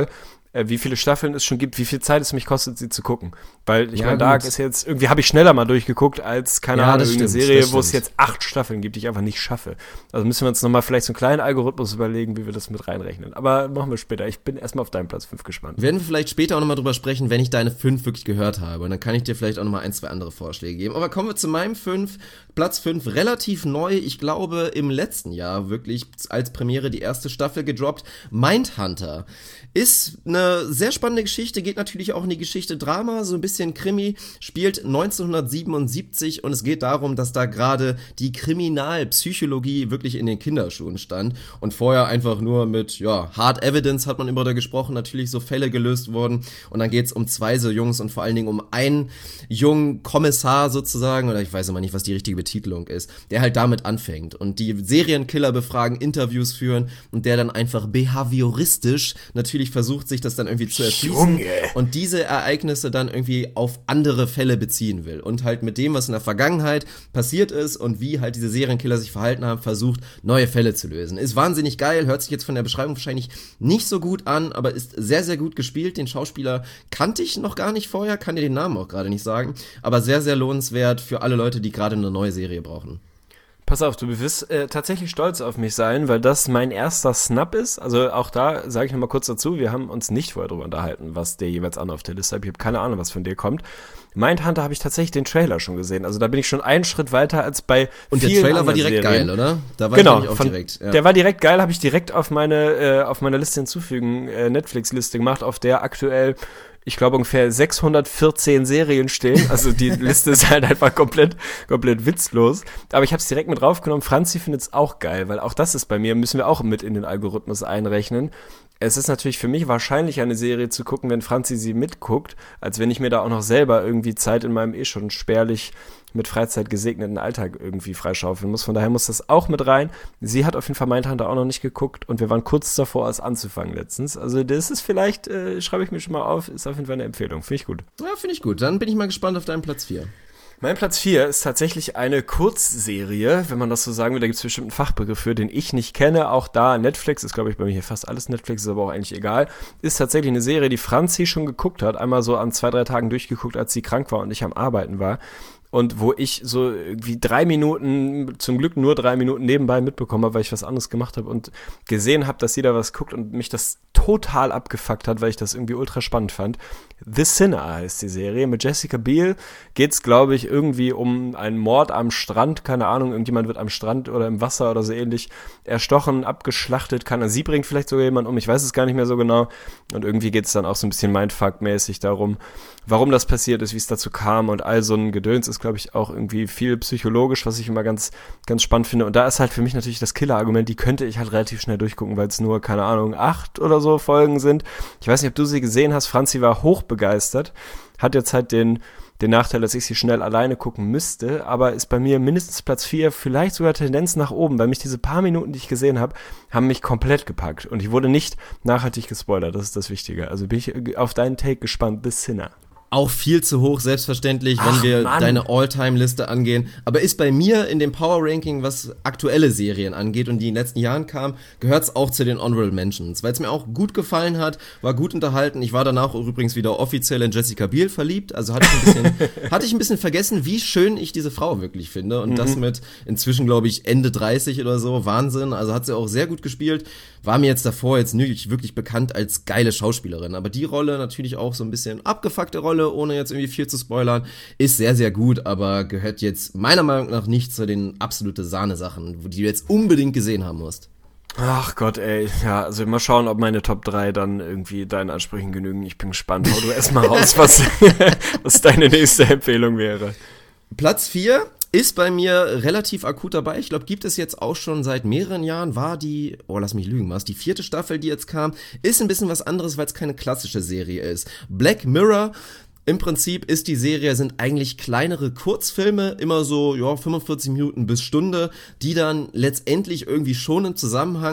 äh, wie viele Staffeln es schon gibt, wie viel Zeit es mich kostet, sie zu gucken. Weil ich Ja, meine, Dark gut. ist jetzt, irgendwie habe ich schneller mal durchgeguckt als, keine Ja, Ahnung, das irgendeine stimmt, Serie, das wo es stimmt. jetzt acht Staffeln gibt, die ich einfach nicht schaffe. Also müssen wir uns nochmal vielleicht so einen kleinen Algorithmus überlegen, wie wir das mit reinrechnen. Aber machen wir später. Ich bin erstmal auf deinen Platz fünf gespannt. Werden wir vielleicht später auch nochmal drüber sprechen, wenn ich deine fünf wirklich gehört habe. Und dann kann ich dir vielleicht auch nochmal ein, zwei andere Vorschläge geben. Aber kommen wir zu meinem fünf. Platz fünf, relativ neu. Ich glaube, im letzten Jahr wirklich als Premiere die erste Staffel gedroppt. Mindhunter. Ist eine sehr spannende Geschichte, geht natürlich auch in die Geschichte Drama, so ein bisschen Krimi, spielt neunzehnhundertsiebenundsiebzig und es geht darum, dass da gerade die Kriminalpsychologie wirklich in den Kinderschuhen stand und vorher einfach nur mit, ja, Hard Evidence hat man immer da gesprochen, natürlich so Fälle gelöst wurden und dann geht's um zwei so Jungs und vor allen Dingen um einen jungen Kommissar sozusagen, oder ich weiß immer nicht, was die richtige Betitelung ist, der halt damit anfängt und die Serienkiller befragen, Interviews führen und der dann einfach behavioristisch natürlich versucht, sich das dann irgendwie zu erschließen Junge. und diese Ereignisse dann irgendwie auf andere Fälle beziehen will und halt mit dem, was in der Vergangenheit passiert ist und wie halt diese Serienkiller sich verhalten haben, versucht, neue Fälle zu lösen. Ist wahnsinnig geil, hört sich jetzt von der Beschreibung wahrscheinlich nicht so gut an, aber ist sehr, sehr gut gespielt. Den Schauspieler kannte ich noch gar nicht vorher, kann dir den Namen auch gerade nicht sagen, aber sehr, sehr lohnenswert für alle Leute, die gerade eine neue Serie brauchen. Pass auf, du wirst äh, tatsächlich stolz auf mich sein, weil das mein erster Snap ist. Also auch da sage ich nochmal kurz dazu, wir haben uns nicht vorher drüber unterhalten, was der jeweils andere auf der Liste hat. Ich habe keine Ahnung, was von dir kommt. Mindhunter habe ich tatsächlich den Trailer schon gesehen. Also da bin ich schon einen Schritt weiter als bei Und der vielen Trailer war anderen direkt Serien. geil, oder? Da war Genau, ich nämlich auch von, direkt. Ja. der war direkt geil, habe ich direkt auf meine äh, auf meine Liste hinzufügen, äh, Netflix-Liste gemacht, auf der aktuell ich glaube ungefähr sechshundertvierzehn Serien stehen. Also die Liste ist halt einfach komplett komplett witzlos. Aber ich habe es direkt mit draufgenommen. Franzi findet es auch geil, weil auch das ist bei mir, müssen wir auch mit in den Algorithmus einrechnen. Es ist natürlich für mich wahrscheinlich eine Serie zu gucken, wenn Franzi sie mitguckt, als wenn ich mir da auch noch selber irgendwie Zeit in meinem eh schon spärlich mit Freizeit gesegneten Alltag irgendwie freischaufeln muss. Von daher muss das auch mit rein. Sie hat auf jeden Fall Mindhunter auch noch nicht geguckt und wir waren kurz davor, es anzufangen letztens. Also das ist vielleicht, äh, schreibe ich mir schon mal auf, ist auf jeden Fall eine Empfehlung. Finde ich gut. Ja, finde ich gut. Dann bin ich mal gespannt auf deinen Platz vier. Mein Platz vier ist tatsächlich eine Kurzserie, wenn man das so sagen will, da gibt es bestimmt einen Fachbegriff für, den ich nicht kenne, auch da Netflix, ist glaube ich bei mir hier fast alles Netflix, ist aber auch eigentlich egal, ist tatsächlich eine Serie, die Franzi schon geguckt hat, einmal so an zwei, drei Tagen durchgeguckt, als sie krank war und ich am Arbeiten war. Und wo ich so irgendwie drei Minuten, zum Glück nur drei Minuten nebenbei mitbekommen habe, weil ich was anderes gemacht habe und gesehen habe, dass jeder was guckt und mich das total abgefuckt hat, weil ich das irgendwie ultra spannend fand. The Sinner heißt die Serie. Mit Jessica Biel geht's, glaube ich, irgendwie um einen Mord am Strand. Keine Ahnung, irgendjemand wird am Strand oder im Wasser oder so ähnlich erstochen, abgeschlachtet. Kann sie bringt vielleicht sogar jemand um, ich weiß es gar nicht mehr so genau. Und irgendwie geht's dann auch so ein bisschen Mindfuck-mäßig darum, warum das passiert ist, wie es dazu kam und all so ein Gedöns ist, glaube ich, auch irgendwie viel psychologisch, was ich immer ganz, ganz spannend finde. Und da ist halt für mich natürlich das Killer-Argument, die könnte ich halt relativ schnell durchgucken, weil es nur, keine Ahnung, acht oder so Folgen sind. Ich weiß nicht, ob du sie gesehen hast. Franzi war hochbegeistert, hat jetzt halt den, den Nachteil, dass ich sie schnell alleine gucken müsste, aber ist bei mir mindestens Platz vier, vielleicht sogar Tendenz nach oben, weil mich diese paar Minuten, die ich gesehen habe, haben mich komplett gepackt. Und ich wurde nicht nachhaltig gespoilert, das ist das Wichtige. Also bin ich auf deinen Take gespannt, The Sinner. Auch viel zu hoch, selbstverständlich, wenn Ach, wir Mann. deine All-Time-Liste angehen. Aber ist bei mir in dem Power-Ranking, was aktuelle Serien angeht und die in den letzten Jahren kamen, gehört es auch zu den Honorable Mentions. Weil es mir auch gut gefallen hat, war gut unterhalten. Ich war danach übrigens wieder offiziell in Jessica Biel verliebt. Also hatte ich ein bisschen, hatte ich ein bisschen vergessen, wie schön ich diese Frau wirklich finde. Und mhm. das mit inzwischen, glaube ich, Ende dreißig oder so. Wahnsinn. Also hat sie auch sehr gut gespielt. War mir jetzt davor jetzt nicht wirklich bekannt als geile Schauspielerin. Aber die Rolle, natürlich auch so ein bisschen abgefuckte Rolle, ohne jetzt irgendwie viel zu spoilern, ist sehr, sehr gut, aber gehört jetzt meiner Meinung nach nicht zu den absolute Sahnesachen, die du jetzt unbedingt gesehen haben musst. Ach Gott, ey. Ja, also mal schauen, ob meine Top drei dann irgendwie deinen Ansprüchen genügen. Ich bin gespannt. Hau du erstmal raus, was, was deine nächste Empfehlung wäre. Platz vier ist bei mir relativ akut dabei. Ich glaube, gibt es jetzt auch schon seit mehreren Jahren, war die, oh, lass mich lügen, was, die vierte Staffel, die jetzt kam, ist ein bisschen was anderes, weil es keine klassische Serie ist. Black Mirror. Im Prinzip ist die Serie, sind eigentlich kleinere Kurzfilme, immer so, ja, fünfundvierzig Minuten bis Stunde, die dann letztendlich irgendwie schon im Zusammenhang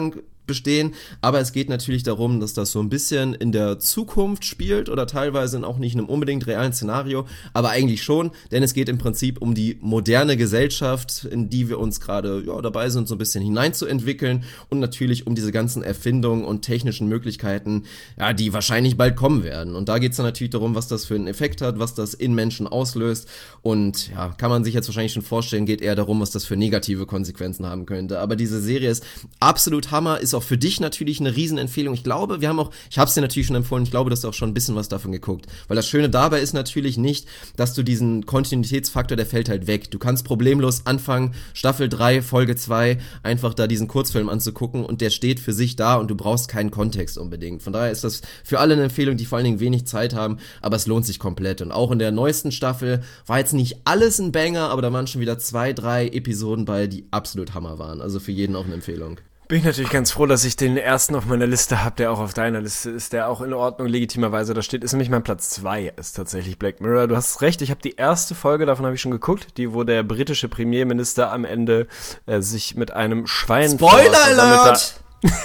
bestehen, aber es geht natürlich darum, dass das so ein bisschen in der Zukunft spielt oder teilweise auch nicht in einem unbedingt realen Szenario, aber eigentlich schon, denn es geht im Prinzip um die moderne Gesellschaft, in die wir uns gerade ja, dabei sind, so ein bisschen hineinzuentwickeln und natürlich um diese ganzen Erfindungen und technischen Möglichkeiten, ja, die wahrscheinlich bald kommen werden. Und da geht es dann natürlich darum, was das für einen Effekt hat, was das in Menschen auslöst und ja, kann man sich jetzt wahrscheinlich schon vorstellen, geht eher darum, was das für negative Konsequenzen haben könnte. Aber diese Serie ist absolut Hammer, ist auch für dich natürlich eine Riesenempfehlung. Ich glaube, wir haben auch, ich habe es dir natürlich schon empfohlen, ich glaube, dass du auch schon ein bisschen was davon geguckt. Weil das Schöne dabei ist natürlich nicht, dass du diesen Kontinuitätsfaktor, der fällt halt weg. Du kannst problemlos anfangen, Staffel drei, Folge zwei, einfach da diesen Kurzfilm anzugucken und der steht für sich da und du brauchst keinen Kontext unbedingt. Von daher ist das für alle eine Empfehlung, die vor allen Dingen wenig Zeit haben, aber es lohnt sich komplett. Und auch in der neuesten Staffel war jetzt nicht alles ein Banger, aber da waren schon wieder zwei, drei Episoden bei, die absolut Hammer waren. Also für jeden auch eine Empfehlung. Bin ich natürlich ganz froh, dass ich den ersten auf meiner Liste habe, der auch auf deiner Liste ist, der auch in Ordnung legitimerweise da steht, ist nämlich mein Platz zwei, ist tatsächlich Black Mirror. Du hast recht, ich habe die erste Folge, davon habe ich schon geguckt, die, wo der britische Premierminister am Ende äh, sich mit einem Schwein... Spoiler Alert!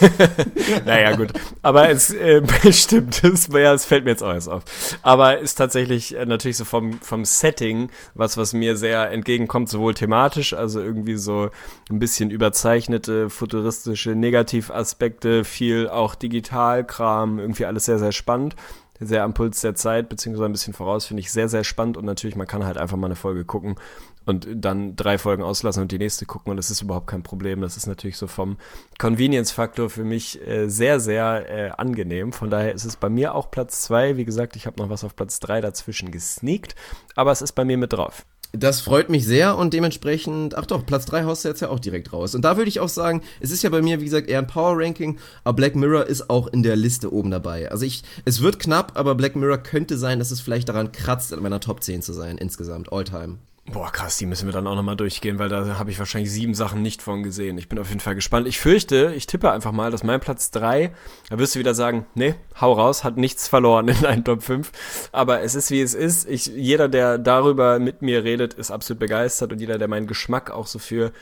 Naja, gut. Aber es äh, stimmt, es, ja, es fällt mir jetzt auch erst auf. Aber ist tatsächlich äh, natürlich so vom, vom Setting was, was mir sehr entgegenkommt, sowohl thematisch, also irgendwie so ein bisschen überzeichnete, futuristische Negativaspekte, viel auch Digitalkram, irgendwie alles sehr, sehr spannend. Sehr am Puls der Zeit, beziehungsweise ein bisschen voraus, finde ich sehr, sehr spannend und natürlich, man kann halt einfach mal eine Folge gucken und dann drei Folgen auslassen und die nächste gucken und das ist überhaupt kein Problem. Das ist natürlich so vom Convenience-Faktor für mich äh, sehr, sehr äh, angenehm. Von daher ist es bei mir auch Platz zwei. Wie gesagt, ich habe noch was auf Platz drei dazwischen gesneakt, aber es ist bei mir mit drauf. Das freut mich sehr und dementsprechend, ach doch, Platz drei haust du jetzt ja auch direkt raus. Und da würde ich auch sagen, es ist ja bei mir, wie gesagt, eher ein Power-Ranking, aber Black Mirror ist auch in der Liste oben dabei. Also ich, es wird knapp, aber Black Mirror könnte sein, dass es vielleicht daran kratzt, in meiner Top zehn zu sein, insgesamt, all time. Boah, krass, die müssen wir dann auch nochmal durchgehen, weil da habe ich wahrscheinlich sieben Sachen nicht von gesehen. Ich bin auf jeden Fall gespannt. Ich fürchte, ich tippe einfach mal, dass mein Platz drei, da wirst du wieder sagen, nee, hau raus, hat nichts verloren in deinen Top fünf. Aber es ist, wie es ist. Ich, jeder, der darüber mit mir redet, ist absolut begeistert und jeder, der meinen Geschmack auch so für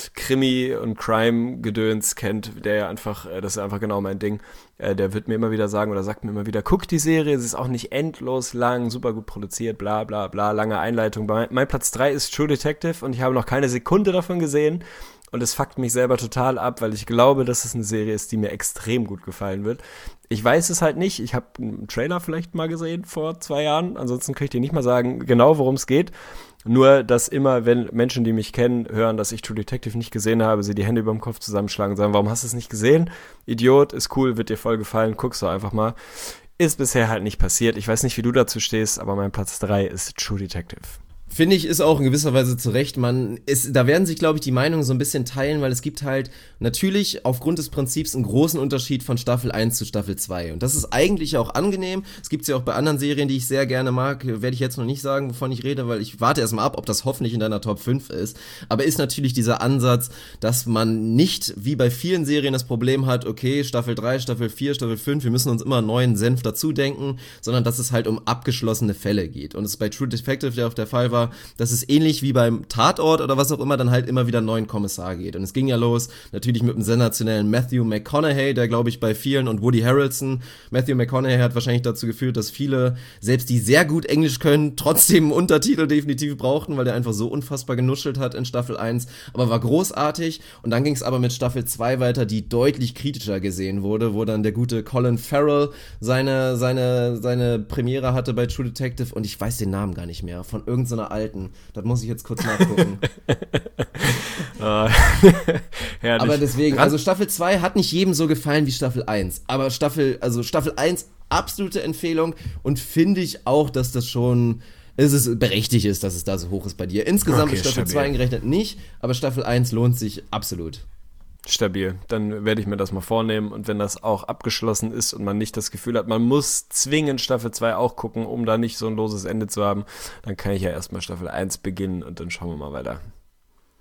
Krimi und Crime-Gedöns kennt, der einfach, das ist einfach genau mein Ding, der wird mir immer wieder sagen oder sagt mir immer wieder, guck die Serie, es ist auch nicht endlos lang, super gut produziert, bla bla bla, lange Einleitung. Mein, mein Platz drei ist True Detective und ich habe noch keine Sekunde davon gesehen und es fuckt mich selber total ab, weil ich glaube, dass es eine Serie ist, die mir extrem gut gefallen wird. Ich weiß es halt nicht, ich habe einen Trailer vielleicht mal gesehen vor zwei Jahren, ansonsten kann ich dir nicht mal sagen, genau worum es geht. Nur, dass immer, wenn Menschen, die mich kennen, hören, dass ich True Detective nicht gesehen habe, sie die Hände über dem Kopf zusammenschlagen und sagen, warum hast du es nicht gesehen? Idiot, ist cool, wird dir voll gefallen, guckst du einfach mal. Ist bisher halt nicht passiert. Ich weiß nicht, wie du dazu stehst, aber mein Platz drei ist True Detective. Finde ich, ist auch in gewisser Weise zu Recht. Man ist, da werden sich, glaube ich, die Meinungen so ein bisschen teilen, weil es gibt halt natürlich aufgrund des Prinzips einen großen Unterschied von Staffel eins zu Staffel zwei. Und das ist eigentlich auch angenehm. Es gibt es ja auch bei anderen Serien, die ich sehr gerne mag. Werde ich jetzt noch nicht sagen, wovon ich rede, weil ich warte erstmal ab, ob das hoffentlich in deiner Top fünf ist. Aber ist natürlich dieser Ansatz, dass man nicht wie bei vielen Serien das Problem hat, okay, Staffel drei, Staffel vier, Staffel fünf, wir müssen uns immer einen neuen Senf dazu denken, sondern dass es halt um abgeschlossene Fälle geht. Und es bei True Detective ja auch der Fall war, dass es ähnlich wie beim Tatort oder was auch immer dann halt immer wieder einen neuen Kommissar geht. Und es ging ja los, natürlich mit dem sensationellen Matthew McConaughey, der glaube ich bei vielen, und Woody Harrelson. Matthew McConaughey hat wahrscheinlich dazu geführt, dass viele, selbst die sehr gut Englisch können, trotzdem einen Untertitel definitiv brauchten, weil der einfach so unfassbar genuschelt hat in Staffel eins. Aber war großartig. Und dann ging es aber mit Staffel zwei weiter, die deutlich kritischer gesehen wurde, wo dann der gute Colin Farrell seine, seine, seine Premiere hatte bei True Detective. Und ich weiß den Namen gar nicht mehr, von irgendeiner alten. Das muss ich jetzt kurz nachgucken. Aber deswegen, also Staffel zwei hat nicht jedem so gefallen wie Staffel eins. Aber Staffel, also Staffel eins, absolute Empfehlung. Und finde ich auch, dass das schon, es ist berechtigt ist, dass es da so hoch ist bei dir. Insgesamt okay, ist Staffel stabil. zwei eingerechnet nicht, aber Staffel eins lohnt sich absolut. Stabil. Dann werde ich mir das mal vornehmen und wenn das auch abgeschlossen ist und man nicht das Gefühl hat, man muss zwingend Staffel zwei auch gucken, um da nicht so ein loses Ende zu haben, dann kann ich ja erstmal Staffel eins beginnen und dann schauen wir mal weiter.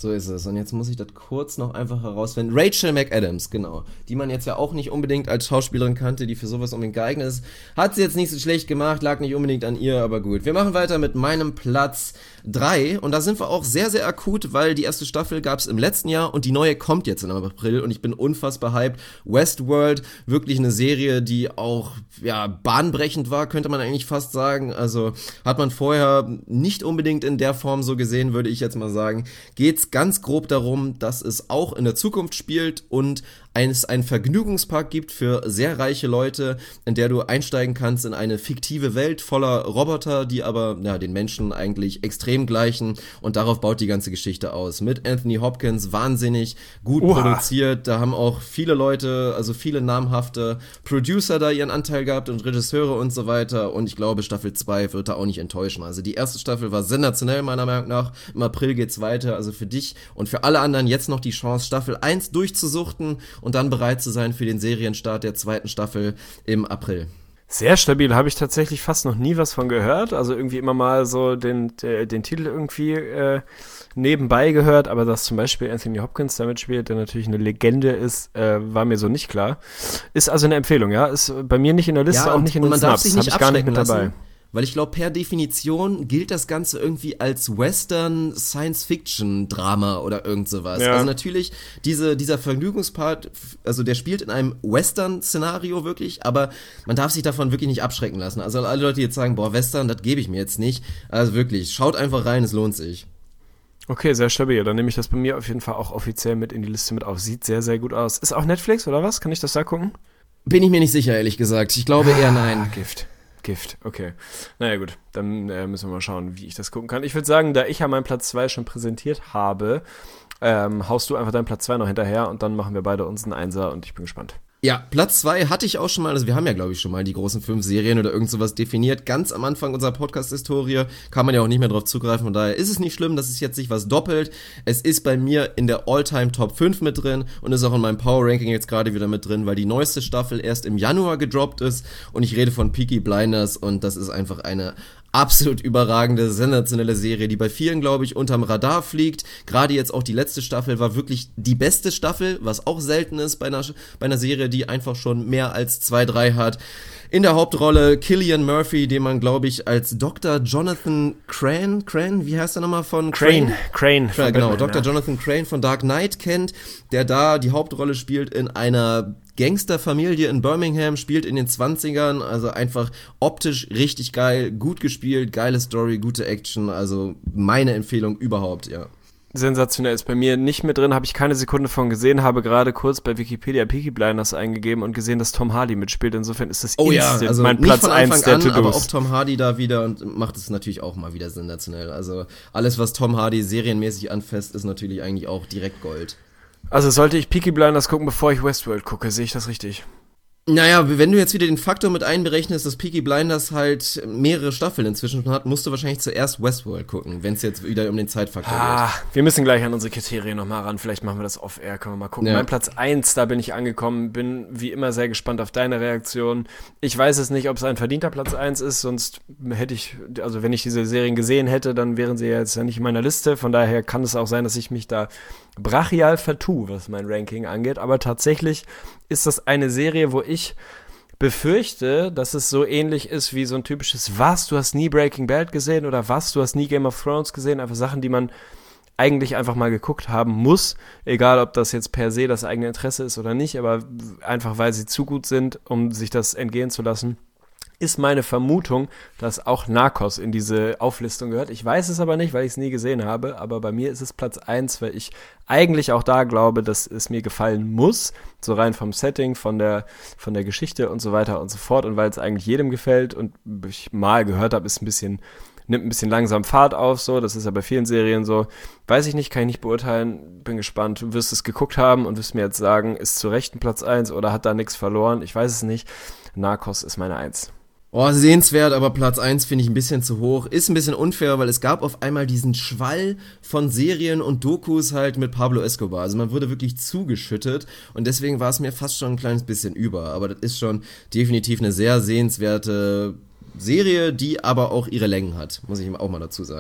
So ist es. Und jetzt muss ich das kurz noch einfach herausfinden. Rachel McAdams, genau. Die man jetzt ja auch nicht unbedingt als Schauspielerin kannte, die für sowas unbedingt geeignet ist. Hat sie jetzt nicht so schlecht gemacht, lag nicht unbedingt an ihr, aber gut. Wir machen weiter mit meinem Platz drei. Und da sind wir auch sehr, sehr akut, weil die erste Staffel gab es im letzten Jahr und die neue kommt jetzt im April. Und ich bin unfassbar hyped. Westworld, wirklich eine Serie, die auch, ja, bahnbrechend war, könnte man eigentlich fast sagen. Also hat man vorher nicht unbedingt in der Form so gesehen, würde ich jetzt mal sagen. Geht's ganz grob darum, dass es auch in der Zukunft spielt und es einen Vergnügungspark gibt für sehr reiche Leute, in der du einsteigen kannst in eine fiktive Welt voller Roboter, die aber ja, den Menschen eigentlich extrem gleichen, und darauf baut die ganze Geschichte aus. Mit Anthony Hopkins, wahnsinnig gut Oha. produziert, da haben auch viele Leute, also viele namhafte Producer da ihren Anteil gehabt und Regisseure und so weiter, und ich glaube, Staffel zwei wird da auch nicht enttäuschen. Also die erste Staffel war sensationell meiner Meinung nach, im April geht's weiter, also für dich und für alle anderen jetzt noch die Chance, Staffel eins durchzusuchten und dann bereit zu sein für den Serienstart der zweiten Staffel im April. Sehr stabil, habe ich tatsächlich fast noch nie was von gehört, also irgendwie immer mal so den, den, den Titel irgendwie äh, nebenbei gehört, aber dass zum Beispiel Anthony Hopkins damit spielt, der natürlich eine Legende ist, äh, war mir so nicht klar. Ist also eine Empfehlung, ja, ist bei mir nicht in der Liste, ja, auch nicht in den Snaps, habe ich gar nicht mit dabei. Lassen. Weil ich glaube, per Definition gilt das Ganze irgendwie als Western Science-Fiction-Drama oder irgend sowas. Ja. Also natürlich, diese, dieser Vergnügungspart, also der spielt in einem Western-Szenario wirklich, aber man darf sich davon wirklich nicht abschrecken lassen. Also alle Leute, die jetzt sagen, boah, Western, das gebe ich mir jetzt nicht. Also wirklich, schaut einfach rein, es lohnt sich. Okay, sehr stabil. Dann nehme ich das bei mir auf jeden Fall auch offiziell mit in die Liste mit auf. Sieht sehr, sehr gut aus. Ist auch Netflix oder was? Kann ich das da gucken? Bin ich mir nicht sicher, ehrlich gesagt. Ich glaube eher nein. Gift. Gift, okay. Naja gut, dann äh, müssen wir mal schauen, wie ich das gucken kann. Ich würde sagen, da ich ja meinen Platz zwei schon präsentiert habe, ähm, haust du einfach deinen Platz zwei noch hinterher und dann machen wir beide uns einen Einser und ich bin gespannt. Ja, Platz zwei hatte ich auch schon mal, also wir haben ja, glaube ich, schon mal die großen fünf Serien oder irgend sowas definiert. Ganz am Anfang unserer Podcast-Historie kann man ja auch nicht mehr drauf zugreifen, von daher ist es nicht schlimm, dass es jetzt sich was doppelt. Es ist bei mir in der All-Time Top fünf mit drin und ist auch in meinem Power-Ranking jetzt gerade wieder mit drin, weil die neueste Staffel erst im Januar gedroppt ist und ich rede von Peaky Blinders und das ist einfach eine absolut überragende, sensationelle Serie, die bei vielen, glaube ich, unterm Radar fliegt. Gerade jetzt auch die letzte Staffel war wirklich die beste Staffel, was auch selten ist bei einer, bei einer Serie, die einfach schon mehr als zwei, drei hat. In der Hauptrolle Cillian Murphy, den man, glaube ich, als Doktor Jonathan Crane, Crane, wie heißt er nochmal von Crane? Crane, Crane. Ja, genau, Doktor Ja. Jonathan Crane von Dark Knight kennt, der da die Hauptrolle spielt in einer Gangsterfamilie in Birmingham, spielt in den zwanzigern, also einfach optisch richtig geil, gut gespielt, geile Story, gute Action, also meine Empfehlung überhaupt, ja. Sensationell, ist bei mir nicht mit drin, habe ich keine Sekunde von gesehen, habe gerade kurz bei Wikipedia Peaky Blinders eingegeben und gesehen, dass Tom Hardy mitspielt, insofern ist das oh ja, also mein Platz eins der To-Dos. Aber auch Tom Hardy da wieder und macht es natürlich auch mal wieder sensationell, also alles, was Tom Hardy serienmäßig anfasst, ist natürlich eigentlich auch direkt Gold. Also sollte ich Peaky Blinders gucken, bevor ich Westworld gucke, sehe ich das richtig? Naja, wenn du jetzt wieder den Faktor mit einberechnest, dass Peaky Blinders halt mehrere Staffeln inzwischen hat, musst du wahrscheinlich zuerst Westworld gucken, wenn es jetzt wieder um den Zeitfaktor ah, geht. Wir müssen gleich an unsere Kriterien nochmal ran, vielleicht machen wir das off-air, können wir mal gucken. Ja. Mein Platz eins, da bin ich angekommen, bin wie immer sehr gespannt auf deine Reaktion. Ich weiß es nicht, ob es ein verdienter Platz eins ist, sonst hätte ich, also wenn ich diese Serien gesehen hätte, dann wären sie ja jetzt ja nicht in meiner Liste, von daher kann es auch sein, dass ich mich da brachial vertue, was mein Ranking angeht, aber tatsächlich ist das eine Serie, wo ich befürchte, dass es so ähnlich ist wie so ein typisches was, du hast nie Breaking Bad gesehen oder was, du hast nie Game of Thrones gesehen, einfach Sachen, die man eigentlich einfach mal geguckt haben muss, egal ob das jetzt per se das eigene Interesse ist oder nicht, aber einfach weil sie zu gut sind, um sich das entgehen zu lassen, ist meine Vermutung, dass auch Narcos in diese Auflistung gehört. Ich weiß es aber nicht, weil ich es nie gesehen habe, aber bei mir ist es Platz eins, weil ich eigentlich auch da glaube, dass es mir gefallen muss, so rein vom Setting, von der, von der Geschichte und so weiter und so fort und weil es eigentlich jedem gefällt und ich mal gehört habe, ist ein bisschen, nimmt ein bisschen langsam Fahrt auf, so, das ist ja bei vielen Serien so, weiß ich nicht, kann ich nicht beurteilen, bin gespannt, du wirst es geguckt haben und wirst mir jetzt sagen, ist zu Recht ein Platz eins oder hat da nichts verloren, ich weiß es nicht, Narcos ist meine eins. Oh, sehenswert, aber Platz eins finde ich ein bisschen zu hoch. Ist ein bisschen unfair, weil es gab auf einmal diesen Schwall von Serien und Dokus halt mit Pablo Escobar. Also man wurde wirklich zugeschüttet und deswegen war es mir fast schon ein kleines bisschen über. Aber das ist schon definitiv eine sehr sehenswerte Serie, die aber auch ihre Längen hat, muss ich auch mal dazu sagen.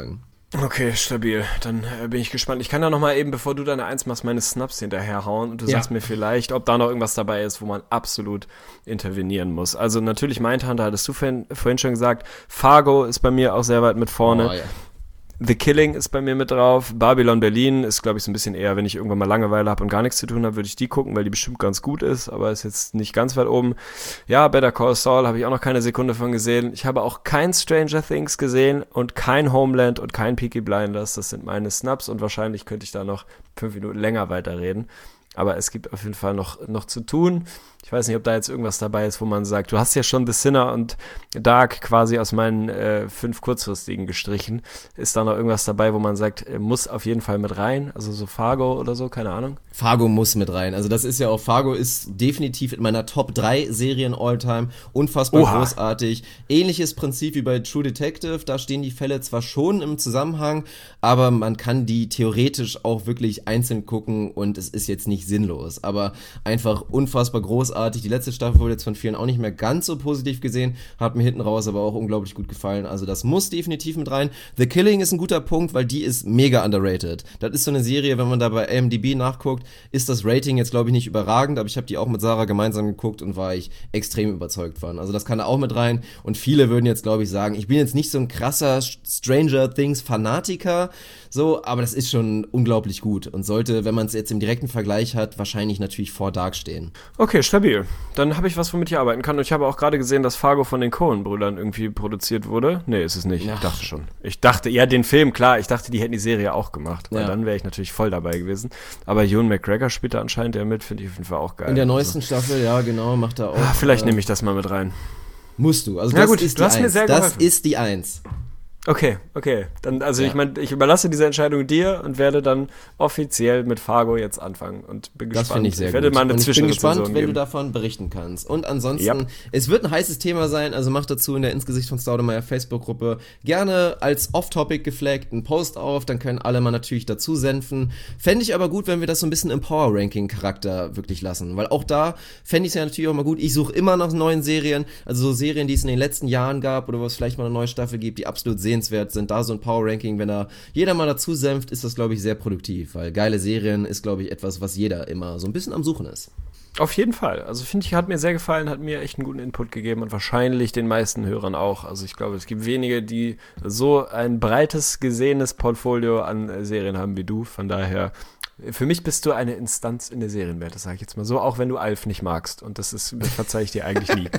Okay, stabil. Dann äh, bin ich gespannt. Ich kann ja noch mal eben, bevor du deine Eins machst, meine Snaps hinterherhauen und du Ja. sagst mir vielleicht, ob da noch irgendwas dabei ist, wo man absolut intervenieren muss. Also natürlich Mindhunter, hattest du vorhin, vorhin schon gesagt. Fargo ist bei mir auch sehr weit mit vorne. Oh, ja. The Killing ist bei mir mit drauf. Babylon Berlin ist, glaube ich, so ein bisschen eher, wenn ich irgendwann mal Langeweile habe und gar nichts zu tun habe, würde ich die gucken, weil die bestimmt ganz gut ist, aber ist jetzt nicht ganz weit oben. Ja, Better Call Saul habe ich auch noch keine Sekunde von gesehen. Ich habe auch kein Stranger Things gesehen und kein Homeland und kein Peaky Blinders. Das sind meine Snaps und wahrscheinlich könnte ich da noch fünf Minuten länger weiterreden. Aber es gibt auf jeden Fall noch, noch zu tun. Ich weiß nicht, ob da jetzt irgendwas dabei ist, wo man sagt, du hast ja schon The Sinner und Dark quasi aus meinen äh, fünf kurzfristigen gestrichen. Ist da noch irgendwas dabei, wo man sagt, äh, muss auf jeden Fall mit rein? Also so Fargo oder so, keine Ahnung. Fargo muss mit rein. Also das ist ja auch, Fargo ist definitiv in meiner Top drei Serien Alltime. Unfassbar Oha. großartig. Ähnliches Prinzip wie bei True Detective. Da stehen die Fälle zwar schon im Zusammenhang, aber man kann die theoretisch auch wirklich einzeln gucken und es ist jetzt nicht sinnlos. Aber einfach unfassbar großartig. Die letzte Staffel wurde jetzt von vielen auch nicht mehr ganz so positiv gesehen. Hat mir hinten raus aber auch unglaublich gut gefallen. Also das muss definitiv mit rein. The Killing ist ein guter Punkt, weil die ist mega underrated. Das ist so eine Serie, wenn man da bei I M D B nachguckt, ist das Rating jetzt, glaube ich, nicht überragend, aber ich habe die auch mit Sarah gemeinsam geguckt und war ich extrem überzeugt von. Also das kann da auch mit rein und viele würden jetzt, glaube ich, sagen, ich bin jetzt nicht so ein krasser Stranger Things Fanatiker, so, aber das ist schon unglaublich gut und sollte, wenn man es jetzt im direkten Vergleich hat, wahrscheinlich natürlich vor Dark stehen. Okay, stabil. Dann habe ich was, womit ich arbeiten kann. Und ich habe auch gerade gesehen, dass Fargo von den Coen-Brüdern irgendwie produziert wurde. Nee, ist es nicht. Ja. Ich dachte schon. Ich dachte, ja, den Film, klar. Ich dachte, die hätten die Serie auch gemacht. Weil Ja. dann wäre ich natürlich voll dabei gewesen. Aber Ewan McGregor spielt da anscheinend ja mit. Finde ich auf jeden Fall auch geil. In der neuesten Staffel, ja, genau, macht er auch. Ah, vielleicht äh, nehme ich das mal mit rein. Musst du. Also Na das gut, ist du die hast mir Eins. sehr Das geholfen. ist die Eins. Okay, okay. Dann, also Ja. ich meine, ich überlasse diese Entscheidung dir und werde dann offiziell mit Fargo jetzt anfangen und bin Das gespannt. finde ich sehr ich werde gut. mal eine und ich bin Zwischenrezension gespannt, wenn geben. du davon berichten kannst. Und ansonsten, Ja. es wird ein heißes Thema sein, also macht dazu in der Insgesicht von Staudemeyer Facebook-Gruppe gerne als Off-Topic geflaggt einen Post auf, dann können alle mal natürlich dazu senfen. Fände ich aber gut, wenn wir das so ein bisschen im Power-Ranking-Charakter wirklich lassen, weil auch da fände ich es ja natürlich auch mal gut, ich suche immer nach neuen Serien, also so Serien, die es in den letzten Jahren gab oder wo es vielleicht mal eine neue Staffel gibt, die absolut sehenswert sind, da so ein Power-Ranking, wenn da jeder mal dazu senft, ist das, glaube ich, sehr produktiv, weil geile Serien ist, glaube ich, etwas, was jeder immer so ein bisschen am Suchen ist. Auf jeden Fall. Also finde ich, hat mir sehr gefallen, hat mir echt einen guten Input gegeben und wahrscheinlich den meisten Hörern auch. Also ich glaube, es gibt wenige, die so ein breites, gesehenes Portfolio an äh, Serien haben wie du. Von daher, für mich bist du eine Instanz in der Serienwelt, das sage ich jetzt mal so, auch wenn du Alf nicht magst. Und das ist, das verzeihe ich dir eigentlich nie.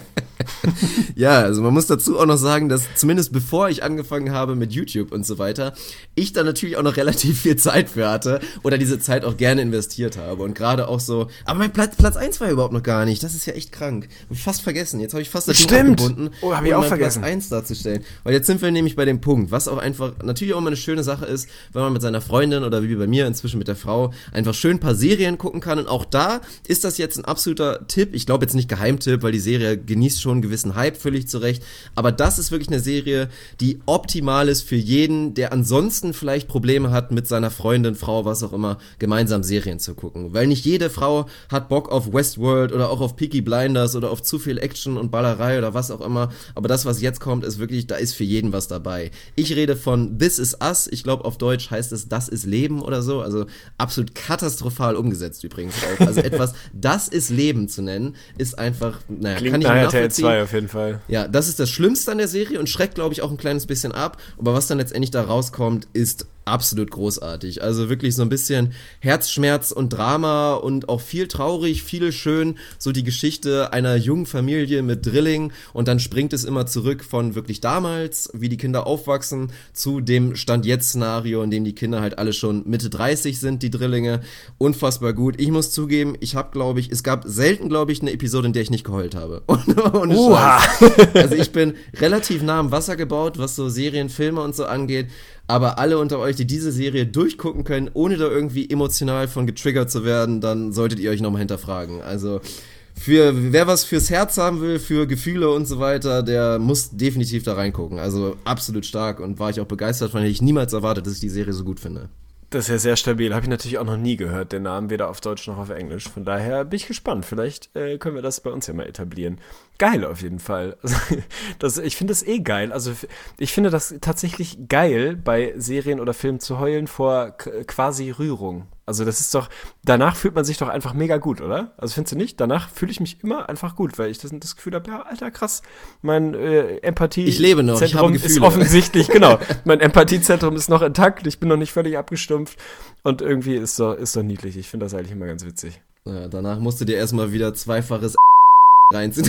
Ja, also man muss dazu auch noch sagen, dass zumindest bevor ich angefangen habe mit YouTube und so weiter, ich da natürlich auch noch relativ viel Zeit für hatte oder diese Zeit auch gerne investiert habe und gerade auch so, aber mein Platz, Platz eins war überhaupt noch gar nicht, das ist ja echt krank. Hab ich fast vergessen, jetzt habe ich fast das Ding Stimmt. abgebunden, Oh, hab ich um auch meinen vergessen. Platz eins darzustellen, weil jetzt sind wir nämlich bei dem Punkt, was auch einfach natürlich auch immer eine schöne Sache ist, wenn man mit seiner Freundin oder wie bei mir inzwischen mit der Frau einfach schön ein paar Serien gucken kann und auch da ist das jetzt ein absoluter Tipp, ich glaube jetzt nicht Geheimtipp, weil die Serie genießt schon einen gewissen Hype, völlig zu Recht, aber das ist wirklich eine Serie, die optimal ist für jeden, der ansonsten vielleicht Probleme hat, mit seiner Freundin, Frau, was auch immer, gemeinsam Serien zu gucken, weil nicht jede Frau hat Bock auf Westworld oder auch auf Peaky Blinders oder auf zu viel Action und Ballerei oder was auch immer, aber das, was jetzt kommt, ist wirklich, da ist für jeden was dabei. Ich rede von This Is Us, ich glaube auf Deutsch heißt es Das ist Leben oder so, also absolut katastrophal umgesetzt übrigens auch, also etwas, Das ist Leben zu nennen, ist einfach, naja, Klingt kann ich nach nicht R T L nachvollziehen. zwei auf jeden Fall. Ja, das ist das Schlimmste an der Serie und schreckt, glaube ich, auch ein kleines bisschen ab. Aber was dann letztendlich da rauskommt, ist absolut großartig. Also wirklich so ein bisschen Herzschmerz und Drama und auch viel traurig, viel schön. So die Geschichte einer jungen Familie mit Drilling und dann springt es immer zurück von wirklich damals, wie die Kinder aufwachsen, zu dem Stand-Jetzt-Szenario, in dem die Kinder halt alle schon Mitte dreißig sind, die Drillinge. Unfassbar gut. Ich muss zugeben, ich habe, glaube ich, es gab selten, glaube ich, eine Episode, in der ich nicht geheult habe. Ohne Oha. Scheiß. Also ich bin relativ nah am Wasser gebaut, was so Serien, Filme und so angeht. Aber alle unter euch, die diese Serie durchgucken können, ohne da irgendwie emotional von getriggert zu werden, dann solltet ihr euch nochmal hinterfragen. Also für wer was fürs Herz haben will, für Gefühle und so weiter, der muss definitiv da reingucken. Also absolut stark und war ich auch begeistert von, hätte ich niemals erwartet, dass ich die Serie so gut finde. Das ist ja sehr stabil. Habe ich natürlich auch noch nie gehört, den Namen, weder auf Deutsch noch auf Englisch. Von daher bin ich gespannt. Vielleicht äh, können wir das bei uns ja mal etablieren. Geil auf jeden Fall. Also, das, ich finde das eh geil. Also ich finde das tatsächlich geil, bei Serien oder Filmen zu heulen vor k- quasi Rührung. Also das ist doch, danach fühlt man sich doch einfach mega gut, oder? Also findest du nicht? Danach fühle ich mich immer einfach gut, weil ich das, das Gefühl habe, ja, Alter, krass, mein äh, Empathie Ich lebe noch, ich habe Zentrum Gefühle. ist offensichtlich, genau, mein Empathiezentrum ist noch intakt, ich bin noch nicht völlig abgestumpft und irgendwie ist so, ist so niedlich. Ich finde das eigentlich immer ganz witzig. Ja, danach musst du dir erstmal wieder zweifaches reinziehen.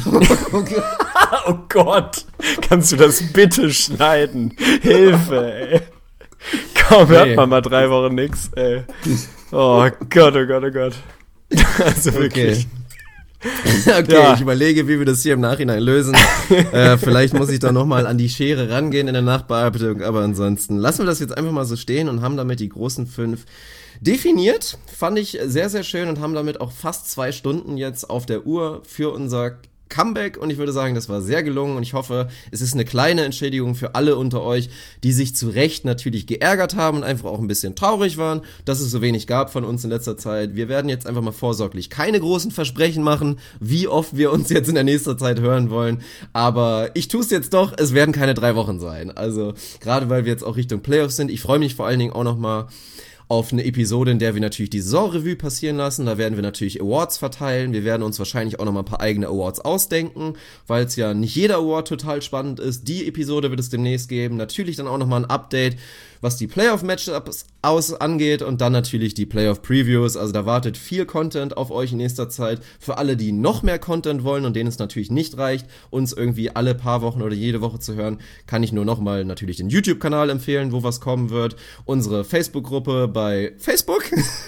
Oh Gott, kannst du das bitte schneiden? Hilfe, ey. Kaum hört Nee. man mal drei Wochen nix, ey. Oh Gott, oh Gott, oh Gott. Also wirklich. Okay, okay Ja. ich überlege, wie wir das hier im Nachhinein lösen. äh, vielleicht muss ich da nochmal an die Schere rangehen in der Nachbearbeitung, aber ansonsten lassen wir das jetzt einfach mal so stehen und haben damit die großen fünf definiert. Fand ich sehr, sehr schön und haben damit auch fast zwei Stunden jetzt auf der Uhr für unser Comeback und ich würde sagen, das war sehr gelungen und ich hoffe, es ist eine kleine Entschädigung für alle unter euch, die sich zu Recht natürlich geärgert haben und einfach auch ein bisschen traurig waren, dass es so wenig gab von uns in letzter Zeit. Wir werden jetzt einfach mal vorsorglich keine großen Versprechen machen, wie oft wir uns jetzt in der nächsten Zeit hören wollen, aber ich tue es jetzt doch, es werden keine drei Wochen sein. Also gerade weil wir jetzt auch Richtung Playoffs sind, ich freue mich vor allen Dingen auch nochmal auf eine Episode, in der wir natürlich die Saisonrevue passieren lassen. Da werden wir natürlich Awards verteilen. Wir werden uns wahrscheinlich auch noch mal ein paar eigene Awards ausdenken, weil es ja nicht jeder Award total spannend ist. Die Episode wird es demnächst geben. Natürlich dann auch noch mal ein Update, was die Playoff-Matchups aus angeht und dann natürlich die Playoff-Previews. Also da wartet viel Content auf euch in nächster Zeit. Für alle, die noch mehr Content wollen und denen es natürlich nicht reicht, uns irgendwie alle paar Wochen oder jede Woche zu hören, kann ich nur noch mal natürlich den YouTube-Kanal empfehlen, wo was kommen wird. Unsere Facebook-Gruppe bei Facebook.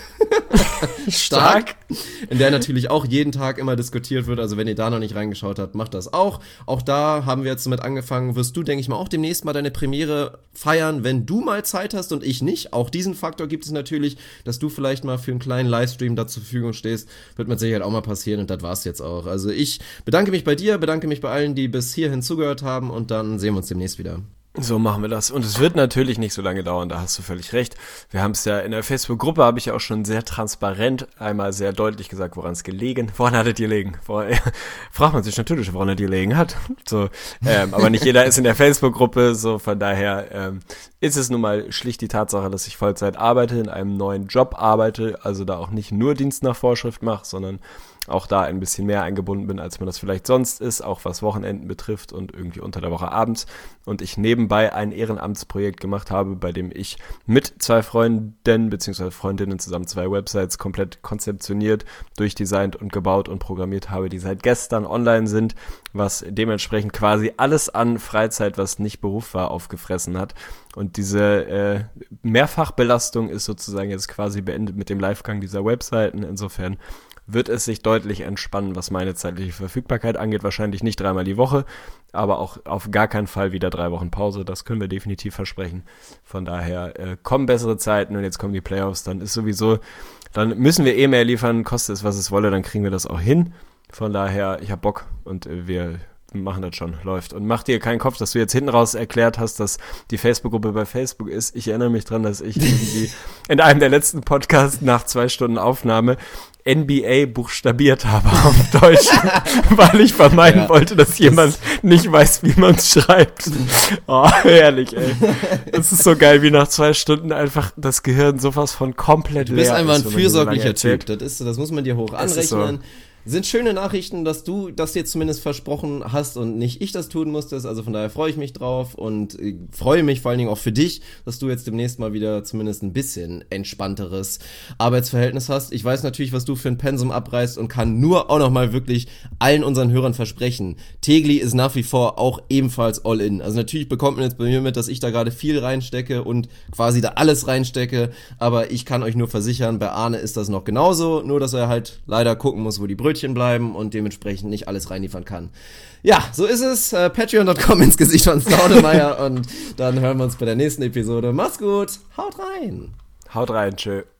Stark. In der natürlich auch jeden Tag immer diskutiert wird. Also wenn ihr da noch nicht reingeschaut habt, macht das auch. Auch da haben wir jetzt damit angefangen. Wirst du, denke ich mal, auch demnächst mal deine Premiere feiern, wenn du mal Zeit hast und ich nicht. Auch diesen Faktor gibt es natürlich, dass du vielleicht mal für einen kleinen Livestream da zur Verfügung stehst. Wird mit Sicherheit auch mal passieren und das war's jetzt auch. Also ich bedanke mich bei dir, bedanke mich bei allen, die bis hierhin zugehört haben und dann sehen wir uns demnächst wieder. So machen wir das. Und es wird natürlich nicht so lange dauern, da hast du völlig recht. Wir haben es ja in der Facebook-Gruppe, habe ich ja auch schon sehr transparent einmal sehr deutlich gesagt, woran es gelegen. Woran hat es gelegen? Woran, ja, fragt man sich natürlich, woran es gelegen hat. So, ähm, aber nicht jeder ist in der Facebook-Gruppe, so von daher ähm, ist es nun mal schlicht die Tatsache, dass ich Vollzeit arbeite, in einem neuen Job arbeite, also da auch nicht nur Dienst nach Vorschrift mache, sondern auch da ein bisschen mehr eingebunden bin, als man das vielleicht sonst ist, auch was Wochenenden betrifft und irgendwie unter der Woche abends. Und ich nebenbei ein Ehrenamtsprojekt gemacht habe, bei dem ich mit zwei Freunden bzw. Freundinnen zusammen zwei Websites komplett konzeptioniert, durchdesignt und gebaut und programmiert habe, die seit gestern online sind, was dementsprechend quasi alles an Freizeit, was nicht Beruf war, aufgefressen hat. Und diese äh, Mehrfachbelastung ist sozusagen jetzt quasi beendet mit dem Livegang dieser Webseiten. Insofern wird es sich deutlich entspannen, was meine zeitliche Verfügbarkeit angeht. Wahrscheinlich nicht dreimal die Woche, aber auch auf gar keinen Fall wieder drei Wochen Pause. Das können wir definitiv versprechen. Von daher äh, kommen bessere Zeiten und jetzt kommen die Playoffs. Dann ist sowieso, dann müssen wir eh mehr liefern, koste es, was es wolle, dann kriegen wir das auch hin. Von daher, ich hab Bock und äh, wir machen das schon, läuft. Und mach dir keinen Kopf, dass du jetzt hinten raus erklärt hast, dass die Facebook-Gruppe bei Facebook ist. Ich erinnere mich dran, dass ich irgendwie in einem der letzten Podcasts nach zwei Stunden Aufnahme N B A buchstabiert habe auf Deutsch, weil ich vermeiden Ja, wollte, dass jemand nicht weiß, wie man es schreibt. Oh, herrlich, ey. Das ist so geil, wie nach zwei Stunden einfach das Gehirn sowas von komplett leer ist. Du bist einfach ein ist, wenn man hier so lange fürsorglicher erzählt. Typ. Das ist, das muss man dir hoch Es ist so. anrechnen. Sind schöne Nachrichten, dass du das jetzt zumindest versprochen hast und nicht ich das tun musstest. Also von daher freue ich mich drauf und äh, freue mich vor allen Dingen auch für dich, dass du jetzt demnächst mal wieder zumindest ein bisschen entspannteres Arbeitsverhältnis hast. Ich weiß natürlich, was du für ein Pensum abreißt und kann nur auch noch mal wirklich allen unseren Hörern versprechen. Tegli ist nach wie vor auch ebenfalls all in. Also natürlich bekommt man jetzt bei mir mit, dass ich da gerade viel reinstecke und quasi da alles reinstecke. Aber ich kann euch nur versichern, bei Arne ist das noch genauso. Nur, dass er halt leider gucken muss, wo die Brötchen bleiben und dementsprechend nicht alles reinliefern kann. Ja, so ist es. Äh, Patreon Punkt com ins Gesicht von Staudemeyer und dann hören wir uns bei der nächsten Episode. Macht's gut, haut rein. Haut rein, tschö.